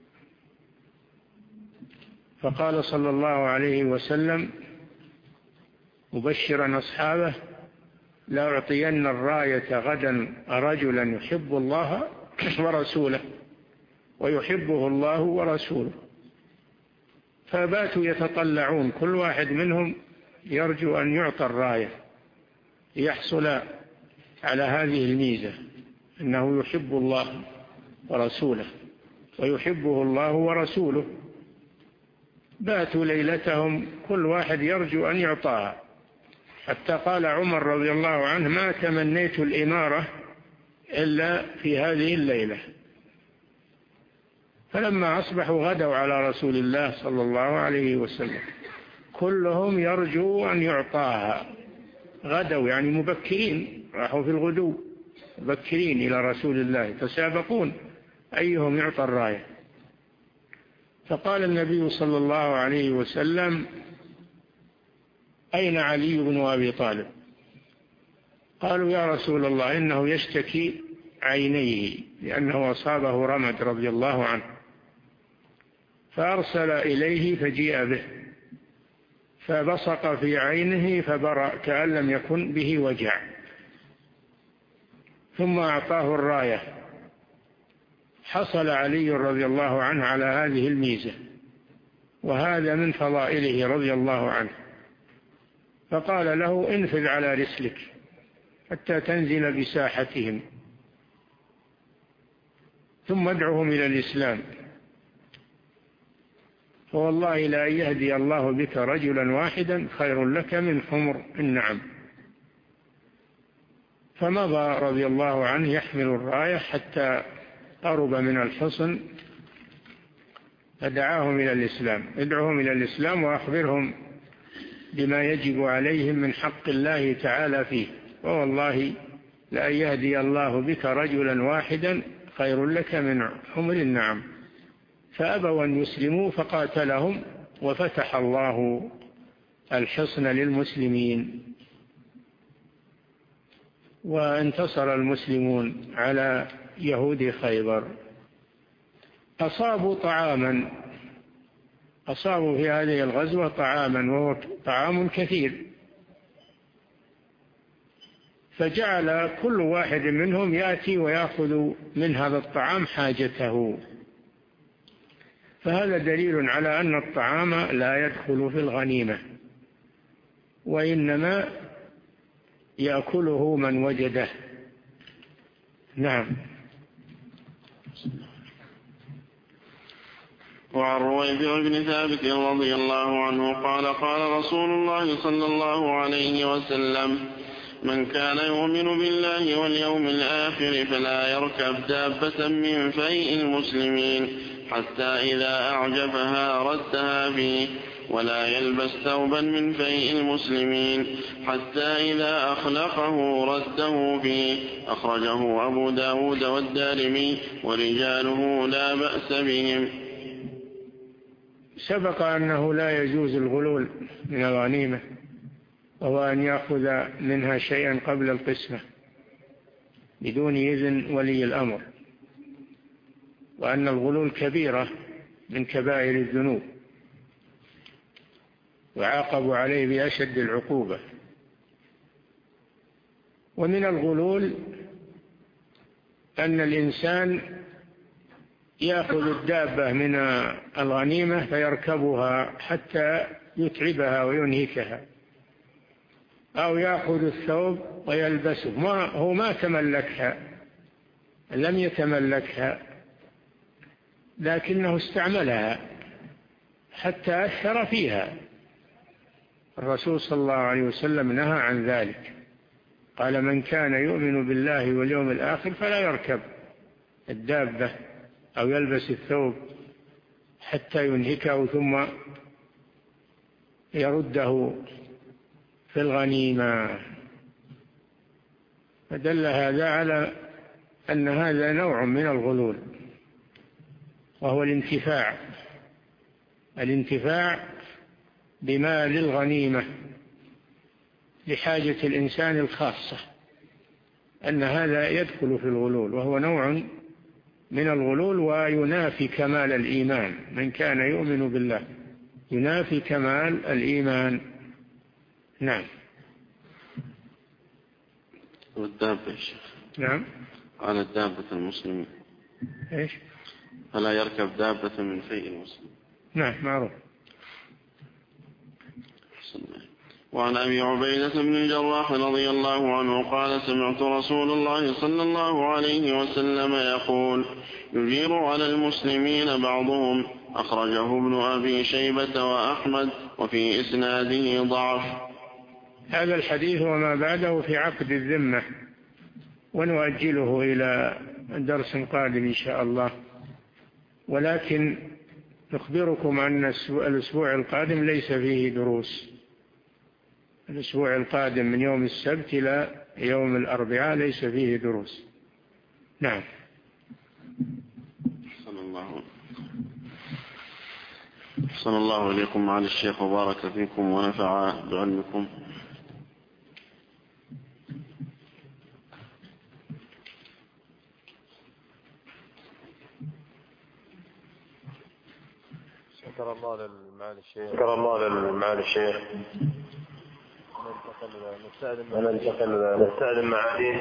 فقال صلى الله عليه وسلم مبشرا أصحابه لأعطين الراية غدا رجلا يحب الله ورسوله ويحبه الله ورسوله. فباتوا يتطلعون، كل واحد منهم يرجو أن يعطى الراية يحصل على هذه الميزة، أنه يحب الله ورسوله ويحبه الله ورسوله. باتوا ليلتهم كل واحد يرجو أن يعطاها، حتى قال عمر رضي الله عنه ما تمنيت الإمارة إلا في هذه الليلة. فلما أصبحوا غدوا على رسول الله صلى الله عليه وسلم كلهم يرجو أن يعطاها، غدوا يعني مبكرين، راحوا في الغدو مبكرين إلى رسول الله تسابقون أيهم يعطى الراية. فقال النبي صلى الله عليه وسلم أين علي بن أبي طالب؟ قالوا يا رسول الله إنه يشتكي عينيه لأنه أصابه رمد رضي الله عنه، فأرسل إليه فجيء به فبصق في عينه فبرأ كأن لم يكن به وجع، ثم أعطاه الراية. حصل علي رضي الله عنه على هذه الميزة، وهذا من فضائله رضي الله عنه. فقال له انفذ على رسلك حتى تنزل بساحتهم، ثم ادعهم إلى الإسلام، فوالله لا يهدي الله بك رجلا واحدا خير لك من حمر النعم. فمضى رضي الله عنه يحمل الراية حتى قرب من الحصن، فدعاهم إلى الإسلام، ادعوهم إلى الإسلام وأخبرهم بما يجب عليهم من حق الله تعالى فيه، ووالله لا يهدي الله بك رجلا واحدا خير لك من حمر النعم. فأبوا أن يسلموا فقاتلهم، وفتح الله الحصن للمسلمين، وانتصر المسلمون على يهود خيبر. أصابوا طعاما، أصابوا في هذه الغزوة طعاما وهو طعام كثير، فجعل كل واحد منهم يأتي ويأخذ من هذا الطعام حاجته. فهذا دليل على أن الطعام لا يدخل في الغنيمة، وإنما يأكله من وجده. نعم. وعن رويبع بن ثابت رضي الله عنه قال قال رسول الله صلى الله عليه وسلم من كان يؤمن بالله واليوم الآخر فلا يركب دابة من فيء المسلمين حتى إذا أعجبها ردها فيه، ولا يلبس ثوبا من فيء المسلمين حتى إذا أخلقه رده فيه. أخرجه أبو داود والدارمي ورجاله لا بأس بهم. سبق أنه لا يجوز الغلول من الغنيمة، وهو أن يأخذ منها شيئا قبل القسمة بدون إذن ولي الأمر، وأن الغلول كبيرة من كبائر الذنوب وعاقب عليه بأشد العقوبة. ومن الغلول أن الإنسان يأخذ الدابة من الغنيمة فيركبها حتى يتعبها وينهكها، أو يأخذ الثوب ويلبسه، ما هو ما تملكها، لم يتملكها، لكنه استعملها حتى أثر فيها. الرسول صلى الله عليه وسلم نهى عن ذلك، قال: من كان يؤمن بالله واليوم الآخر فلا يركب الدابة أو يلبس الثوب حتى ينهكه ثم يرده في الغنيمة. فدل هذا على أن هذا نوع من الغلول، وهو الانتفاع الانتفاع بمال الغنيمة لحاجة الإنسان الخاصة، أن هذا يدخل في الغلول، وهو نوع من الغلول وينافي كمال الإيمان. من كان يؤمن بالله ينافي كمال الإيمان. نعم. والدابة يا شيخ. نعم. على الدابة المسلم إيش؟ فلا يركب دابة من فيء المسلم. نعم معروف. وعن أبي عبيدة بن الجراح رضي الله عنه قال: سمعت رسول الله صلى الله عليه وسلم يقول: يجير على المسلمين بعضهم. أخرجه ابن أبي شيبة وأحمد، وفي إسناده ضعف. هذا الحديث وما بعده في عقد الذمة، ونؤجله إلى درس قادم إن شاء الله، ولكن نخبركم أن الأسبوع القادم ليس فيه دروس. الأسبوع القادم من يوم السبت إلى يوم الأربعاء ليس فيه دروس. نعم. صلى الله صلى الله عليكم معالي الشيخ، وبارك فيكم ونفع بعلمكم. شكر الله للمعالي الشيخ. شكر الله للمعالي الشيخ. ننتقل نستأذن معاليه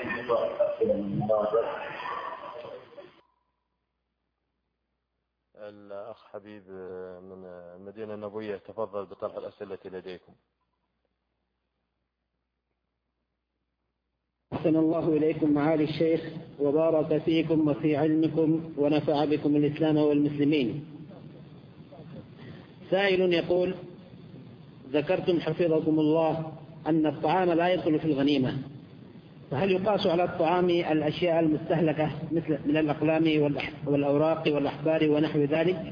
الأخ حبيب من المدينة النبوية، تفضل بطرح الأسئلة لديكم. أحسن الله إليكم معالي الشيخ، وبارك فيكم وفي علمكم ونفع بكم الإسلام والمسلمين. سائل يقول: ذكرتم حفظكم الله أن الطعام لا يدخل في الغنيمة، فهل يقاس على الطعام الأشياء المستهلكة مثل من الأقلام والأوراق والأحبار ونحو ذلك؟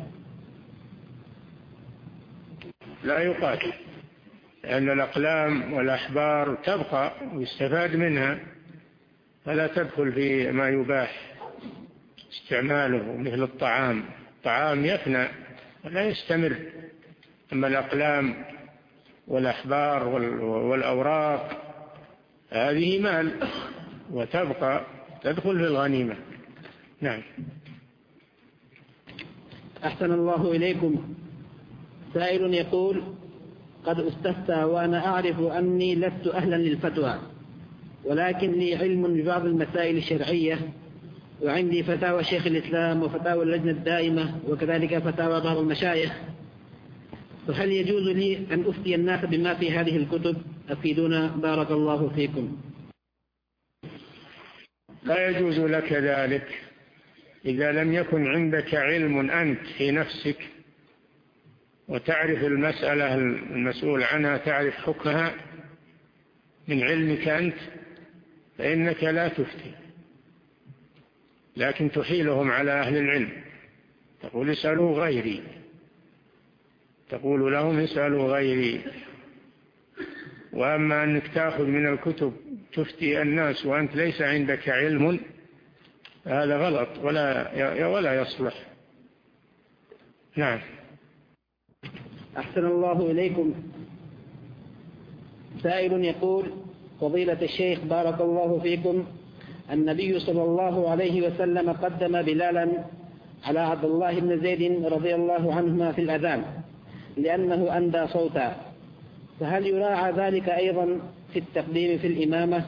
لا يقاس، لأن الأقلام والأحبار تبقى ويستفاد منها، فلا تدخل في ما يباح استعماله مثل الطعام. الطعام يفنى ولا يستمر، أما الأقلام والأحبار والأوراق هذه مال وتبقى تدخل في الغنيمة. نعم. أحسن الله إليكم. سائل يقول: قد استفتى وأنا أعرف أني لست أهلا للفتوى، ولكن لي علم ببعض المسائل الشرعية، وعندي فتاوى شيخ الإسلام وفتاوى اللجنة الدائمة وكذلك فتاوى بعض المشايخ، فهل يجوز لي أن أفتي الناس بما في هذه الكتب؟ أفيدونا بارك الله فيكم. لا يجوز لك ذلك إذا لم يكن عندك علم أنت في نفسك وتعرف المسألة المسؤول عنها، تعرف حكمها من علمك أنت، فإنك لا تفتي، لكن تحيلهم على أهل العلم، تقول: اسألوا غيري، تقول لهم: اسألوا غيري. وأما أنك تأخذ من الكتب تفتي الناس وأنت ليس عندك علم، هذا غلط ولا ولا يصلح. نعم. أحسن الله إليكم. سائل يقول: فضيلة الشيخ بارك الله فيكم، النبي صلى الله عليه وسلم قدم بلالا على عبد الله بن زيد رضي الله عنهما في الأذان لأنه أندى صوتا، فهل يراعى ذلك أيضا في التقديم في الإمامة؟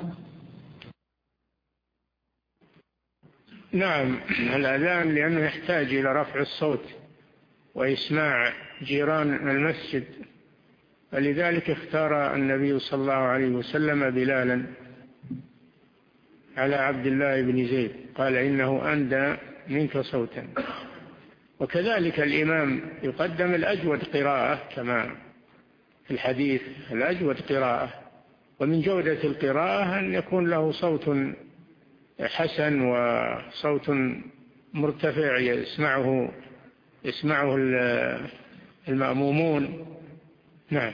نعم، الأذان لأنه يحتاج إلى رفع الصوت وإسماع جيران المسجد، فلذلك اختار النبي صلى الله عليه وسلم بلالا على عبد الله بن زيد، قال: إنه أندى منك صوتا. وكذلك الإمام يقدم الأجود قراءة كما في الحديث، الأجود قراءة، ومن جودة القراءة أن يكون له صوت حسن وصوت مرتفع يسمعه يسمعه المأمومون. نعم.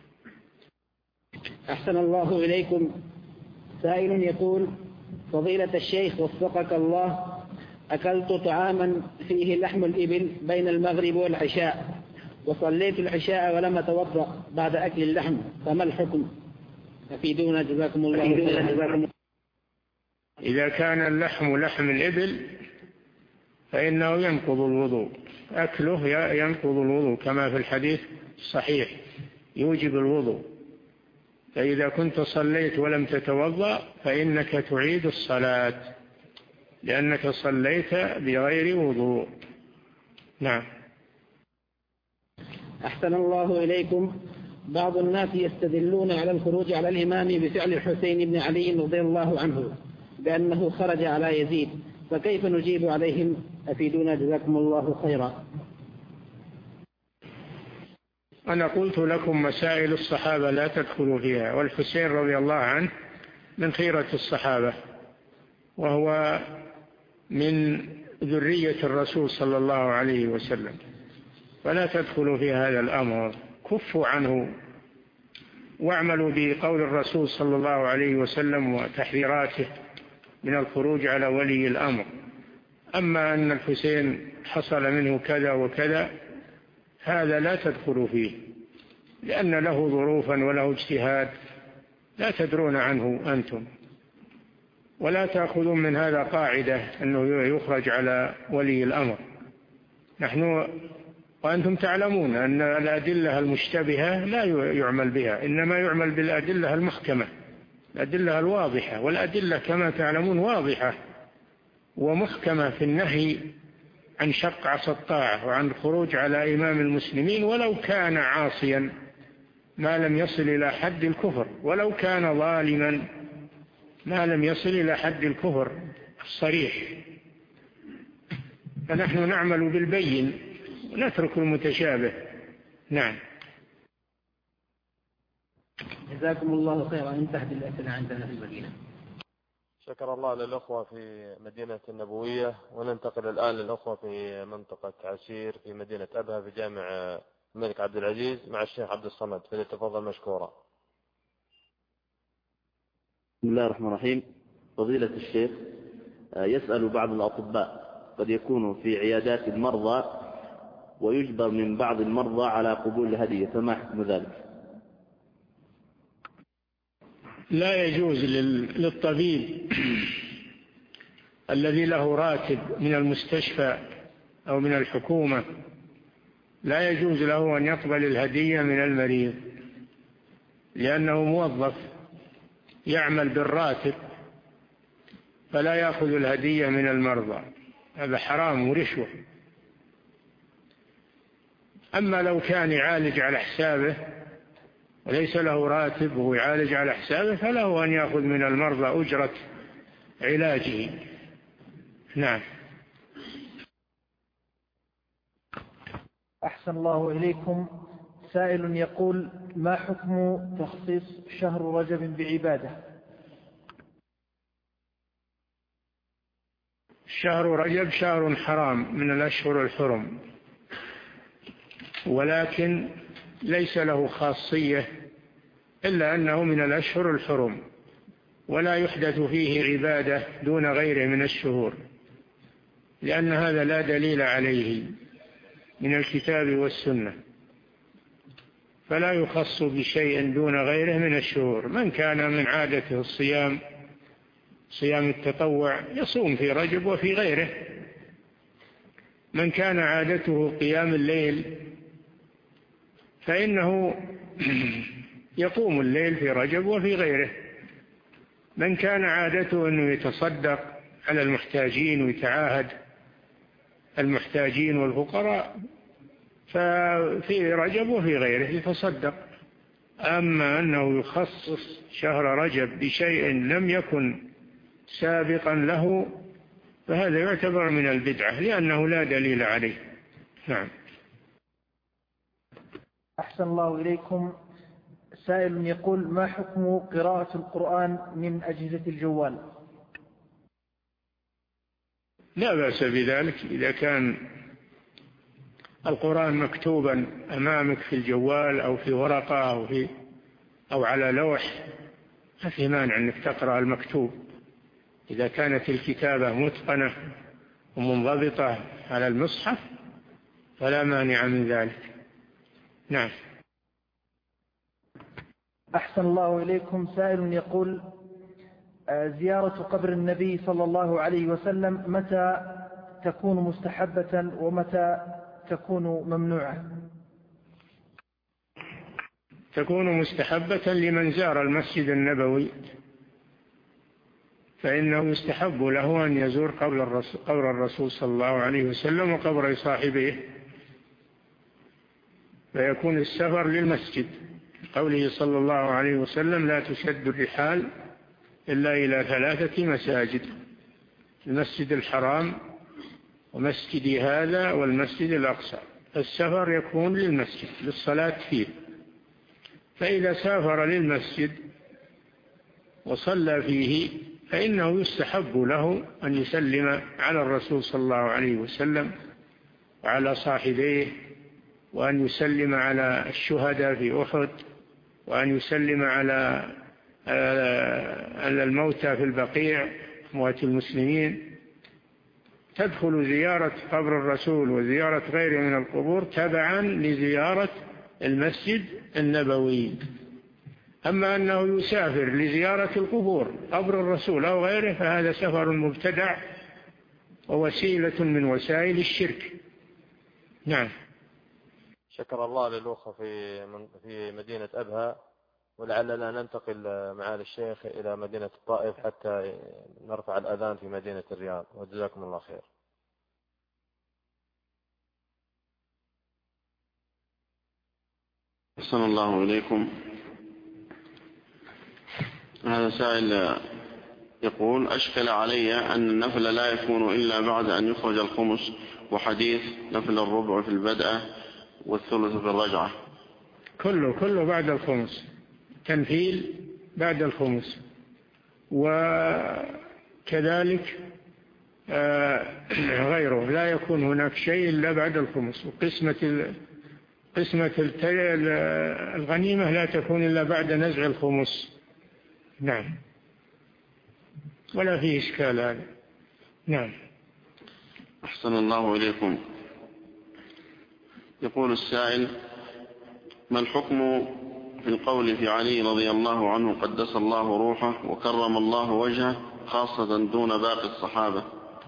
أحسن الله إليكم. سائل يقول: فضيلة الشيخ وفقك الله، أكلت طعاما فيه لحم الإبل بين المغرب والعشاء، وصليت العشاء ولم أتوضأ بعد أكل اللحم، فما الحكم؟ أفيدونا جزاكم الله. إذا كان اللحم لحم الإبل فإنه ينقض الوضوء، أكله ينقض الوضوء كما في الحديث الصحيح، يوجب الوضوء. فإذا كنت صليت ولم تتوضأ فإنك تعيد الصلاة لأنك صليت بغير وضوء. نعم. أحسن الله إليكم. بعض الناس يستدلون على الخروج على الإمام بفعل الحسين بن علي رضي الله عنه بأنه خرج على يزيد، فكيف نجيب عليهم؟ أفيدونا جزاكم الله خيرا. أنا قلت لكم مسائل الصحابة لا تدخلوا فيها، والحسين رضي الله عنه من خيرة الصحابة، وهو من ذرية الرسول صلى الله عليه وسلم، فلا تدخلوا في هذا الأمر، كفوا عنه واعملوا بقول الرسول صلى الله عليه وسلم وتحذيراته من الخروج على ولي الأمر. أما أن الحسين حصل منه كذا وكذا هذا لا تدخلوا فيه، لأن له ظروفا وله اجتهاد لا تدرون عنه أنتم، ولا تأخذون من هذا قاعدة أنه يخرج على ولي الأمر. نحن وأنتم تعلمون أن الأدلة المشتبهة لا يعمل بها، إنما يعمل بالأدلة المحكمة، الأدلة الواضحة، والأدلة كما تعلمون واضحة ومحكمة في النهي عن شق عصا الطاعة وعن الخروج على إمام المسلمين ولو كان عاصيا ما لم يصل إلى حد الكفر، ولو كان ظالما ما لم يصل إلى حد الكفر الصريح. فنحن نعمل بالبين ونترك المتشابه. نعم. جزاكم الله خيرا. انتهت الأسئلة عندنا في المدينة. شكر الله للأخوة في مدينة النبوية، وننتقل الآن للأخوة في منطقة عسير في مدينة أبها في جامع الملك عبد العزيز مع الشيخ عبد الصمد، فليتفضل مشكورا. بسم الله الرحمن الرحيم. فضيلة الشيخ، يسأل بعض الأطباء قد يكون في عيادات المرضى ويجبر من بعض المرضى على قبول الهدية، فما حكم ذلك؟ لا يجوز للطبيب الذي له راتب من المستشفى أو من الحكومة لا يجوز له أن يقبل الهدية من المريض، لأنه موظف يعمل بالراتب فلا يأخذ الهدية من المرضى، هذا حرام ورشوة. أما لو كان يعالج على حسابه وليس له راتب وهو يعالج على حسابه فله أن يأخذ من المرضى أجرة علاجه. نعم. أحسن الله إليكم. سائل يقول: ما حكم تخصيص شهر رجب بعبادة؟ شهر رجب شهر حرام من الأشهر الحرم، ولكن ليس له خاصية إلا أنه من الأشهر الحرم، ولا يحدث فيه عبادة دون غيره من الشهور، لأن هذا لا دليل عليه من الكتاب والسنة، فلا يخص بشيء دون غيره من الشهور. من كان من عادته الصيام صيام التطوع يصوم في رجب وفي غيره، من كان عادته قيام الليل فإنه يقوم الليل في رجب وفي غيره، من كان عادته أنه يتصدق على المحتاجين ويتعاهد المحتاجين والفقراء ففي رجب وفي غيره يتصدق. أما أنه يخصص شهر رجب بشيء لم يكن سابقا له فهذا يعتبر من البدعة لأنه لا دليل عليه. نعم. أحسن الله إليكم. سائل يقول: ما حكم قراءة القرآن من أجهزة الجوال؟ لا بأس بذلك إذا كان القرآن مكتوبا أمامك في الجوال أو في ورقة أو, في أو على لوح، ما في مانع أنك تقرأ المكتوب إذا كانت الكتابة متقنة ومنضبطة على المصحف فلا مانع من ذلك. نعم. أحسن الله إليكم. سائل يقول: زيارة قبر النبي صلى الله عليه وسلم متى تكون مستحبة ومتى تكون ممنوعة؟ تكون مستحبة لمن زار المسجد النبوي، فإنه يستحب له أن يزور قبر الرسول صلى الله عليه وسلم وقبر صاحبه، فيكون السفر للمسجد، قوله صلى الله عليه وسلم: لا تشد الرحال إلا إلى ثلاثة مساجد: المسجد الحرام ومسجدي هذا والمسجد الأقصى. السفر يكون للمسجد للصلاة فيه، فإذا سافر للمسجد وصلى فيه فإنه يستحب له أن يسلم على الرسول صلى الله عليه وسلم وعلى صاحبيه، وأن يسلم على الشهداء في أحد، وأن يسلم على الموتى في البقيع أموات المسلمين. تدخل زيارة قبر الرسول وزيارة غيره من القبور تبعا لزيارة المسجد النبوي. أما أنه يسافر لزيارة القبور قبر الرسول أو غيره فهذا سفر مبتدع ووسيلة من وسائل الشرك. نعم. شكر الله للأخوة في في مدينة أبها، ولعلنا ننتقل معالي الشيخ إلى مدينة الطائف حتى نرفع الأذان في مدينة الرياض، وجزاكم الله خير. أحسن الله إليكم. هذا سائل يقول: أشكل علي أن النفل لا يكون إلا بعد أن يخرج الخمس، وحديث نفل الربع في البدء والثلث في الرجعة. كله كله بعد الخمس، تنفيل بعد الخمس، وكذلك غيره لا يكون هناك شيء إلا بعد الخمس. وقسمة قسمة الغنيمة لا تكون إلا بعد نزع الخمس. نعم. ولا فيه إشكال هذا. نعم. أحسن الله إليكم. يقول السائل: ما الحكم في القول في علي رضي الله عنه قدس الله روحه وكرم الله وجهه خاصة دون باقي الصحابة؟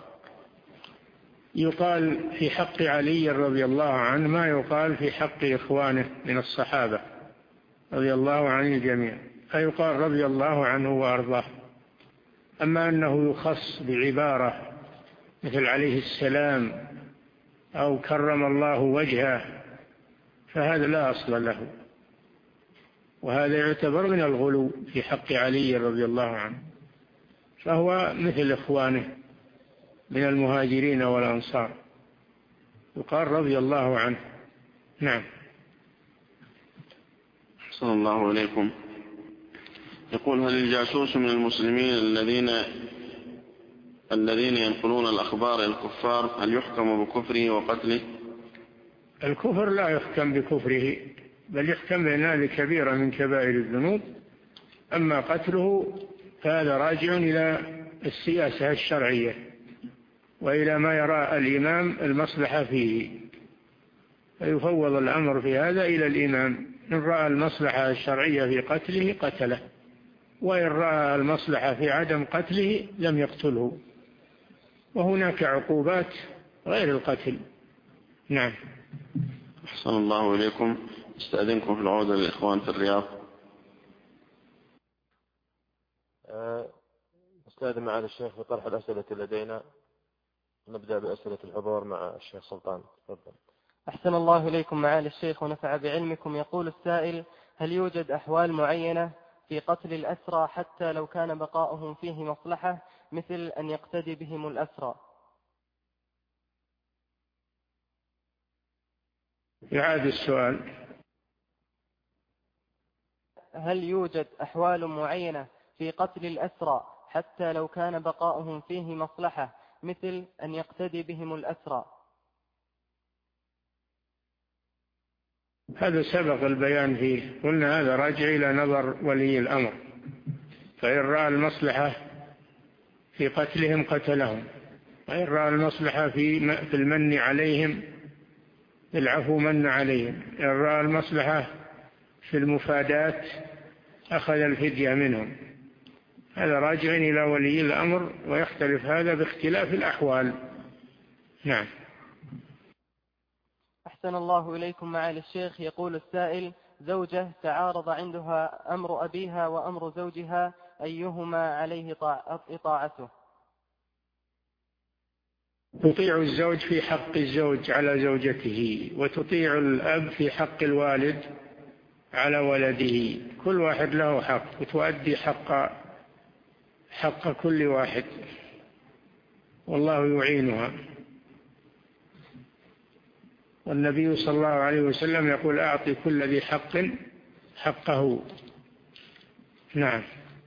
يقال في حق علي رضي الله عنه ما يقال في حق إخوانه من الصحابة رضي الله عن الجميع، فيقال رضي الله عنه وأرضاه. أما أنه يخص بعبارة مثل عليه السلام أو كرم الله وجهه فهذا لا أصل له، وهذا يعتبر من الغلو في حق علي رضي الله عنه، فهو مثل إخوانه من المهاجرين والأنصار، يقال رضي الله عنه. نعم. أحسن الله إليكم. يقول: هل الجاسوس من المسلمين الذين الذين ينقلون الأخبار الكفار هل يحكم بكفره وقتله؟ الكفر لا يحكم بكفره، بل يحكم بأن هذه كبيرة من كبائر الذنوب. أما قتله فهذا راجع إلى السياسة الشرعية وإلى ما يرى الإمام المصلحة فيه، فيفوض الأمر في هذا إلى الإمام، إن رأى المصلحة الشرعية في قتله قتله، وإن رأى المصلحة في عدم قتله لم يقتله. وهناك عقوبات غير القتل. نعم. أحسن الله إليكم. استأذنكم في العودة للإخوان في الرياض. أستاذن معالي الشيخ في طرح الأسئلة لدينا. نبدأ بأسئلة الحضور مع الشيخ سلطان. تفضل. أحسن الله إليكم معالي الشيخ ونفع بعلمكم. يقول السائل: هل يوجد أحوال معينة في قتل الأسرى حتى لو كان بقاؤهم فيه مصلحة، مثل أن يقتدي بهم الأسرى؟ يعاد السؤال. هل يوجد أحوال معينة في قتل الأسرى حتى لو كان بقاؤهم فيه مصلحة، مثل أن يقتدي بهم الأسرى؟ هذا سبق البيان فيه، قلنا هذا راجع إلى نظر ولي الأمر، فإن رأى المصلحة في قتلهم قتلهم، وإن رأى المصلحة في في المن عليهم العفو من عليهم، إن رأى المصلحة في المفادات أخذ الفدية منهم. هذا راجع إلى ولي الأمر، ويختلف هذا باختلاف الأحوال. نعم. أحسن الله إليكم معالي الشيخ. يقول السائل: زوجة تعارض عندها أمر أبيها وأمر زوجها، أيهما عليه طاعته؟ تطيع الزوج في حق الزوج على زوجته، وتطيع الأب في حق الوالد على ولده. كل واحد له حق، وتؤدي حق حق كل واحد، والله يعينها. والنبي صلى الله عليه وسلم يقول: أعطي كل ذي حق حقه. نعم.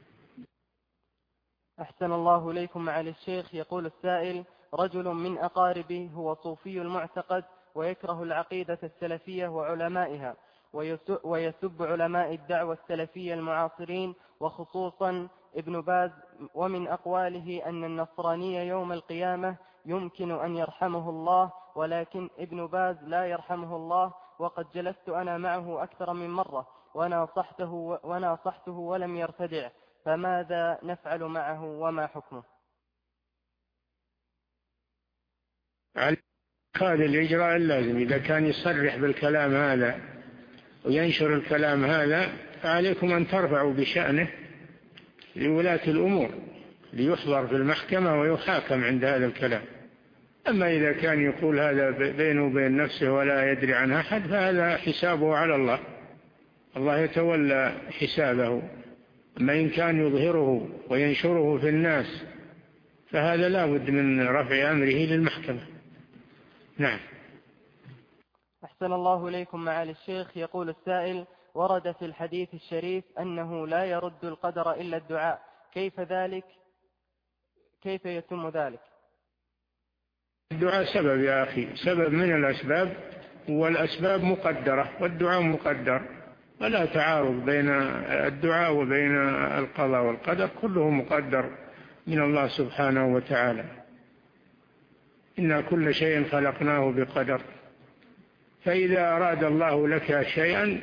أحسن الله إليكم معالي الشيخ. يقول السائل: رجل من أقاربي هو صوفي المعتقد، ويكره العقيدة السلفية وعلمائها، ويسب علماء الدعوة السلفية المعاصرين، وخصوصا ابن باز، ومن أقواله أن النصراني يوم القيامة يمكن أن يرحمه الله، ولكن ابن باز لا يرحمه الله، وقد جلست أنا معه أكثر من مرة وناصحته, وناصحته ولم يرتدع، فماذا نفعل معه وما حكمه؟ على هذا الإجراء اللازم، إذا كان يصرح بالكلام هذا وينشر الكلام هذا، فعليكم أن ترفعوا بشأنه لولاة الأمور ليحضر في المحكمة ويحاكم عند هذا الكلام. أما إذا كان يقول هذا بينه وبين نفسه ولا يدري عن أحد، فهذا حسابه على الله، الله يتولى حسابه. أما إن كان يظهره وينشره في الناس، فهذا لا بد من رفع أمره للمحكمة. نعم. أحسن الله إليكم معالي الشيخ. يقول السائل: ورد في الحديث الشريف أنه لا يرد القدر إلا الدعاء، كيف ذلك؟ كيف يتم ذلك؟ الدعاء سبب يا أخي، سبب من الأسباب، والأسباب مقدرة والدعاء مقدر، ولا تعارض بين الدعاء وبين القضاء والقدر، كله مقدر من الله سبحانه وتعالى. إن كل شيء خلقناه بقدر، فإذا أراد الله لك شيئا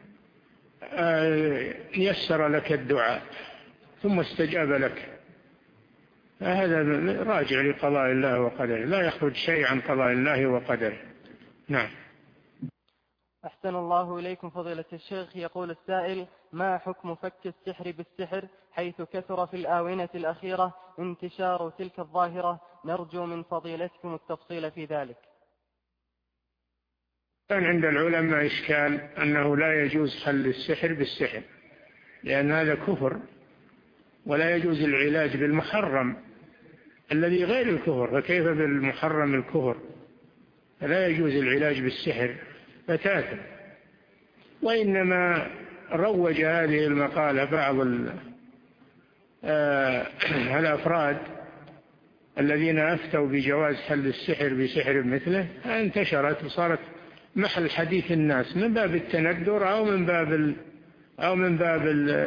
يسر لك الدعاء ثم استجاب لك، فهذا راجع لقضاء الله وقدره، لا يخرج شيء عن قضاء الله وقدره. نعم. أحسن الله إليكم فضيلة الشيخ. يقول السائل: ما حكم فك السحر بالسحر، حيث كثر في الآونة الأخيرة انتشار تلك الظاهرة؟ نرجو من فضيلتكم التفصيل في ذلك. كان عند العلماء إشكال أنه لا يجوز حل السحر بالسحر، لأن هذا كفر، ولا يجوز العلاج بالمحرم الذي غير الكفر، فكيف بالمحرم الكفر؟ لا يجوز العلاج بالسحر بتاتا. وإنما روج هذه المقالة بعض الأفراد الذين أفتوا بجواز حل السحر بسحر مثله، انتشرت وصارت محل حديث الناس من باب التندر أو من باب أو من باب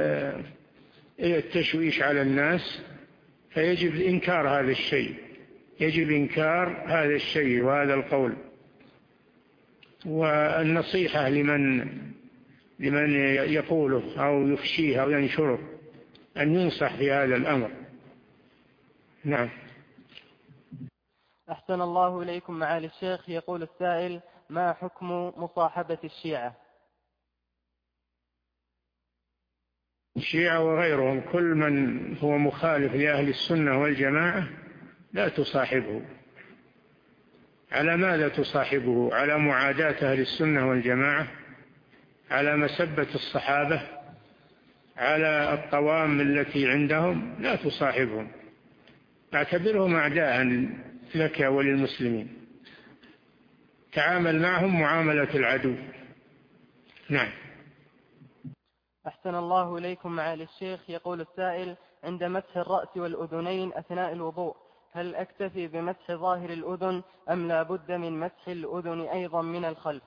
التشويش على الناس. فيجب إنكار هذا الشيء، يجب إنكار هذا الشيء وهذا القول. والنصيحة لمن لمن يقوله أو يفشيه أو ينشره أن ينصح في هذا الأمر. نعم. أحسن الله إليكم معالي الشيخ. يقول السائل: ما حكم مصاحبة الشيعة؟ الشيعة وغيرهم كل من هو مخالف لأهل السنة والجماعة لا تصاحبه. على ماذا تصاحبه؟ على معاداة أهل السنة والجماعة، على مسبة الصحابة، على الطوام التي عندهم؟ لا تصاحبهم، اعتبرهم أعداء لك وللمسلمين، تعامل معهم معاملة العدو. نعم. أحسن الله إليكم معالي الشيخ. يقول السائل: عند مسح الرأس والأذنين أثناء الوضوء هل أكتفي بمسح ظاهر الأذن أم لا بد من مسح الأذن أيضا من الخلف؟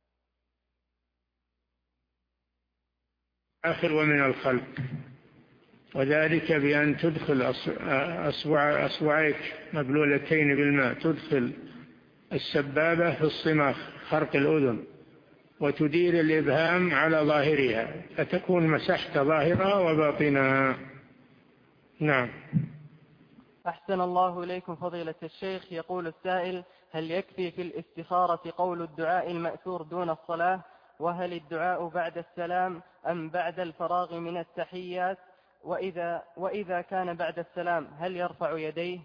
آخر ومن الخلف، وذلك بأن تدخل أصبع أصبعيك مبلولتين بالماء، تدخل السبابة في الصماخ خرق الأذن وتدير الإبهام على ظاهرها فتكون مسحت ظاهرها وباطنها. نعم. أحسن الله إليكم فضيلة الشيخ. يقول السائل: هل يكفي في الاستخارة قول الدعاء المأثور دون الصلاة؟ وهل الدعاء بعد السلام أم بعد الفراغ من التحيات؟ وإذا, وإذا كان بعد السلام هل يرفع يديه؟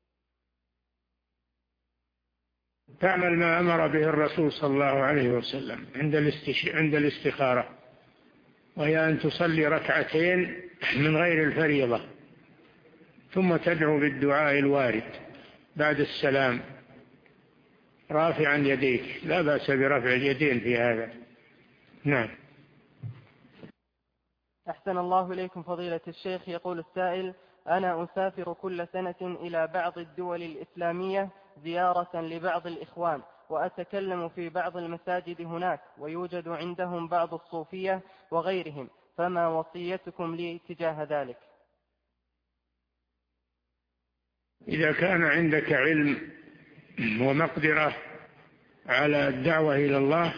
تعمل ما أمر به الرسول صلى الله عليه وسلم عند الاستخارة، وهي أن تصلي ركعتين من غير الفريضة ثم تدعو بالدعاء الوارد بعد السلام رافعا يديك، لا بأس برفع اليدين في هذا. نعم. أحسن الله إليكم فضيلة الشيخ. يقول السائل: أنا أسافر كل سنة إلى بعض الدول الإسلامية زيارة لبعض الإخوان، وأتكلم في بعض المساجد هناك، ويوجد عندهم بعض الصوفية وغيرهم، فما وصيتكم لي تجاه ذلك؟ إذا كان عندك علم ومقدرة على الدعوة إلى الله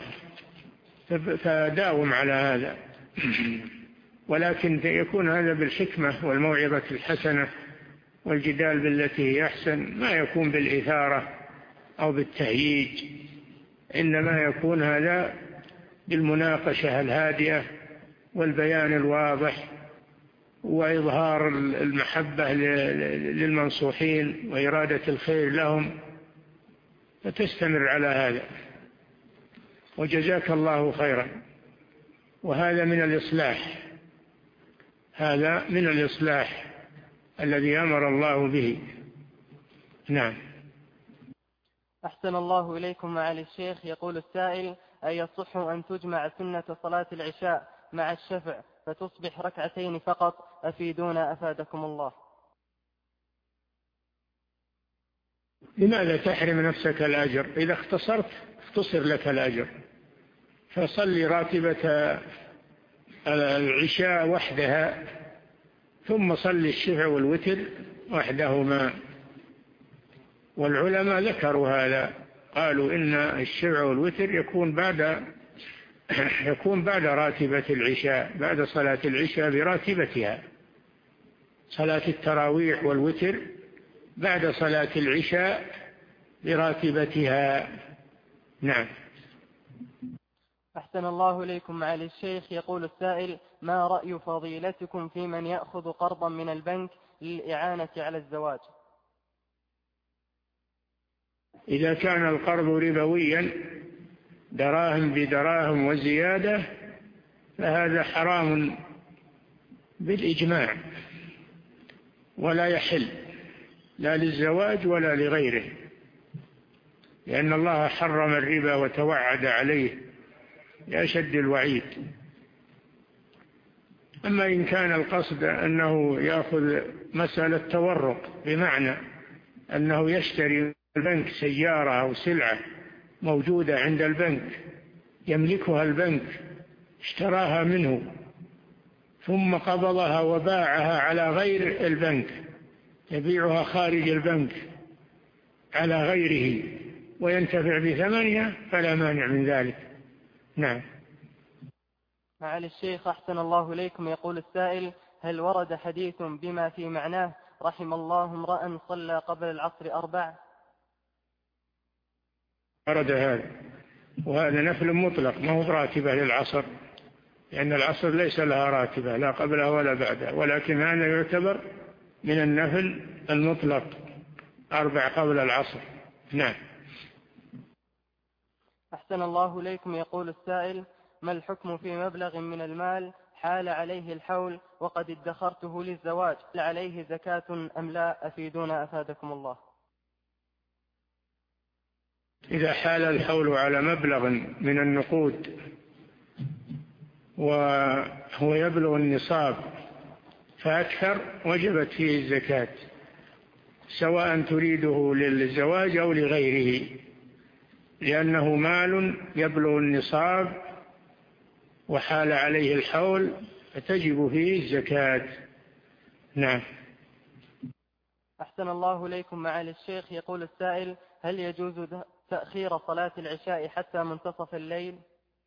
فداوم على هذا، ولكن يكون هذا بالحكمة والموعظة الحسنة والجدال بالتي هي أحسن، ما يكون بالإثارة أو بالتهييج، إنما يكون هذا بالمناقشة الهادئة والبيان الواضح وإظهار المحبة للمنصوحين وإرادة الخير لهم، فتستمر على هذا، وجزاك الله خيرا. وهذا من الإصلاح، هذا من الإصلاح الذي أمر الله به. نعم. أحسن الله إليكم معالي الشيخ. يقول السائل: أيصح أن تجمع سنة صلاة العشاء مع الشفع فتصبح ركعتين فقط؟ أفيدونا أفادكم الله. لماذا تحرم نفسك الأجر؟ إذا اختصرت اختصر لك الأجر، فصلي راتبة العشاء وحدها ثم صلي الشفع والوتر وحدهما. والعلماء ذكروا هذا، قالوا إن الشفع والوتر يكون بعد يكون بعد راتبة العشاء، بعد صلاة العشاء براتبتها، صلاة التراويح والوتر بعد صلاة العشاء براتبتها. نعم. أحسن الله إليكم معالي الشيخ. يقول السائل: ما رأي فضيلتكم في من يأخذ قرضا من البنك للإعانة على الزواج؟ إذا كان القرض ربويا دراهم بدراهم وزيادة فهذا حرام بالإجماع، ولا يحل لا للزواج ولا لغيره، لأن الله حرم الربا وتوعد عليه بأشد الوعيد. أما إن كان القصد أنه يأخذ مسألة تورق، بمعنى أنه يشتري البنك سيارة أو سلعة موجودة عند البنك يملكها البنك، اشتراها منه ثم قبضها وباعها على غير البنك، يبيعها خارج البنك على غيره وينتفع بثمنها فلا مانع من ذلك. نعم. معالي الشيخ أحسن الله إليكم، يقول السائل: هل ورد حديث بما في معناه رحم الله امرأ صلى قبل العصر أربع؟ ورد هذا، وهذا نفل مطلق ما هو راتبة للعصر، لأن العصر ليس لها راتبة لا قبلها ولا بعدها، ولكن هذا يعتبر من النفل المطلق، أربع قبل العصر. نعم. أحسن الله إليكم، يقول السائل: ما الحكم في مبلغ من المال حال عليه الحول وقد ادخرته للزواج، هل عليه زكاة أم لا؟ أفيدونا أفادكم الله. إذا حال الحول على مبلغ من النقود وهو يبلغ النصاب فأكثر وجبت فيه الزكاة، سواء تريده للزواج أو لغيره، لأنه مال يبلغ النصاب وحال عليه الحول فتجب فيه الزكاة. نعم. أحسن الله إليكم معالي الشيخ، يقول السائل: هل يجوز تأخير صلاة العشاء حتى منتصف الليل؟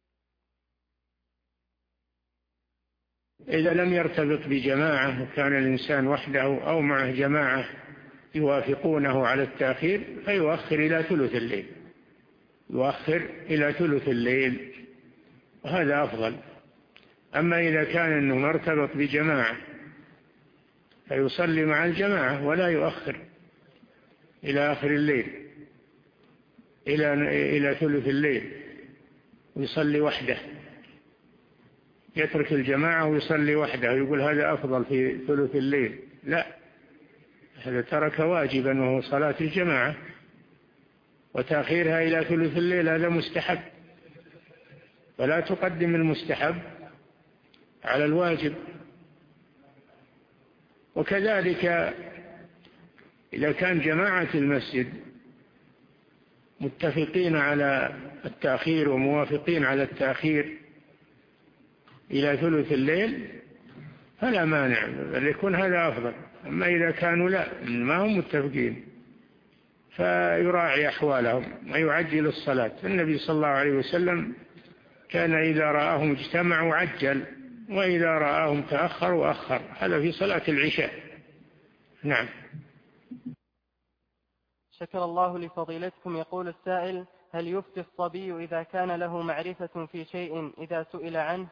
إذا لم يرتبط بجماعة وكان الإنسان وحده أو معه جماعة يوافقونه على التأخير فيؤخر إلى ثلث الليل، يؤخر إلى ثلث الليل، وهذا أفضل. أما إذا كان أنه مرتبط بجماعة فيصلي مع الجماعة ولا يؤخر إلى آخر الليل، إلى إلى ثلث الليل، ويصلي وحده، يترك الجماعة ويصلي وحده ويقول هذا أفضل في ثلث الليل. لا، هذا ترك واجبا وهو صلاة الجماعة، وتأخيرها إلى ثلث الليل هذا مستحب، فلا تقدم المستحب على الواجب. وكذلك إذا كان جماعة المسجد متفقين على التأخير وموافقين على التأخير إلى ثلث الليل فلا مانع، بل يكون هذا أفضل. أما إذا كانوا لا ما هم متفقين فيراعي أحوالهم ويعجل الصلاة. النبي صلى الله عليه وسلم كان إذا رآهم اجتمعوا عجل، وإذا رآهم تأخروا أخر، هذا في صلاة العشاء. نعم. شكر الله لفضيلتكم، يقول السائل: هل يفتي الصبي إذا كان له معرفة في شيء إذا سئل عنه؟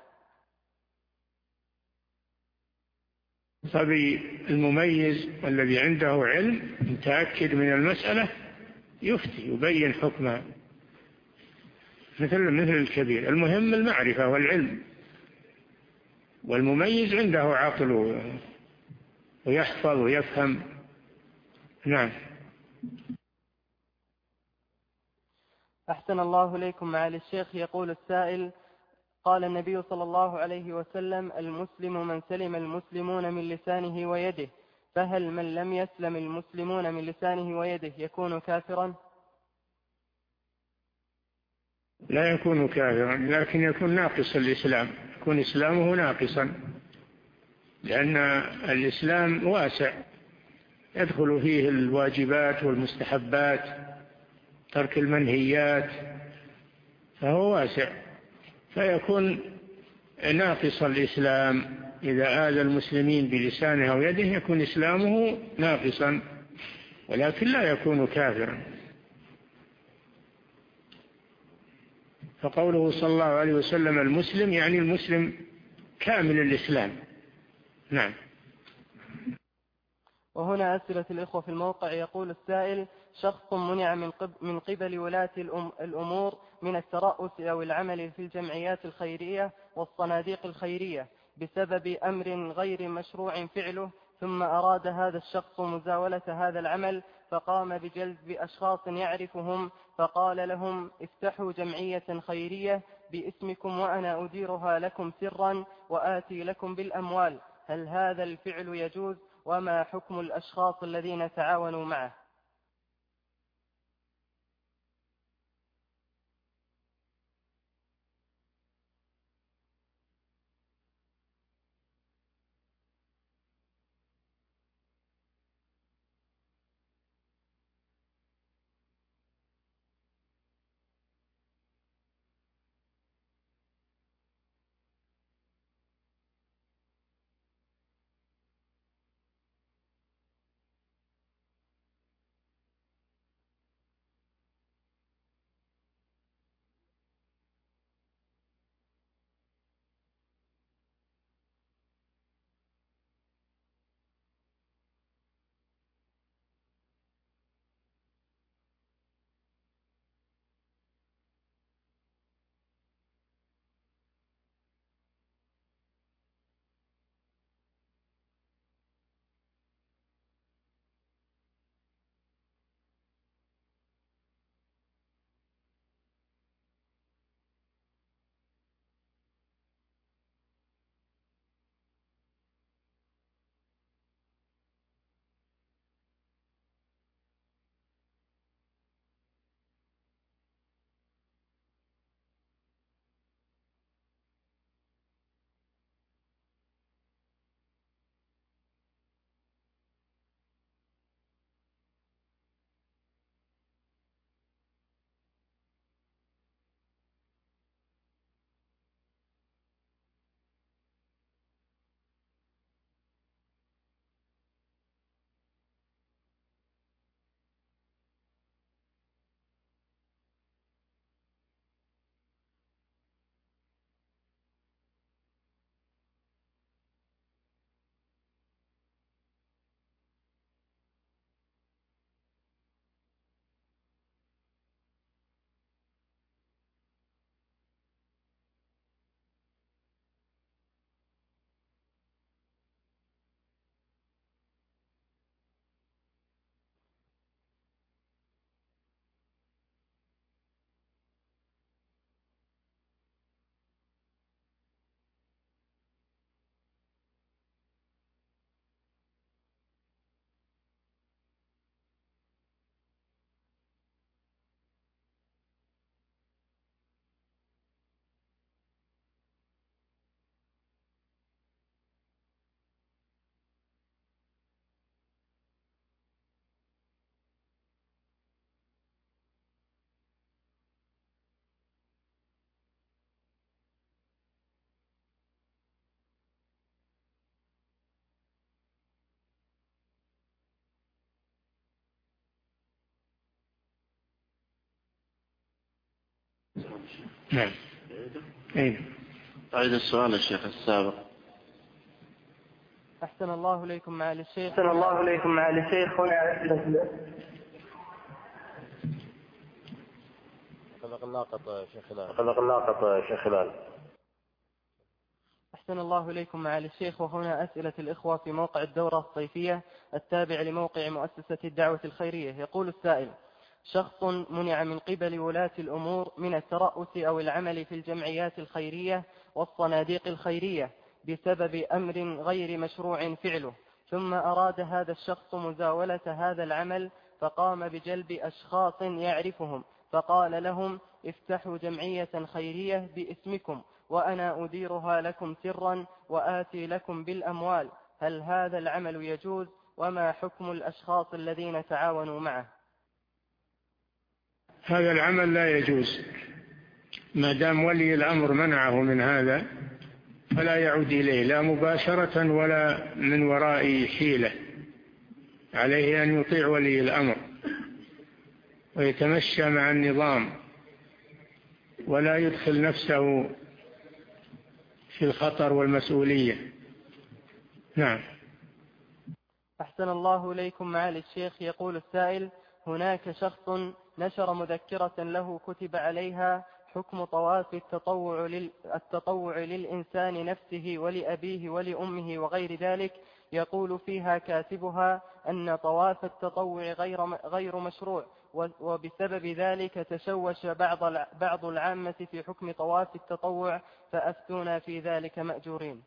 الصبي المميز الذي عنده علم متأكد من المسألة يفتي يبين حكمها مثل مثل الكبير. المهم المعرفة والعلم، والمميز عنده عقل ويحفظ ويفهم. نعم. أحسن الله إليكم معالي الشيخ، يقول السائل: قال النبي صلى الله عليه وسلم: المسلم من سلم المسلمون من لسانه ويده، فهل من لم يسلم المسلمون من لسانه ويده يكون كافرا؟ لا يكون كافرا، لكن يكون ناقص الإسلام، يكون إسلامه ناقصا، لأن الإسلام واسع يدخل فيه الواجبات والمستحبات، ترك المنهيات، فهو واسع، فيكون ناقص الإسلام. إذا آذى المسلمين بلسانه أو يده يكون إسلامه ناقصا، ولكن لا يكون كافرا. فقوله صلى الله عليه وسلم المسلم يعني المسلم كامل الإسلام. نعم. وهنا أسئلة الإخوة في الموقع، يقول السائل: شخص منع من قبل, من قبل ولاة الأمور من الترأس أو العمل في الجمعيات الخيرية والصناديق الخيرية بسبب أمر غير مشروع فعله، ثم أراد هذا الشخص مزاولة هذا العمل فقام بجلب أشخاص يعرفهم، فقال لهم: افتحوا جمعية خيرية باسمكم وأنا أديرها لكم سرا وآتي لكم بالأموال، هل هذا الفعل يجوز؟ وما حكم الأشخاص الذين تعاونوا معه؟ نعم. أين أعيد السؤال الشيخ السابق. أحسن الله إليكم معالي الشيخ. أحسن الله إليكم معالي الشيخ. هنا أسئلة. خلق الناقط شيخ هلال. خلق الناقط شيخ هلال. أحسن الله إليكم معالي الشيخ. وهنا أسئلة الإخوة في موقع الدورة الصيفية التابع لموقع مؤسسة الدعوة الخيرية. يقول السائل: شخص منع من قبل ولاة الأمور من الترأس أو العمل في الجمعيات الخيرية والصناديق الخيرية بسبب أمر غير مشروع فعله، ثم أراد هذا الشخص مزاولة هذا العمل فقام بجلب أشخاص يعرفهم فقال لهم: افتحوا جمعية خيرية باسمكم وأنا أديرها لكم سرا وآتي لكم بالأموال، هل هذا العمل يجوز؟ وما حكم الأشخاص الذين تعاونوا معه؟ هذا العمل لا يجوز ما دام ولي الأمر منعه من هذا، فلا يعود إليه لا مباشرة ولا من وراء حيلة. عليه أن يطيع ولي الأمر ويتمشى مع النظام ولا يدخل نفسه في الخطر والمسؤولية. نعم. أحسن الله إليكم معالي الشيخ. يقول السائل: هناك شخص نشر مذكرة له كتب عليها حكم طواف التطوع, لل... التطوع للإنسان نفسه ولأبيه ولأمه وغير ذلك، يقول فيها كاتبها أن طواف التطوع غير, غير مشروع، وبسبب ذلك تشوش بعض بعض العامة في حكم طواف التطوع، فأفتونا في ذلك مأجورين.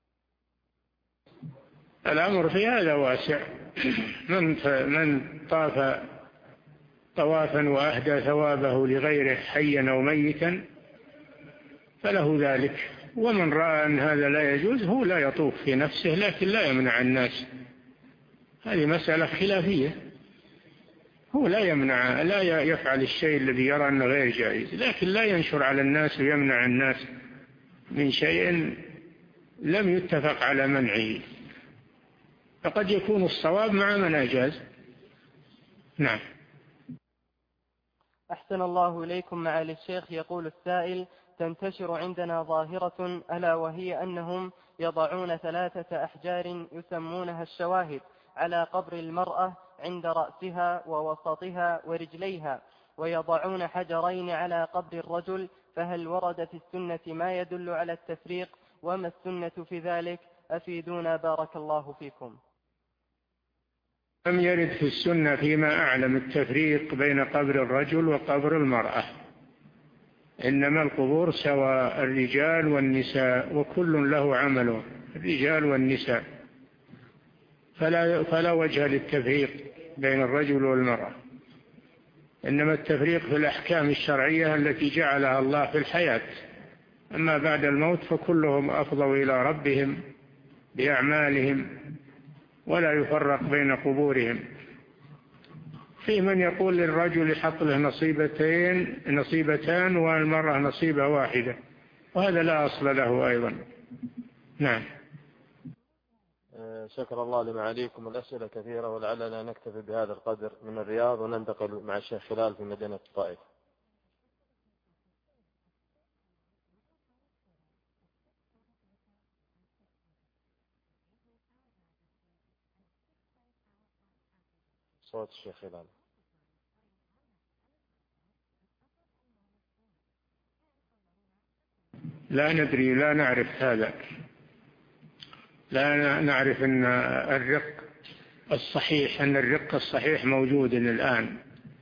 الأمر في هذا واسع. من من طاف طوافا وأهدى ثوابه لغيره حيا أو ميتا فله ذلك، ومن رأى أن هذا لا يجوز هو لا يطوف في نفسه لكن لا يمنع الناس. هذه مسألة خلافية. هو لا يمنع لا يفعل الشيء الذي يرى أنه غير جائز، لكن لا ينشر على الناس ويمنع الناس من شيء لم يتفق على منعه، فقد يكون الصواب مع من أجاز. نعم. أحسن الله إليكم معالي الشيخ. يقول السائل: تنتشر عندنا ظاهرة ألا وهي أنهم يضعون ثلاثة أحجار يسمونها الشواهد على قبر المرأة عند رأسها ووسطها ورجليها، ويضعون حجرين على قبر الرجل، فهل ورد في السنة ما يدل على التفريق؟ وما السنة في ذلك؟ أفيدونا بارك الله فيكم. لم يرد في السنة فيما أعلم التفريق بين قبر الرجل وقبر المرأة، إنما القبور سواء الرجال والنساء وكل له عمله، الرجال والنساء، فلا, فلا وجه للتفريق بين الرجل والمرأة، إنما التفريق في الأحكام الشرعية التي جعلها الله في الحياة، أما بعد الموت فكلهم أفضوا إلى ربهم بأعمالهم ولا يفرق بين قبورهم. في من يقول للرجل يحط له نصيبتين نصيبتان والمرأة نصيبة واحدة، وهذا لا أصل له أيضا. نعم. شكر الله لمعاليكم. الأسئلة كثيرة ولعلنا نكتفي بهذا القدر من الرياض وننتقل مع الشيخ هلال في مدينة الطائف. صوت الشيخ هلال. لا ندري، لا نعرف هذا، لا نعرف أن الرق الصحيح أن الرق الصحيح موجود الآن،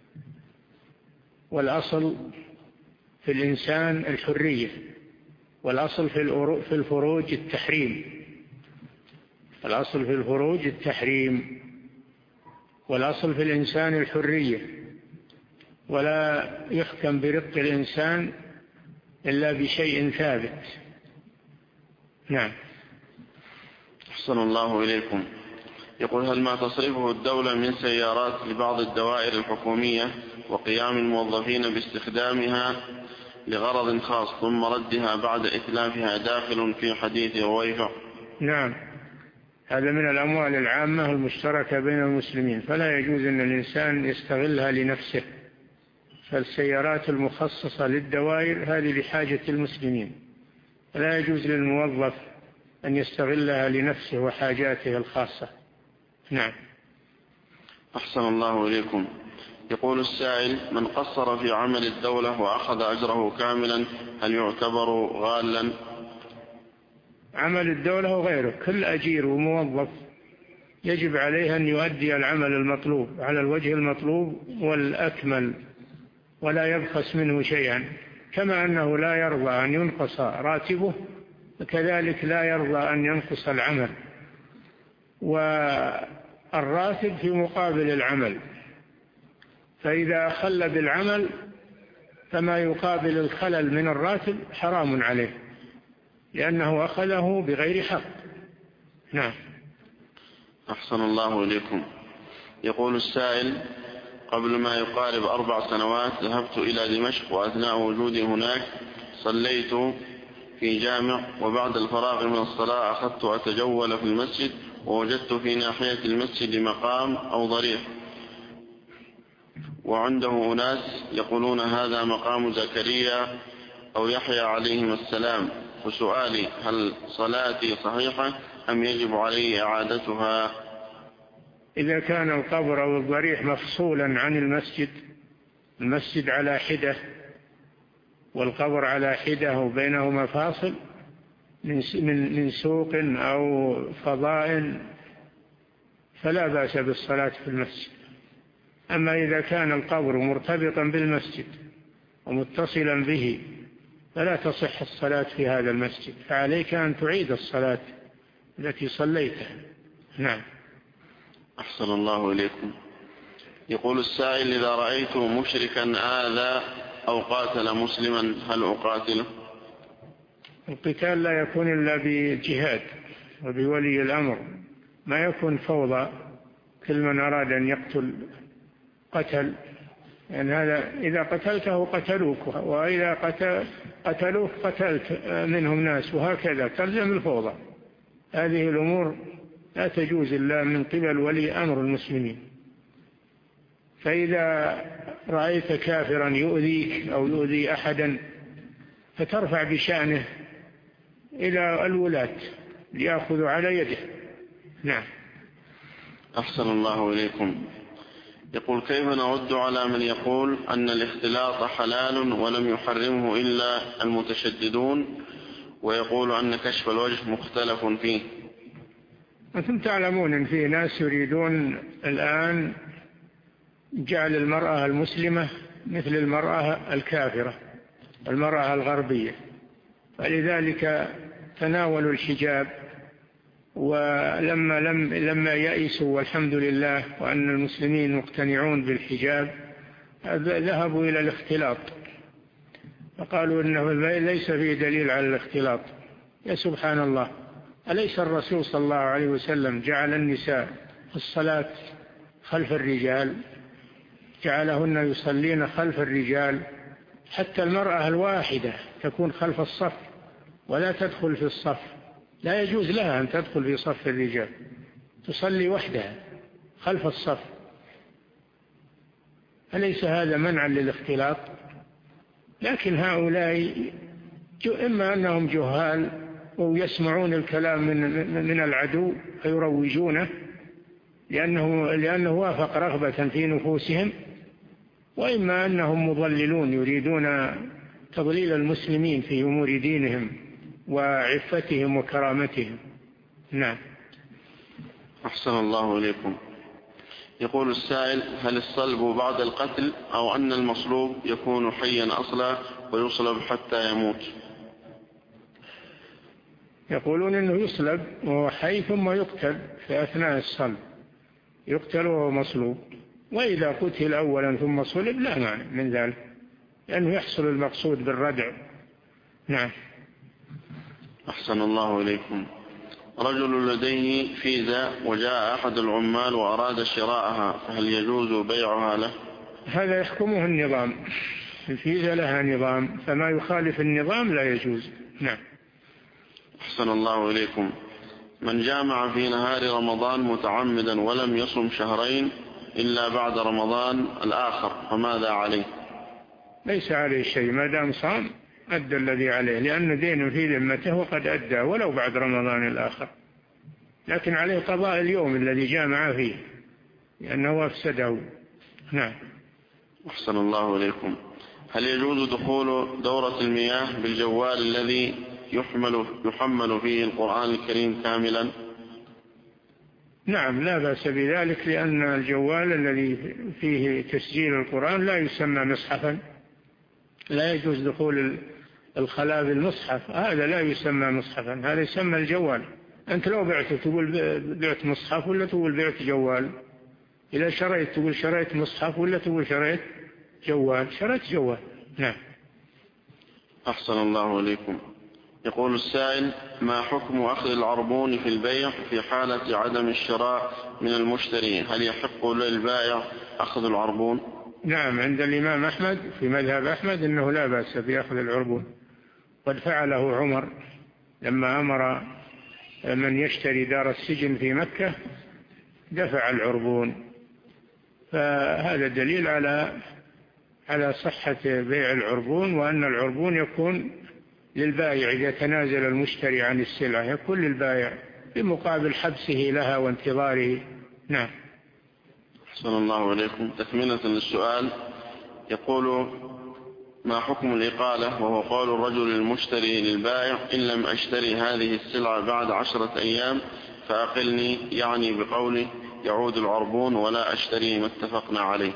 والأصل في الإنسان الحرية، والأصل في الفروج التحريم، الأصل في الفروج التحريم والأصل في الإنسان الحرية، ولا يحكم برق الإنسان إلا بشيء ثابت. نعم. أحسن الله إليكم. يقول: هل ما تصرفه الدولة من سيارات لبعض الدوائر الحكومية وقيام الموظفين باستخدامها لغرض خاص ثم ردها بعد إتلافها داخل في حديث رويفع؟ نعم، هذا من الأموال العامة المشتركة بين المسلمين، فلا يجوز أن الإنسان يستغلها لنفسه، فالسيارات المخصصة للدوائر هذه لحاجة المسلمين، لا يجوز للموظف أن يستغلها لنفسه وحاجاته الخاصة. نعم. أحسن الله إليكم. يقول السائل: من قصر في عمل الدولة وأخذ أجره كاملا هل يعتبر غالا؟ عمل الدولة وغيره، كل أجير وموظف يجب عليه أن يؤدي العمل المطلوب على الوجه المطلوب والأكمل ولا يبخس منه شيئا، كما أنه لا يرضى أن ينقص راتبه كذلك لا يرضى أن ينقص العمل، والراتب في مقابل العمل، فإذا خل بالعمل فما يقابل الخلل من الراتب حرام عليه لأنه أخذه بغير حق. نعم. أحسن الله إليكم. يقول السائل: قبل ما يقارب أربع سنوات ذهبت إلى دمشق، وأثناء وجودي هناك صليت في جامع، وبعد الفراغ من الصلاة أخذت أتجول في المسجد، ووجدت في ناحية المسجد مقام أو ضريح، وعنده أناس يقولون هذا مقام زكريا أو يحيى عليهما السلام، وسؤالي: هل صلاتي صحيحة أم يجب علي إعادتها؟ إذا كان القبر أو الضريح مفصولا عن المسجد، المسجد على حدة والقبر على حدة وبينهما فاصل من سوق أو فضاء فلا بأس بالصلاة في المسجد. أما إذا كان القبر مرتبطا بالمسجد ومتصلا به فلا تصح الصلاة في هذا المسجد، فعليك أن تعيد الصلاة التي صليتها. نعم. أحسن الله إليكم. يقول السائل: إذا رأيت مشركا آذى أو قاتل مسلما هل أقاتله؟ القتال لا يكون إلا بجهاد وبولي الأمر، ما يكون فوضى كل من أراد أن يقتل قتل، يعني هذا إذا قتلته قتلوك، وإذا قتلوك قتلت منهم ناس، وهكذا تلزم الفوضى. هذه الأمور لا تجوز إلا من قبل ولي أمر المسلمين. فإذا رأيت كافرا يؤذيك أو يؤذي أحدا فترفع بشأنه إلى الولاة ليأخذوا على يده. نعم. أحسن الله إليكم. يقول: كيف نرد على من يقول أن الاختلاط حلال ولم يحرمه إلا المتشددون، ويقول أن كشف الوجه مختلف فيه؟ أنتم تعلمون أن في ناس يريدون الآن جعل المرأة المسلمة مثل المرأة الكافرة، المرأة الغربية، فلذلك تناولوا الحجاب، ولما لم لما يئسوا والحمد لله وأن المسلمين مقتنعون بالحجاب ذهبوا إلى الاختلاط، فقالوا إنه ليس فيه دليل على الاختلاط. يا سبحان الله، أليس الرسول صلى الله عليه وسلم جعل النساء في الصلاة خلف الرجال، جعلهن يصلين خلف الرجال، حتى المرأة الواحدة تكون خلف الصف ولا تدخل في الصف، لا يجوز لها أن تدخل في صف الرجال، تصلي وحدها خلف الصف. أليس هذا منعا للاختلاط؟ لكن هؤلاء إما أنهم جهال ويسمعون الكلام من من العدو فيروجونه لأنه لأنه وافق رغبة في نفوسهم، وإما أنهم مضللون يريدون تضليل المسلمين في أمور دينهم وعفتهم وكرامتهم. نعم. أحسن الله إليكم. يقول السائل: هل الصلب بعد القتل أو أن المصلوب يكون حيا أصلا ويصلب حتى يموت؟ يقولون أنه يصلب وهو حي ثم يقتل في أثناء الصلب، يقتل وهو مصلوب، وإذا قتل أولا ثم صلب لا معنى من ذلك، لأنه يحصل المقصود بالردع. نعم. أحسن الله إليكم. رجل لديه فيزا وجاء أحد العمال وأراد شراءها، فهل يجوز بيعها له؟ هذا يحكمه النظام، الفيزا لها نظام، فما يخالف النظام لا يجوز. نعم. أحسن الله إليكم. من جامع في نهار رمضان متعمدا ولم يصم شهرين إلا بعد رمضان الآخر فماذا عليه؟ ليس عليه شيء ما دام صام أدى الذي عليه، لأن دين في ذمته وقد أدى ولو بعد رمضان الآخر، لكن عليه قضاء اليوم الذي جامع فيه لأنه أفسده. نعم. أحسن الله إليكم. هل يجوز دخول دورة المياه بالجوال الذي يحمل, يحمل فيه القرآن الكريم كاملا؟ نعم لا بأس بذلك، لأن الجوال الذي فيه تسجيل القرآن لا يسمى مصحفا، لا يجوز دخول الخلاء بالمصحف، هذا لا يسمى مصحفا، هذا يسمى الجوال. أنت لو بعت تقول بعت مصحف ولا تقول بعت جوال؟ إذا شريت تقول شريت مصحف ولا تقول شريت جوال؟ شريت جوال. نعم. أحسن الله إليكم. يقول السائل: ما حكم أخذ العربون في البيع في حالة عدم الشراء من المشتري؟ هل يحق للبائع أخذ العربون؟ نعم، عند الإمام أحمد في مذهب أحمد أنه لا بأس بأخذ العربون، قد فعله عمر لما أمر من يشتري دار السجن في مكة دفع العربون، فهذا دليل على على صحة بيع العربون، وأن العربون يكون للبائع إذا تنازل المشتري عن السلعة، يكون للبائع بمقابل حبسه لها وانتظاره. نعم. أحسن الله إليكم. تكملة للسؤال، يقول: ما حكم الإقالة وهو قول الرجل المشتري للبائع: إن لم أشتري هذه السلعة بعد عشرة أيام فأقلني، يعني بقوله يعود العربون ولا أشتري ما اتفقنا عليه؟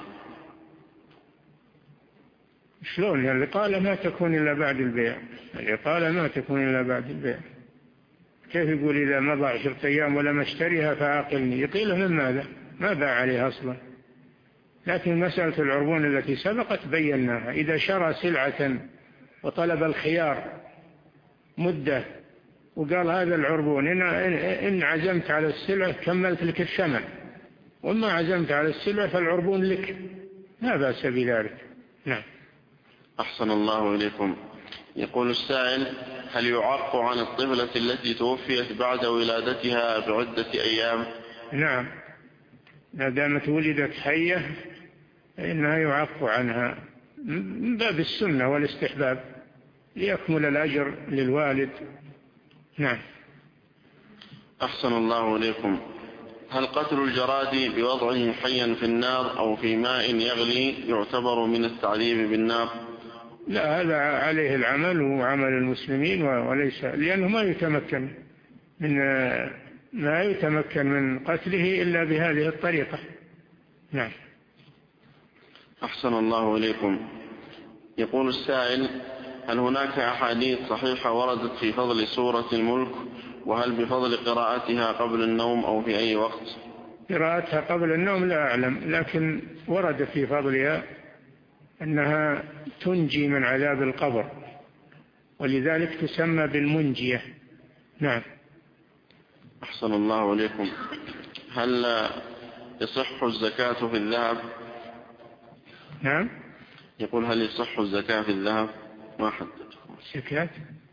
شلون؟ يعني الإقالة ما تكون إلا بعد البيع، الإقالة ما تكون إلا بعد البيع. كيف يقول إذا مضى عشرة أيام ولم أشتريها فأقلني؟ يقيله من ماذا؟ ما باع عليها أصلا. لكن مسألة العربون التي سبقت بيناها، إذا شرى سلعة وطلب الخيار مدة وقال هذا العربون إن, إن عزمت على السلعة كملت لك الثمن، وما عزمت على السلعة فالعربون لك، لا بأس بذلك. نعم. أحسن الله إليكم. يقول السائل: هل يعق عن الطفلة التي توفيت بعد ولادتها بعدة أيام؟ نعم، ما دامت ولدت حية فإنها يعق عنها من باب السنة والاستحباب ليكمل الأجر للوالد. نعم. أحسن الله إليكم. هل قتل الجراد بوضعه حيا في النار أو في ماء يغلي يعتبر من التعذيب بالنار؟ لا، هذا عليه العمل وعمل المسلمين، وليس لأنه ما يتمكن من ما يتمكن من قتله إلا بهذه الطريقة. نعم. أحسن الله إليكم. يقول السائل: هل هناك أحاديث صحيحة وردت في فضل سورة الملك؟ وهل بفضل قراءتها قبل النوم أو في أي وقت؟ قراءتها قبل النوم لا أعلم، لكن ورد في فضلها أنها تنجي من عذاب القبر، ولذلك تسمى بالمنجية. نعم. أحسن الله إليكم. هل يصح الزكاة في الذهب؟ نعم. يقول: هل يصح الزكاة في الذهب؟ ما حدد. الزكاة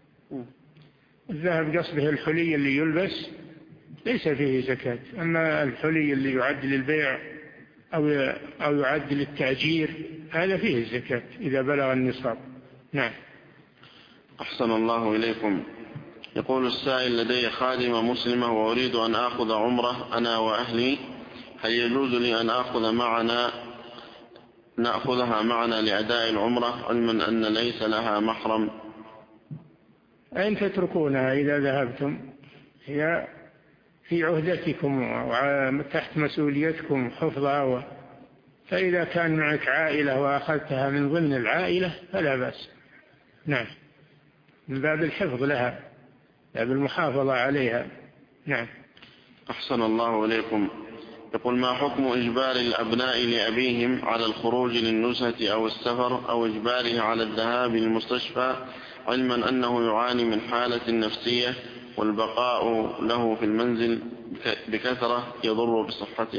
الذهب قصده الحلي اللي يلبس ليس فيه زكاة، أما الحلي اللي يعد للبيع أو أو يعد للتأجير هذا فيه الزكاة إذا بلغ النصاب. نعم. أحسن الله إليكم. يقول السائل: لدي خادمة مسلمة وأريد أن آخذ عمرة أنا وأهلي، هل يجوز لي أن آخذ معنا نأخذها معنا لأداء العمرة علما أن ليس لها محرم؟ أين تتركونها إذا ذهبتم؟ هي في عهدتكم وتحت مسؤوليتكم حفظها، فإذا كان معك عائلة وأخذتها من ضمن العائلة فلا بأس. نعم، من باب الحفظ لها، باب المحافظة عليها. نعم. أحسن الله إليكم. يقول: ما حكم إجبار الأبناء لأبيهم على الخروج للنزهة أو السفر، أو إجباره على الذهاب للمستشفى علما أنه يعاني من حالة نفسية والبقاء له في المنزل بكثرة يضر بصحته؟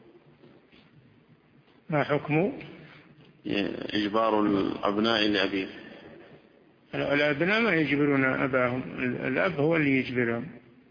ما حكم إجبار الأبناء لأبيهم؟ الأبناء ما يجبرون أباهم، الأب هو اللي يجبرهم.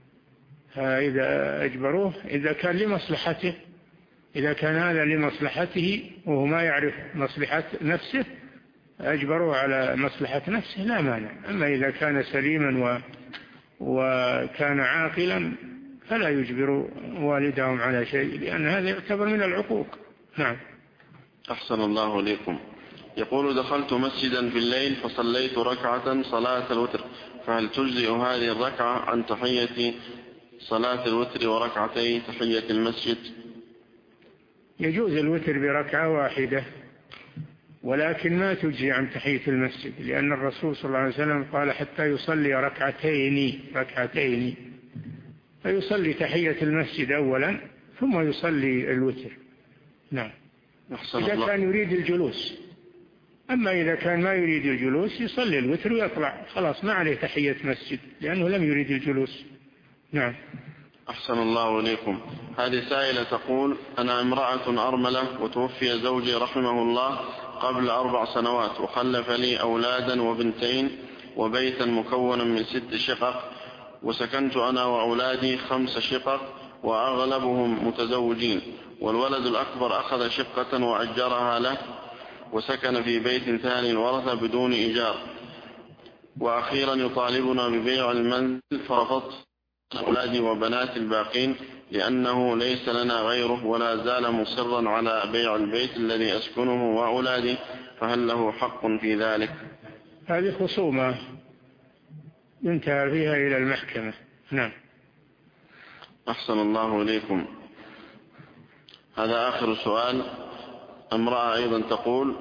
إذا أجبروه إذا كان لمصلحته، إذا كان هذا لمصلحته وهو ما يعرف مصلحة نفسه أجبروه على مصلحة نفسه لا مانع. أما إذا كان سليما و وكان عاقلا فلا يجبر والدهم على شيء، لأن هذا يعتبر من العقوق. نعم. أحسن الله إليكم. يقول دخلت مسجدا في الليل فصليت ركعة صلاة الوتر، فهل تجزئ هذه الركعة عن تحية صلاة الوتر وركعتي تحية المسجد؟ يجوز الوتر بركعة واحدة، ولكن ما تجزي عن تحية المسجد، لأن الرسول صلى الله عليه وسلم قال حتى يصلي ركعتين ركعتين فيصلي تحية المسجد أولا ثم يصلي الوتر. نعم. إذا كان يريد الجلوس. أما إذا كان ما يريد الجلوس يصلي الوتر ويطلع، خلاص ما عليه تحية مسجد لأنه لم يريد الجلوس. نعم. أحسن الله إليكم. هذه سائلة تقول: أنا امرأة أرملة وتوفي زوجي رحمه الله قبل أربع سنوات، وخلف لي أولادا وبنتين وبيتا مكونا من ست شقق، وسكنت أنا وأولادي خمس شقق وأغلبهم متزوجين، والولد الأكبر أخذ شقة وأجرها له وسكن في بيت ثاني ورث بدون إيجار، وأخيرا يطالبنا ببيع المنزل فرفضت أولادي وبنات الباقين لأنه ليس لنا غيره، ولا زال مصرا على بيع البيت الذي أسكنه وأولادي، فهل له حق في ذلك؟ هذه خصومة ينتهى فيها إلى المحكمة. نعم. أحسن الله إليكم. هذا آخر سؤال. امرأة أيضا تقول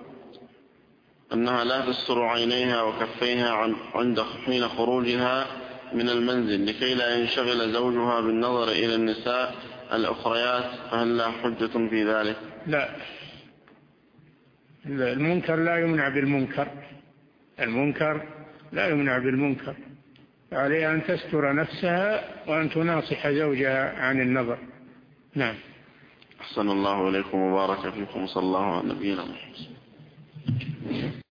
أنها لا تستر عينيها وكفيها عند حين خروجها من المنزل لكي لا ينشغل زوجها بالنظر إلى النساء الأخريات، فهل لا حجة في ذلك؟ لا، المنكر لا يمنع بالمنكر، المنكر لا يمنع بالمنكر، عليها أن تستر نفسها وأن تناصح زوجها عن النظر. نعم. أحسن الله إليكم وبارك فيكم، صلى الله على نبينا محمد.